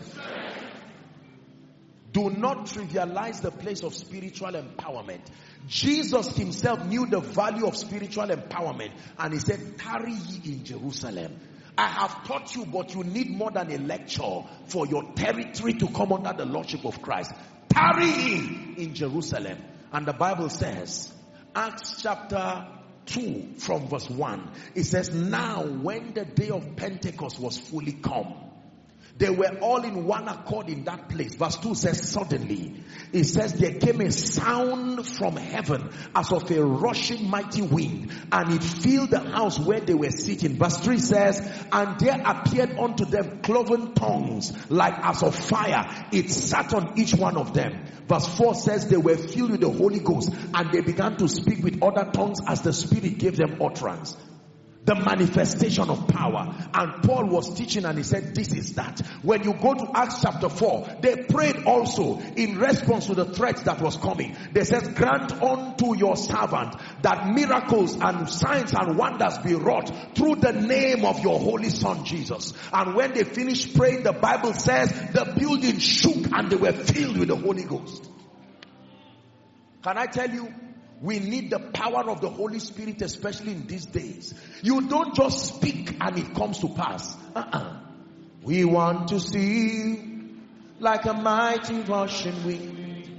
Do not trivialize the place of spiritual empowerment. Jesus himself knew the value of spiritual empowerment, and he said, tarry ye in Jerusalem. I have taught you, but you need more than a lecture for your territory to come under the lordship of Christ. Tarry ye in Jerusalem. And the Bible says, Acts chapter 2 from verse 1, it says, now when the day of Pentecost was fully come, they were all in one accord in that place. Verse 2 says, suddenly, it says, there came a sound from heaven as of a rushing mighty wind, and it filled the house where they were sitting. Verse 3 says, and there appeared unto them cloven tongues like as of fire. It sat on each one of them. Verse 4 says, they were filled with the Holy Ghost, and they began to speak with other tongues as the Spirit gave them utterance. The manifestation of power. And Paul was teaching and he said, this is that. When you go to Acts chapter 4, they prayed also in response to the threat that was coming. They said, grant unto your servant that miracles and signs and wonders be wrought through the name of your holy Son Jesus. And when they finished praying, the Bible says the building shook and they were filled with the Holy Ghost. Can I tell you? We need the power of the Holy Spirit, especially in these days. You don't just speak and it comes to pass. We want to see you like a mighty rushing wind.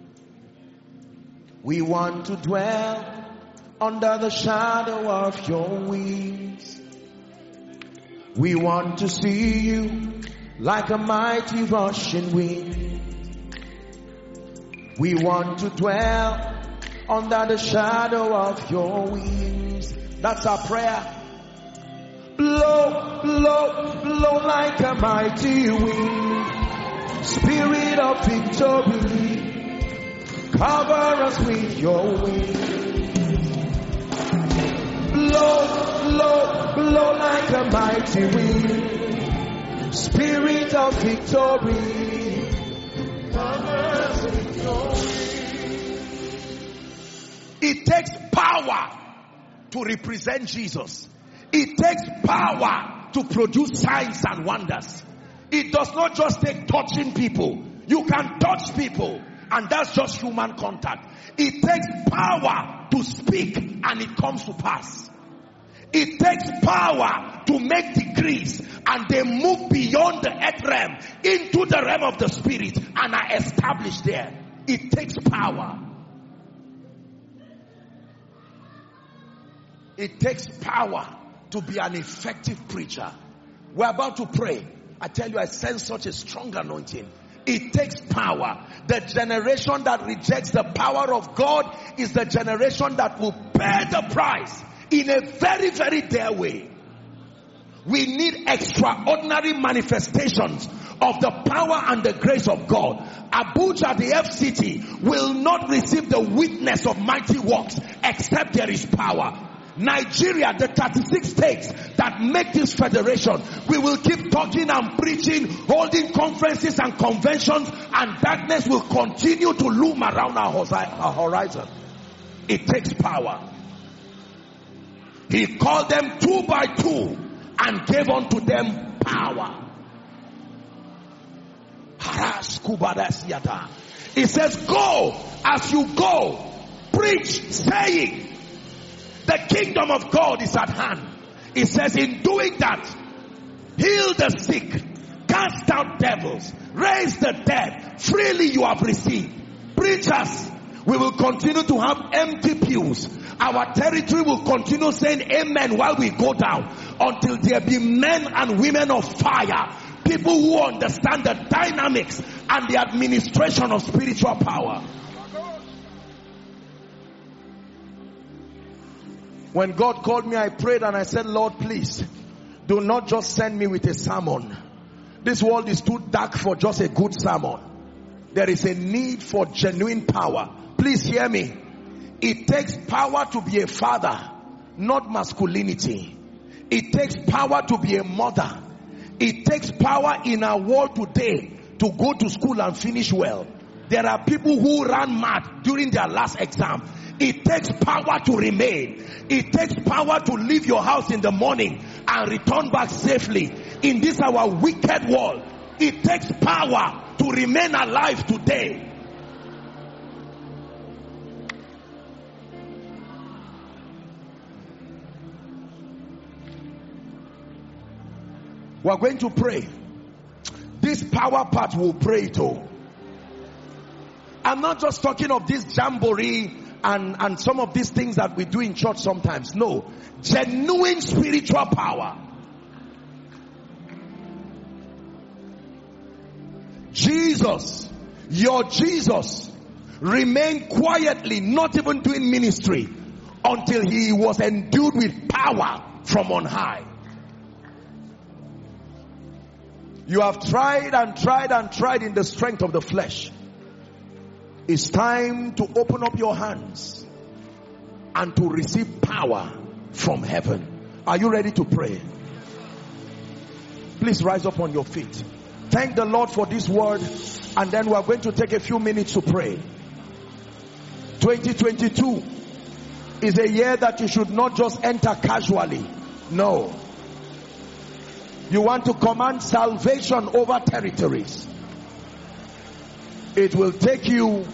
We want to dwell under the shadow of your wings. We want to see you like a mighty rushing wind. We want to dwell under the shadow of your wings. That's our prayer. Blow, blow, blow like a mighty wind. Spirit of victory, Cover us with your wings. Blow, blow, blow like a mighty wind. Spirit of victory. Cover us with your wings. It takes power to represent Jesus. It takes power to produce signs and wonders. It does not just take touching people. You can touch people, and that's just human contact. It takes power to speak, and it comes to pass. It takes power to make decrees, and they move beyond the earth realm into the realm of the spirit and are established there. It takes power. It takes power to be an effective preacher. We're about to pray. I tell you, I sense such a strong anointing. It takes power. The generation that rejects the power of God is the generation that will pay the price in a very, very dear way. We need extraordinary manifestations of the power and the grace of God. Abuja, the FCT, will not receive the witness of mighty works except there is power. Nigeria, the 36 states that make this federation, we will keep talking and preaching, holding conferences and conventions, and darkness will continue to loom around our horizon. It takes power. He called them 2 by 2 and gave unto them power. He says, go, as you go, preach, saying, the kingdom of God is at hand. He says, in doing that, heal the sick, cast out devils, raise the dead. Freely you have received. Preachers, we will continue to have empty pews. Our territory will continue saying amen while we go down, until there be men and women of fire, people who understand the dynamics and the administration of spiritual power. When God called me, I prayed and I said, Lord, please do not just send me with a sermon. This world is too dark for just a good sermon. There is a need for genuine power. Please hear me. It takes power to be a father, not masculinity. It takes power to be a mother. It takes power in our world today to go to school and finish well. There are people who ran mad during their last exam. It takes power to remain. It takes power to leave your house in the morning and return back safely in this our wicked world. It takes power to remain alive today. We're going to pray. This power part will pray too. I'm not just talking of this jamboree and some of these things that we do in church sometimes. No. Genuine spiritual power. Jesus, your Jesus, remained quietly, not even doing ministry, until he was endued with power from on high. You have tried and tried and tried in the strength of the flesh. It's time to open up your hands and to receive power from heaven. Are you ready to pray? Please rise up on your feet. Thank the Lord for this word, and then we are going to take a few minutes to pray. 2022 is a year that you should not just enter casually. No. You want to command salvation over territories. It will take you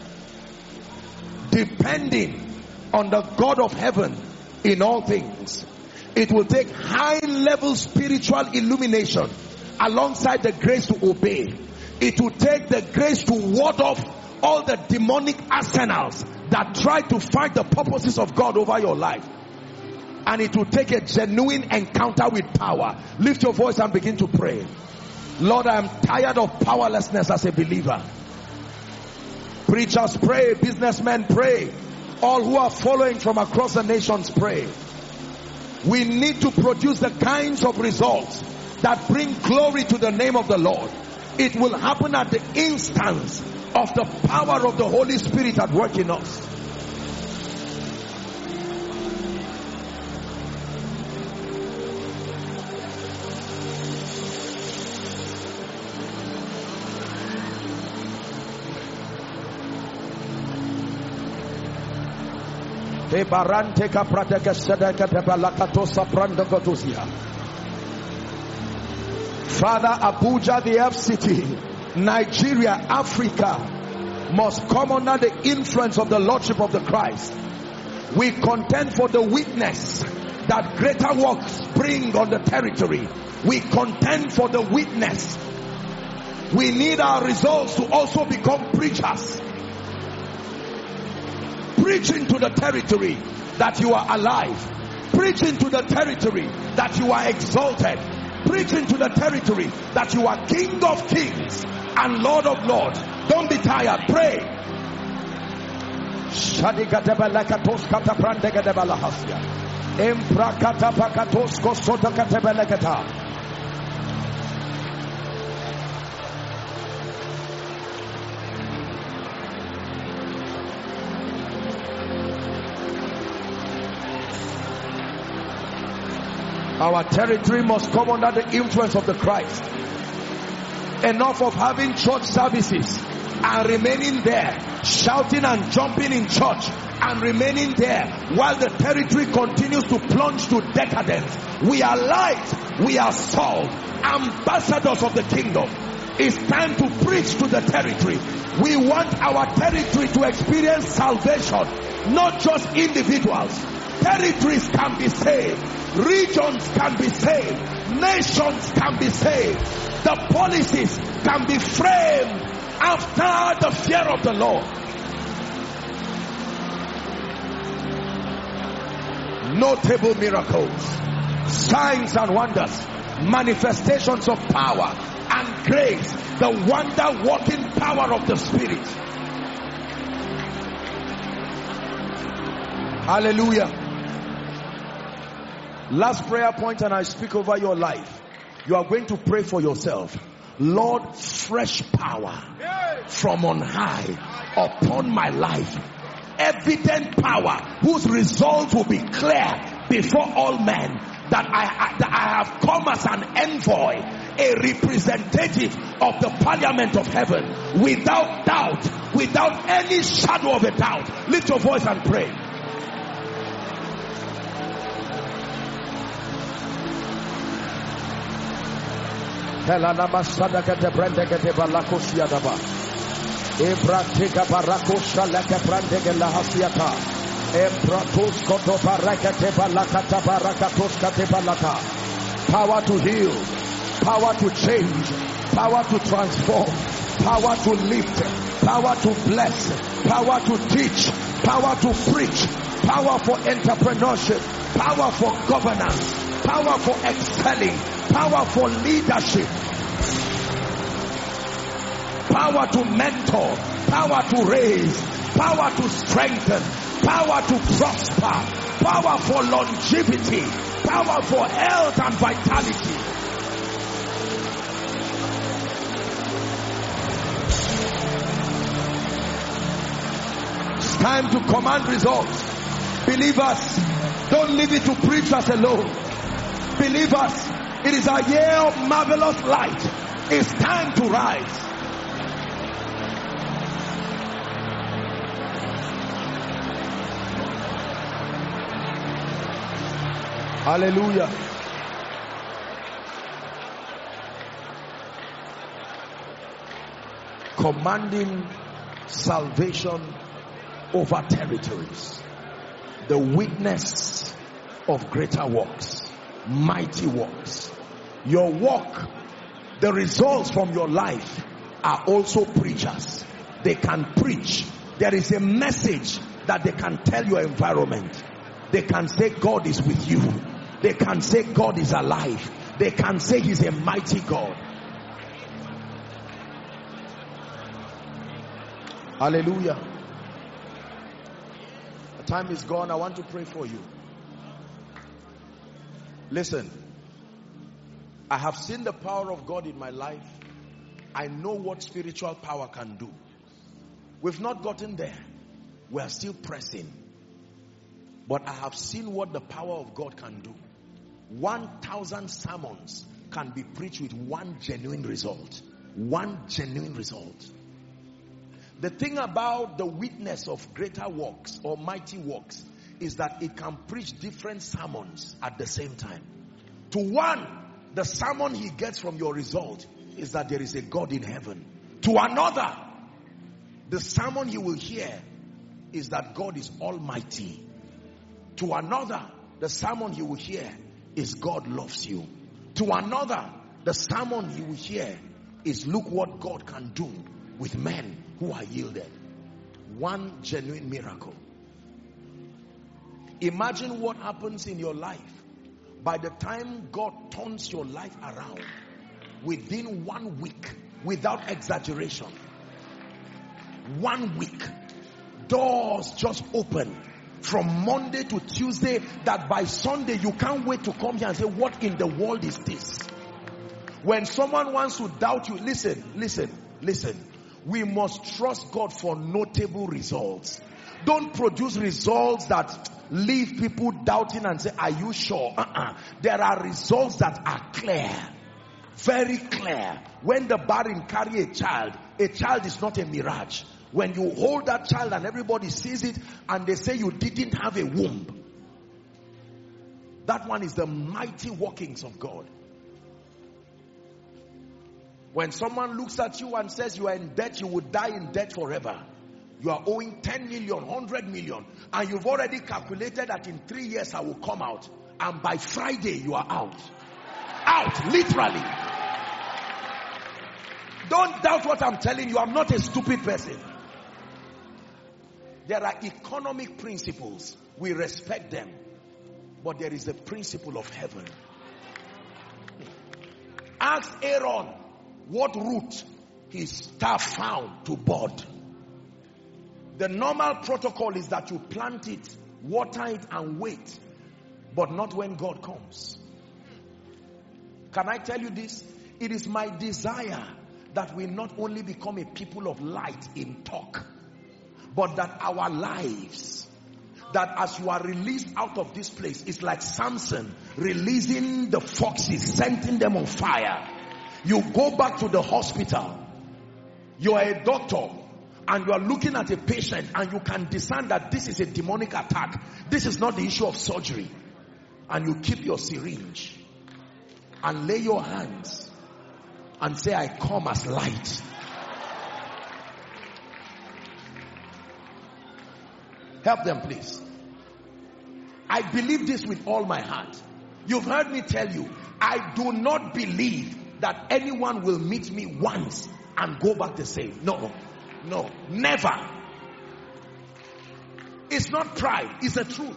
depending on the God of heaven in all things. It will take high level spiritual illumination alongside the grace to obey. It will take the grace to ward off all the demonic arsenals that try to fight the purposes of God over your life. And it will take a genuine encounter with power. Lift your voice and begin to pray. Lord, I am tired of powerlessness as a believer. Preachers pray, businessmen pray, all who are following from across the nations pray. We need to produce the kinds of results that bring glory to the name of the Lord. It will happen at the instance of the power of the Holy Spirit at work in us. Father, Abuja, the FCT, Nigeria, Africa must come under the influence of the Lordship of the Christ. We contend for the witness that greater works bring on the territory. We contend for the witness. We need our results to also become preachers. Preach into the territory that you are alive. Preach into the territory that you are exalted. Preach into the territory that you are King of Kings and Lord of Lords. Don't be tired. Pray. Our territory must come under the influence of the Christ. Enough of having church services and remaining there, shouting and jumping in church and remaining there while the territory continues to plunge to decadence. We are light, we are salt, ambassadors of the kingdom. It's time to preach to the territory. We want our territory to experience salvation, not just individuals. Territories can be saved. Regions can be saved. Nations can be saved. The policies can be framed after the fear of the Lord. Notable miracles, signs and wonders, manifestations of power and grace, the wonder-working power of the Spirit. Hallelujah. Last prayer point, and I speak over your life. You are going to pray for yourself. Lord, fresh power from on high upon my life. Evident power whose results will be clear before all men, that I have come as an envoy, a representative of the parliament of heaven, without doubt, without any shadow of a doubt. Lift your voice and pray. Power to heal, power to change, power to transform, power to lift, power to bless, power to teach, power to preach, power for entrepreneurship, power for governance, power for excelling, power for leadership, power to mentor, power to raise, power to strengthen, power to prosper, power for longevity, power for health and vitality. It's time to command results. Believers, don't leave it to preachers alone. Believers, it is a year of marvelous light. It's time to rise. Hallelujah. Commanding salvation over territories. The witness of greater works, mighty works. Your work, the results from your life are also preachers. They can preach. There is a message that they can tell your environment. They can say God is with you. They can say God is alive. They can say He's a mighty God. Hallelujah. The time is gone. I want to pray for you. Listen, I have seen the power of God in my life. I know what spiritual power can do. We've not gotten there. We are still pressing. But I have seen what the power of God can do. 1,000 sermons can be preached with one genuine result. One genuine result. The thing about the witness of greater works or mighty works is that it can preach different sermons at the same time. To one, the sermon he gets from your result is that there is a God in heaven. To another, the sermon he will hear is that God is almighty. To another, the sermon he will hear is God loves you. To another, the sermon he will hear is look what God can do with men who are yielded. One genuine miracle. Imagine what happens in your life by the time God turns your life around within 1 week, without exaggeration. 1 week, doors just open from Monday to Tuesday, that by Sunday you can't wait to come here and say, what in the world is this? When someone wants to doubt you, listen. We must trust God for notable results. Don't produce results that leave people doubting and say, are you sure? There are results that are clear. Very clear. When the barren carry a child is not a mirage. When you hold that child and everybody sees it and they say you didn't have a womb, that one is the mighty workings of God. When someone looks at you and says you are in debt, you will die in debt forever. You are owing 10 million, 100 million, and you've already calculated that in 3 years I will come out. And by Friday you are out. Out, literally. Don't doubt what I'm telling you. I'm not a stupid person. There are economic principles. We respect them. But there is the principle of heaven. Ask Aaron what root his staff found to bud. The normal protocol is that you plant it, water it, and wait. But not when God comes. Can I tell you this? It is my desire that we not only become a people of light in talk, but that our lives, that as you are released out of this place, it's like Samson releasing the foxes, setting them on fire. You go back to the hospital, you are a doctor, and you are looking at a patient and you can discern that this is a demonic attack. This is not the issue of surgery. And you keep your syringe and lay your hands and say, I come as light. Help them, please. I believe this with all my heart. You've heard me tell you, I do not believe that anyone will meet me once and go back the same. No, never. It's not pride, it's the truth.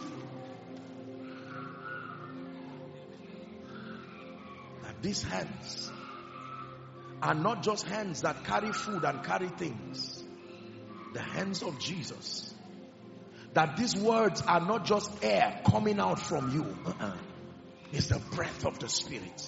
That these hands are not just hands that carry food and carry things. The hands of Jesus. That these words are not just air coming out from you. It's the breath of the Spirit.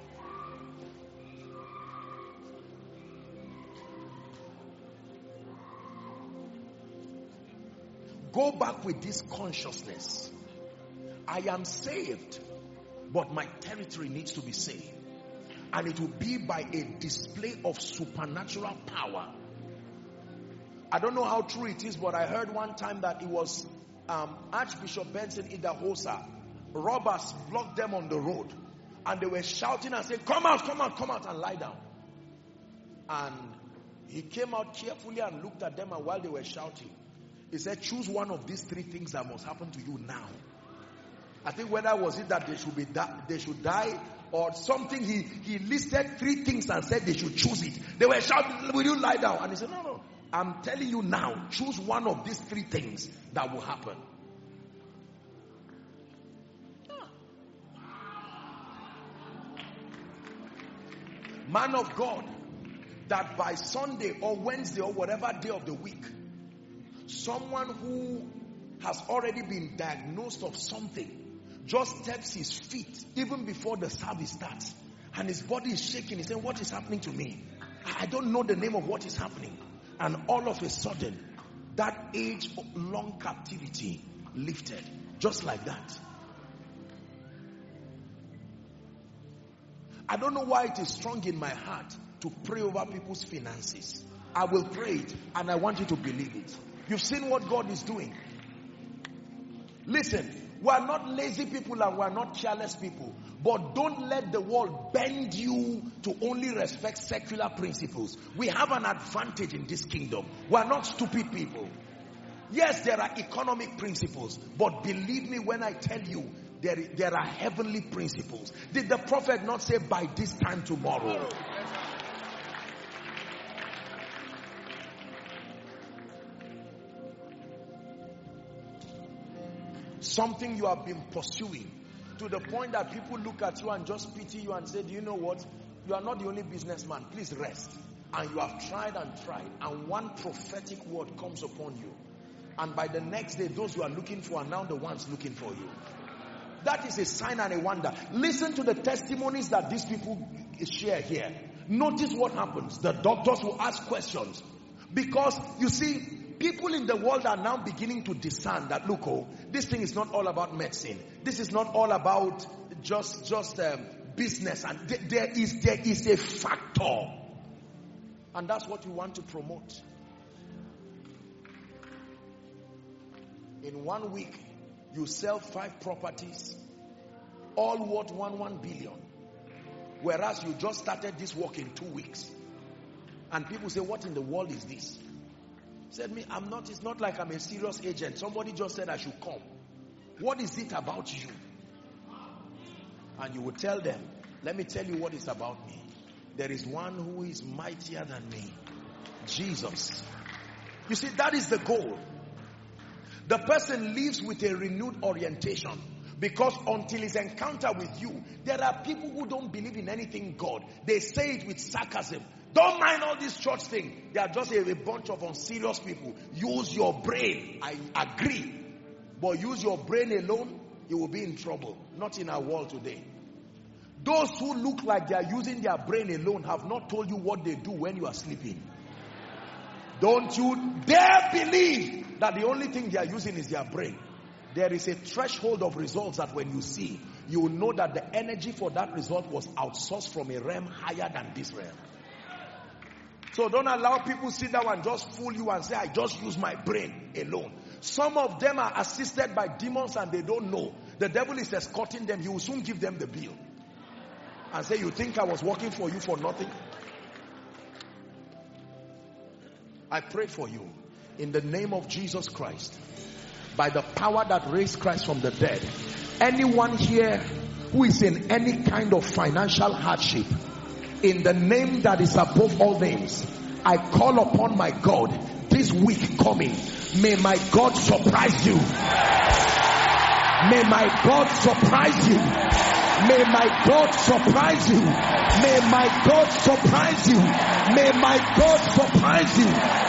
Go back with this consciousness. I am saved, but my territory needs to be saved. And it will be by a display of supernatural power. I don't know how true it is, but I heard one time that it was Archbishop Benson Idahosa. Robbers blocked them on the road. And they were shouting and saying, come out and lie down. And he came out carefully and looked at them, and while they were shouting, he said, choose one of these three things that must happen to you now. I think whether was it that they should die or something, he listed three things and said they should choose it. They were shouting, will you lie down? And he said, no, I'm telling you now, choose one of these three things that will happen. Man of God, that by Sunday or Wednesday or whatever day of the week, someone who has already been diagnosed of something just steps his feet even before the service starts, and his body is shaking. He's saying, what is happening to me? I don't know the name of what is happening. And all of a sudden, that age-long captivity lifted. Just like that. I don't know why it is strong in my heart to pray over people's finances. I will pray it, and I want you to believe it. You've seen what God is doing. Listen, we are not lazy people and we are not careless people. But don't let the world bend you to only respect secular principles. We have an advantage in this kingdom. We are not stupid people. Yes, there are economic principles. But believe me when I tell you, there are heavenly principles. Did the prophet not say by this time tomorrow? Something you have been pursuing to the point that people look at you and just pity you and say, do you know what? You are not the only businessman. Please rest. And you have tried and tried. And one prophetic word comes upon you. And by the next day, those you are looking for are now the ones looking for you. That is a sign and a wonder. Listen to the testimonies that these people share here. Notice what happens. The doctors will ask questions. Because, you see, people in the world are now beginning to discern that, look, this thing is not all about medicine. This is not all about just business. And there is a factor. And that's what we want to promote. In 1 week, you sell 5 properties, all worth 1 billion. Whereas you just started this work in 2 weeks. And people say, what in the world is this? Said me, it's not like I'm a serious agent. Somebody just said I should come. What is it about you? And you would tell them, let me tell you what is about me. There is one who is mightier than me. Jesus. You see, that is the goal. The person lives with a renewed orientation. Because until his encounter with you, there are people who don't believe in anything God. They say it with sarcasm. Don't mind all this church thing. They are just a bunch of unserious people. Use your brain. I agree. But use your brain alone, you will be in trouble. Not in our world today. Those who look like they are using their brain alone have not told you what they do when you are sleeping. Don't you dare believe that the only thing they are using is their brain. There is a threshold of results that when you see, you will know that the energy for that result was outsourced from a realm higher than this realm. So don't allow people sit down and just fool you and say, I just use my brain alone. Some of them are assisted by demons and they don't know. The devil is escorting them. He will soon give them the bill. And say, you think I was working for you for nothing? I pray for you in the name of Jesus Christ. By the power that raised Christ from the dead. Anyone here who is in any kind of financial hardship, in the name that is above all names, I call upon my God this week coming. May my God surprise you. May my God surprise you. May my God surprise you. May my God surprise you. May my God surprise you.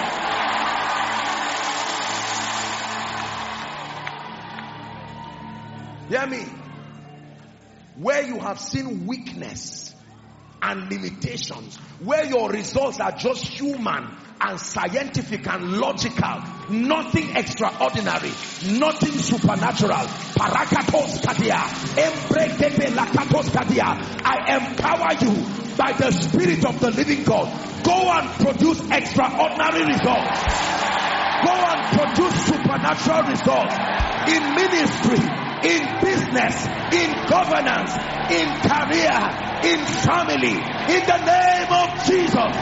Hear me. Where you have seen weakness and limitations, where your results are just human and scientific and logical, nothing extraordinary, nothing supernatural. Parakatos kadia, embrekepe lakatos kadia. I empower you by the Spirit of the living God. Go and produce extraordinary results. Go and produce supernatural results in ministry, in business, in governance, in career, in family, in the name of Jesus.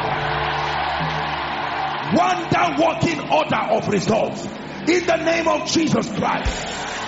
Wonder working order of results in the name of Jesus Christ.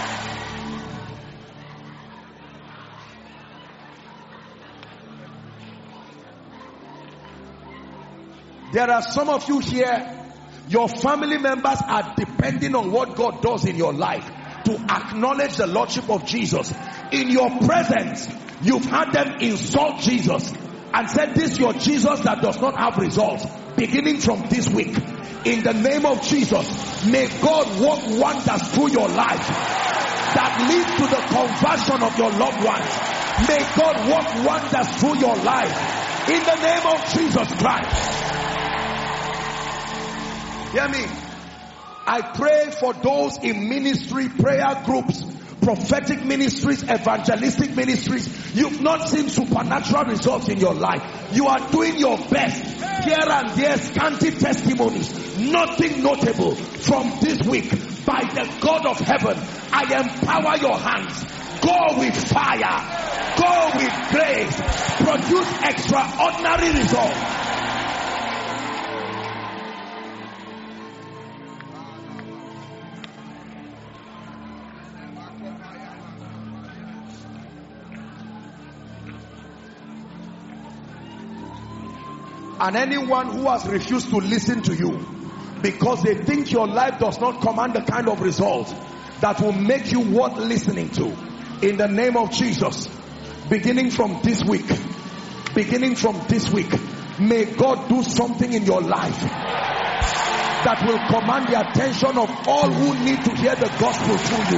There are some of you here, your family members are depending on what God does in your life to acknowledge the Lordship of Jesus. In your presence, you've had them insult Jesus and said, this is your Jesus that does not have results. Beginning from this week, in the name of Jesus, may God work wonders through your life that lead to the conversion of your loved ones. May God work wonders through your life in the name of Jesus Christ. Hear me. I pray for those in ministry, prayer groups, prophetic ministries, evangelistic ministries. You've not seen supernatural results in your life. You are doing your best. Here and there, scanty testimonies. Nothing notable. From this week, by the God of heaven, I empower your hands. Go with fire. Go with grace. Produce extraordinary results. And anyone who has refused to listen to you because they think your life does not command the kind of result that will make you worth listening to, in the name of Jesus, beginning from this week, may God do something in your life that will command the attention of all who need to hear the gospel through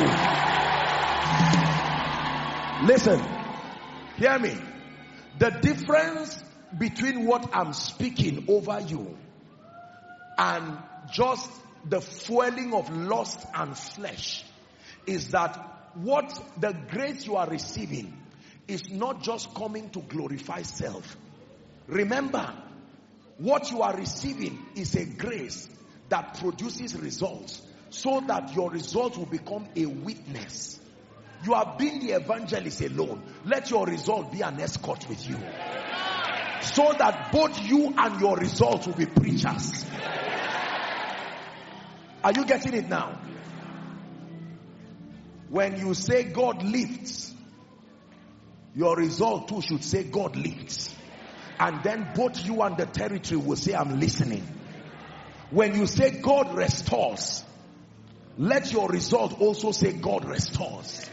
you. Listen, hear me. The difference between what I'm speaking over you and just the fueling of lust and flesh is that what the grace you are receiving is not just coming to glorify self. Remember, what you are receiving is a grace that produces results, so that your results will become a witness. You have been the evangelist alone. Let your result be an escort with you, so that both you and your results will be preachers. Are you getting it now? When you say God lifts, your result too should say God lifts. And then both you and the territory will say, I'm listening. When you say God restores, let your result also say God restores.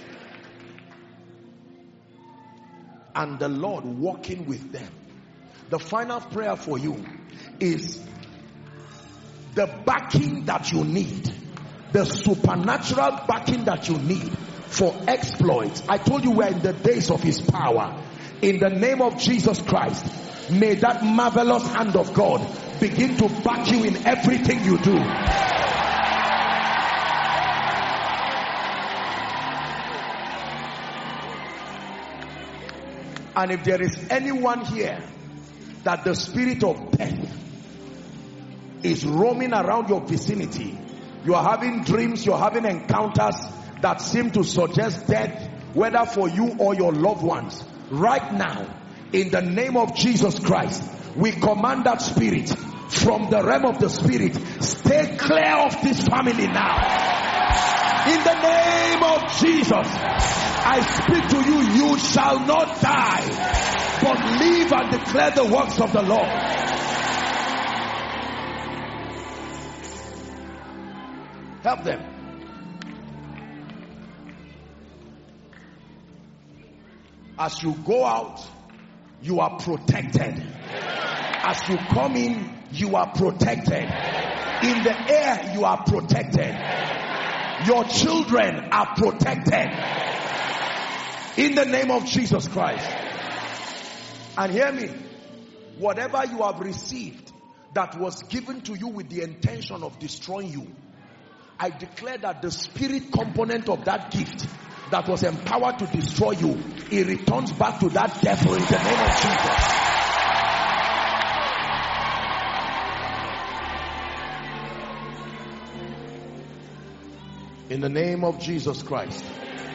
And the Lord walking with them. The final prayer for you is the backing that you need, the supernatural backing that you need for exploits. I told you we're in the days of his power. In the name of Jesus Christ, may that marvelous hand of God begin to back you in everything you do. And if there is anyone here that the spirit of death is roaming around your vicinity, you are having dreams, you're having encounters that seem to suggest death, whether for you or your loved ones, right now, in the name of Jesus Christ, we command that spirit from the realm of the spirit, stay clear of this family now. In the name of Jesus, I speak to you, you shall not die, but live and declare the works of the Lord. Help them. As you go out, you are protected. As you come in, you are protected. In the air, you are protected. Your children are protected. In the name of Jesus Christ. And hear me. Whatever you have received that was given to you with the intention of destroying you, I declare that the spirit component of that gift that was empowered to destroy you, it returns back to that devil in the name of Jesus. In the name of Jesus Christ.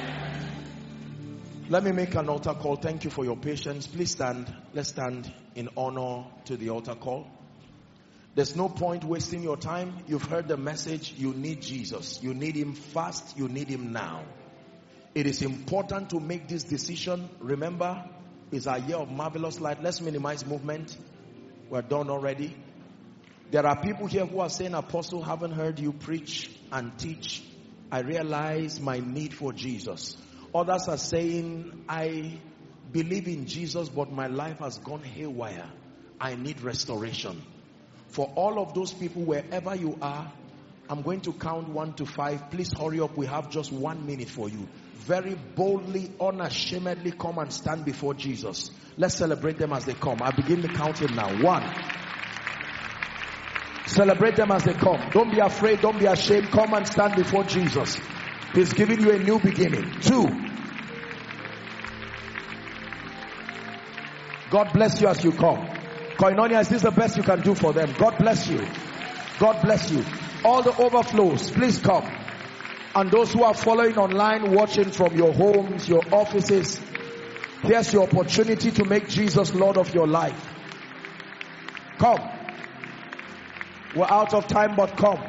Let me make an altar call. Thank you for your patience. Please stand. Let's stand in honor to the altar call. There's no point wasting your time. You've heard the message. You need Jesus. You need him fast. You need him now. It is important to make this decision. Remember, it's our year of marvelous light. Let's minimize movement. We're done already. There are people here who are saying, Apostle, haven't heard you preach and teach. I realize my need for Jesus. Others are saying, I believe in Jesus, but my life has gone haywire. I need restoration. For all of those people, wherever you are, I'm going to count 1 to 5. Please hurry up. We have just 1 minute for you. Very boldly, unashamedly come and stand before Jesus. Let's celebrate them as they come. I begin the counting now. 1, Celebrate them as they come. Don't be afraid. Don't be ashamed. Come and stand before Jesus. He's giving you a new beginning. 2. God bless you as you come. Koinonia, is this the best you can do for them? God bless you. God bless you. All the overflows, please come. And those who are following online, watching from your homes, your offices, here's your opportunity to make Jesus Lord of your life. Come. We're out of time, but come.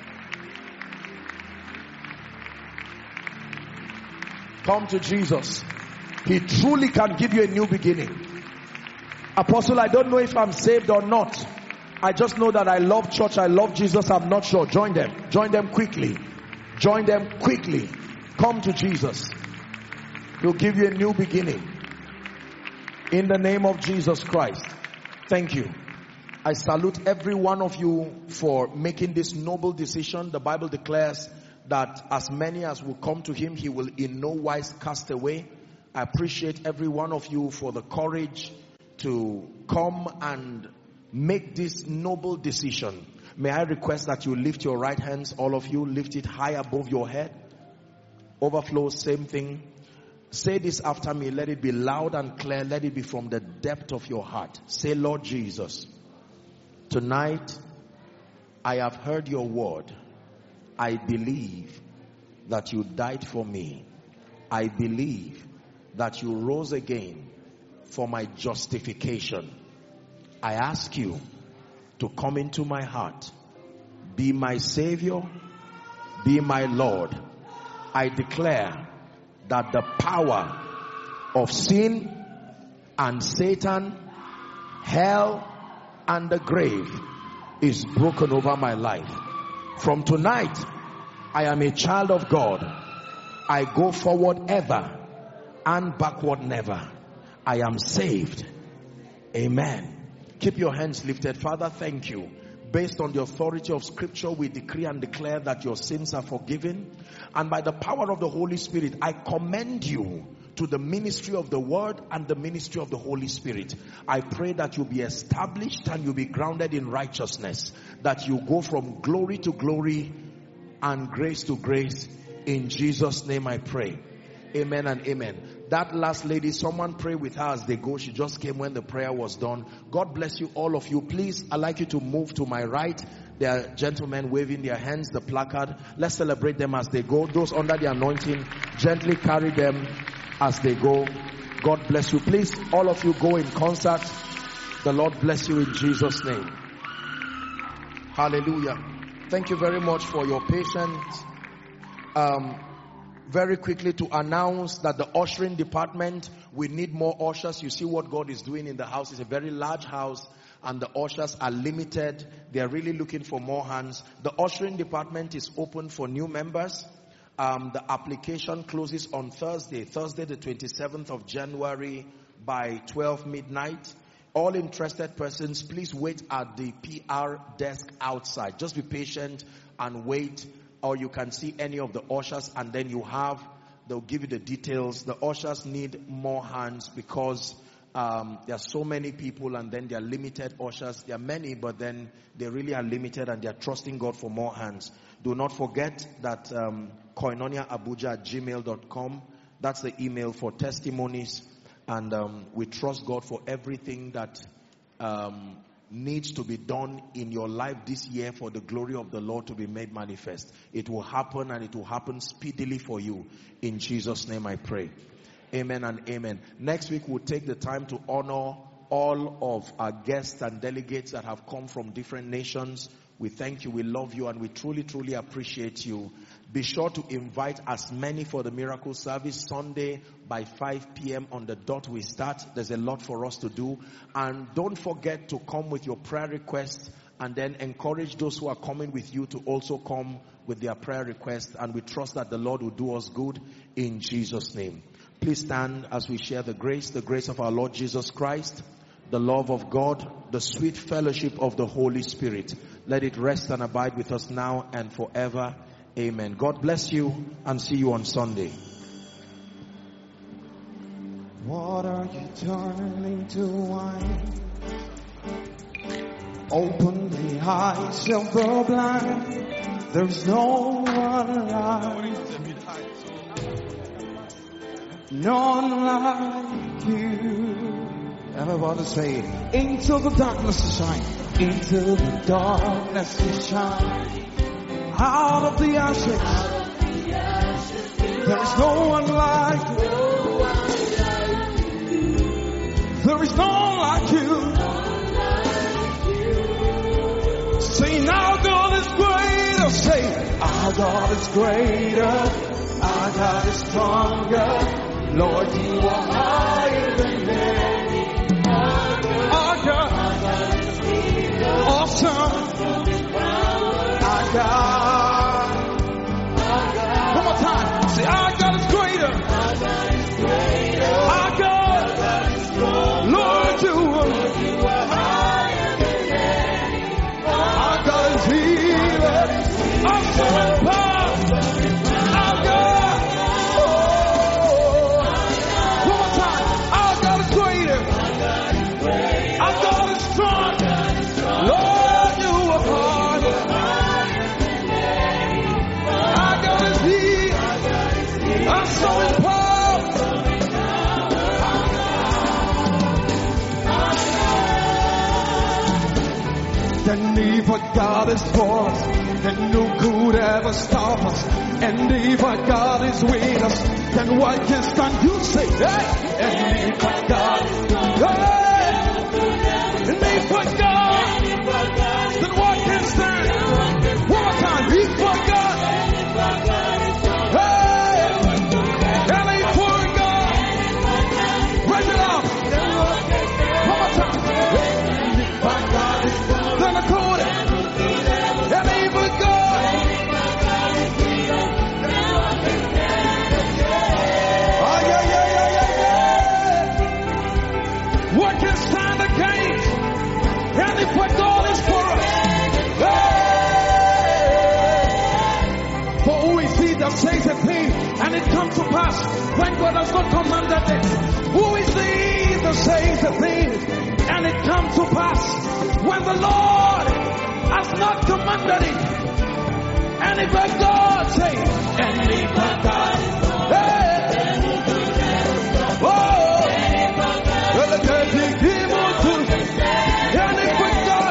Come to Jesus. He truly can give you a new beginning. Apostle, I don't know if I'm saved or not. I just know that I love church. I love Jesus. I'm not sure. Join them. Join them quickly. Join them quickly. Come to Jesus. He'll give you a new beginning. In the name of Jesus Christ. Thank you. I salute every one of you for making this noble decision. The Bible declares that as many as will come to him, he will in no wise cast away. I appreciate every one of you for the courage to come and make this noble decision. May I request that you lift your right hands, all of you, lift it high above your head. Overflow, same thing. Say this after me. Let it be loud and clear. Let it be from the depth of your heart. Say, Lord Jesus, tonight I have heard your word. I believe that you died for me. I believe that you rose again for my justification. I ask you to come into my heart. Be my Savior. Be my Lord. I declare that the power of sin and Satan, hell and the grave is broken over my life. From tonight, I am a child of God. I go forward ever and backward never. I am saved. Amen. Keep your hands lifted. Father, thank you. Based on the authority of scripture, we decree and declare that your sins are forgiven. And by the power of the Holy Spirit, I commend you to the ministry of the word and the ministry of the Holy Spirit. I pray that you be established and you be grounded in righteousness. That you go from glory to glory and grace to grace. In Jesus' name I pray. Amen and amen. That last lady, someone pray with her as they go. She just came when the prayer was done. God bless you, all of you. Please, I'd like you to move to my right. There are gentlemen waving their hands, the placard. Let's celebrate them as they go. Those under the anointing, gently carry them as they go. God bless you. Please, all of you go in concert. The Lord bless you in Jesus' name. Hallelujah. Thank you very much for your patience. Very quickly to announce that the ushering department, we need more ushers. You see what God is doing in the house. It's a very large house and the ushers are limited. They are really looking for more hands. The ushering department is open for new members. The application closes on Thursday the 27th of January by 12 midnight. All interested persons, please wait at the PR desk outside. Just be patient and wait. Or you can see any of the ushers and then they'll give you the details. The ushers need more hands because there are so many people and then there are limited ushers. There are many, but then they really are limited and they are trusting God for more hands. Do not forget that koinoniaabuja@gmail.com. That's the email for testimonies. And we trust God for everything that needs to be done in your life this year for the glory of the Lord to be made manifest. It will happen and it will happen speedily for you. In Jesus' name I pray. Amen and amen. Next week we'll take the time to honor all of our guests and delegates that have come from different nations. We thank you, we love you, and we truly, truly appreciate you. Be sure to invite as many for the miracle service Sunday by 5 p.m. on the dot we start. There's a lot for us to do. And don't forget to come with your prayer requests and then encourage those who are coming with you to also come with their prayer requests. And we trust that the Lord will do us good in Jesus' name. Please stand as we share the grace of our Lord Jesus Christ, the love of God, the sweet fellowship of the Holy Spirit. Let it rest and abide with us now and forever. Amen. God bless you and see you on Sunday. What are you turning to wine? Open the eyes of the blind. There's no one like, none like you. Everybody say it. Into the darkness to shine. Into the darkness to shine. Out of the ashes. There is no one like you. There is no one like you. Say, our God is greater. Say, our God is greater. Our God is stronger. Lord, you are higher than any. Our God is awesome. Our God. One more time. Say, our God is greater. Our God is stronger. Lord, you are higher than any. Our God is healer. Awesome and powerful. Our God. One more time. Our God is greater. Our God is strong. Lord, you are higher. Our God is healer. Awesome and powerful. Then if our God is for us, then who could ever stop us? And if our God is with us, then what can stand? You say, hey! And if our God is with us, hey! And if our God, then what can stand? One more time, if our God, hey! And if our God, raise it up. One more time. And if our God is with us, then I call it. And if our God, oh yeah. What can stand against? And if our God is for us, hey! For who is he that says a thing and it comes to pass when God has not commanded it? Who is he that says a thing and it comes to pass when the Lord has not commanded it? And if our God says, and if our God, hey! Oh! And if our God,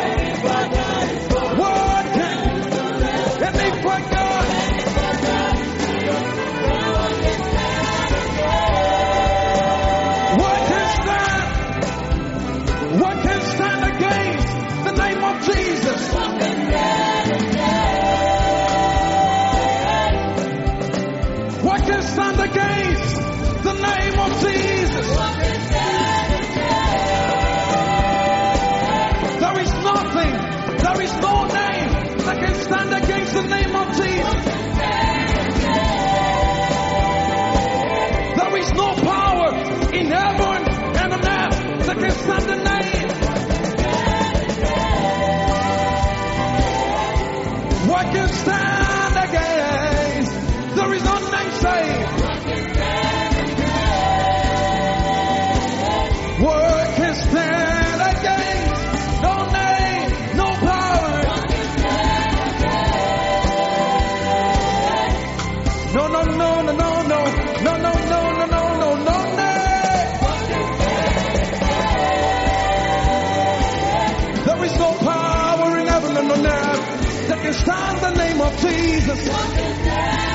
what can? And if our God, what can stand? What can stand against the name of Jesus? What can stand against the name of Jesus? There is nothing, there is no name that can stand against the name of Jesus. There is no power in heaven and on earth that can stand the name. What can stand against? There is no name saved. What can stand against? No name, no power. No name. There is no power in heaven and on earth that can stand the name of Jesus.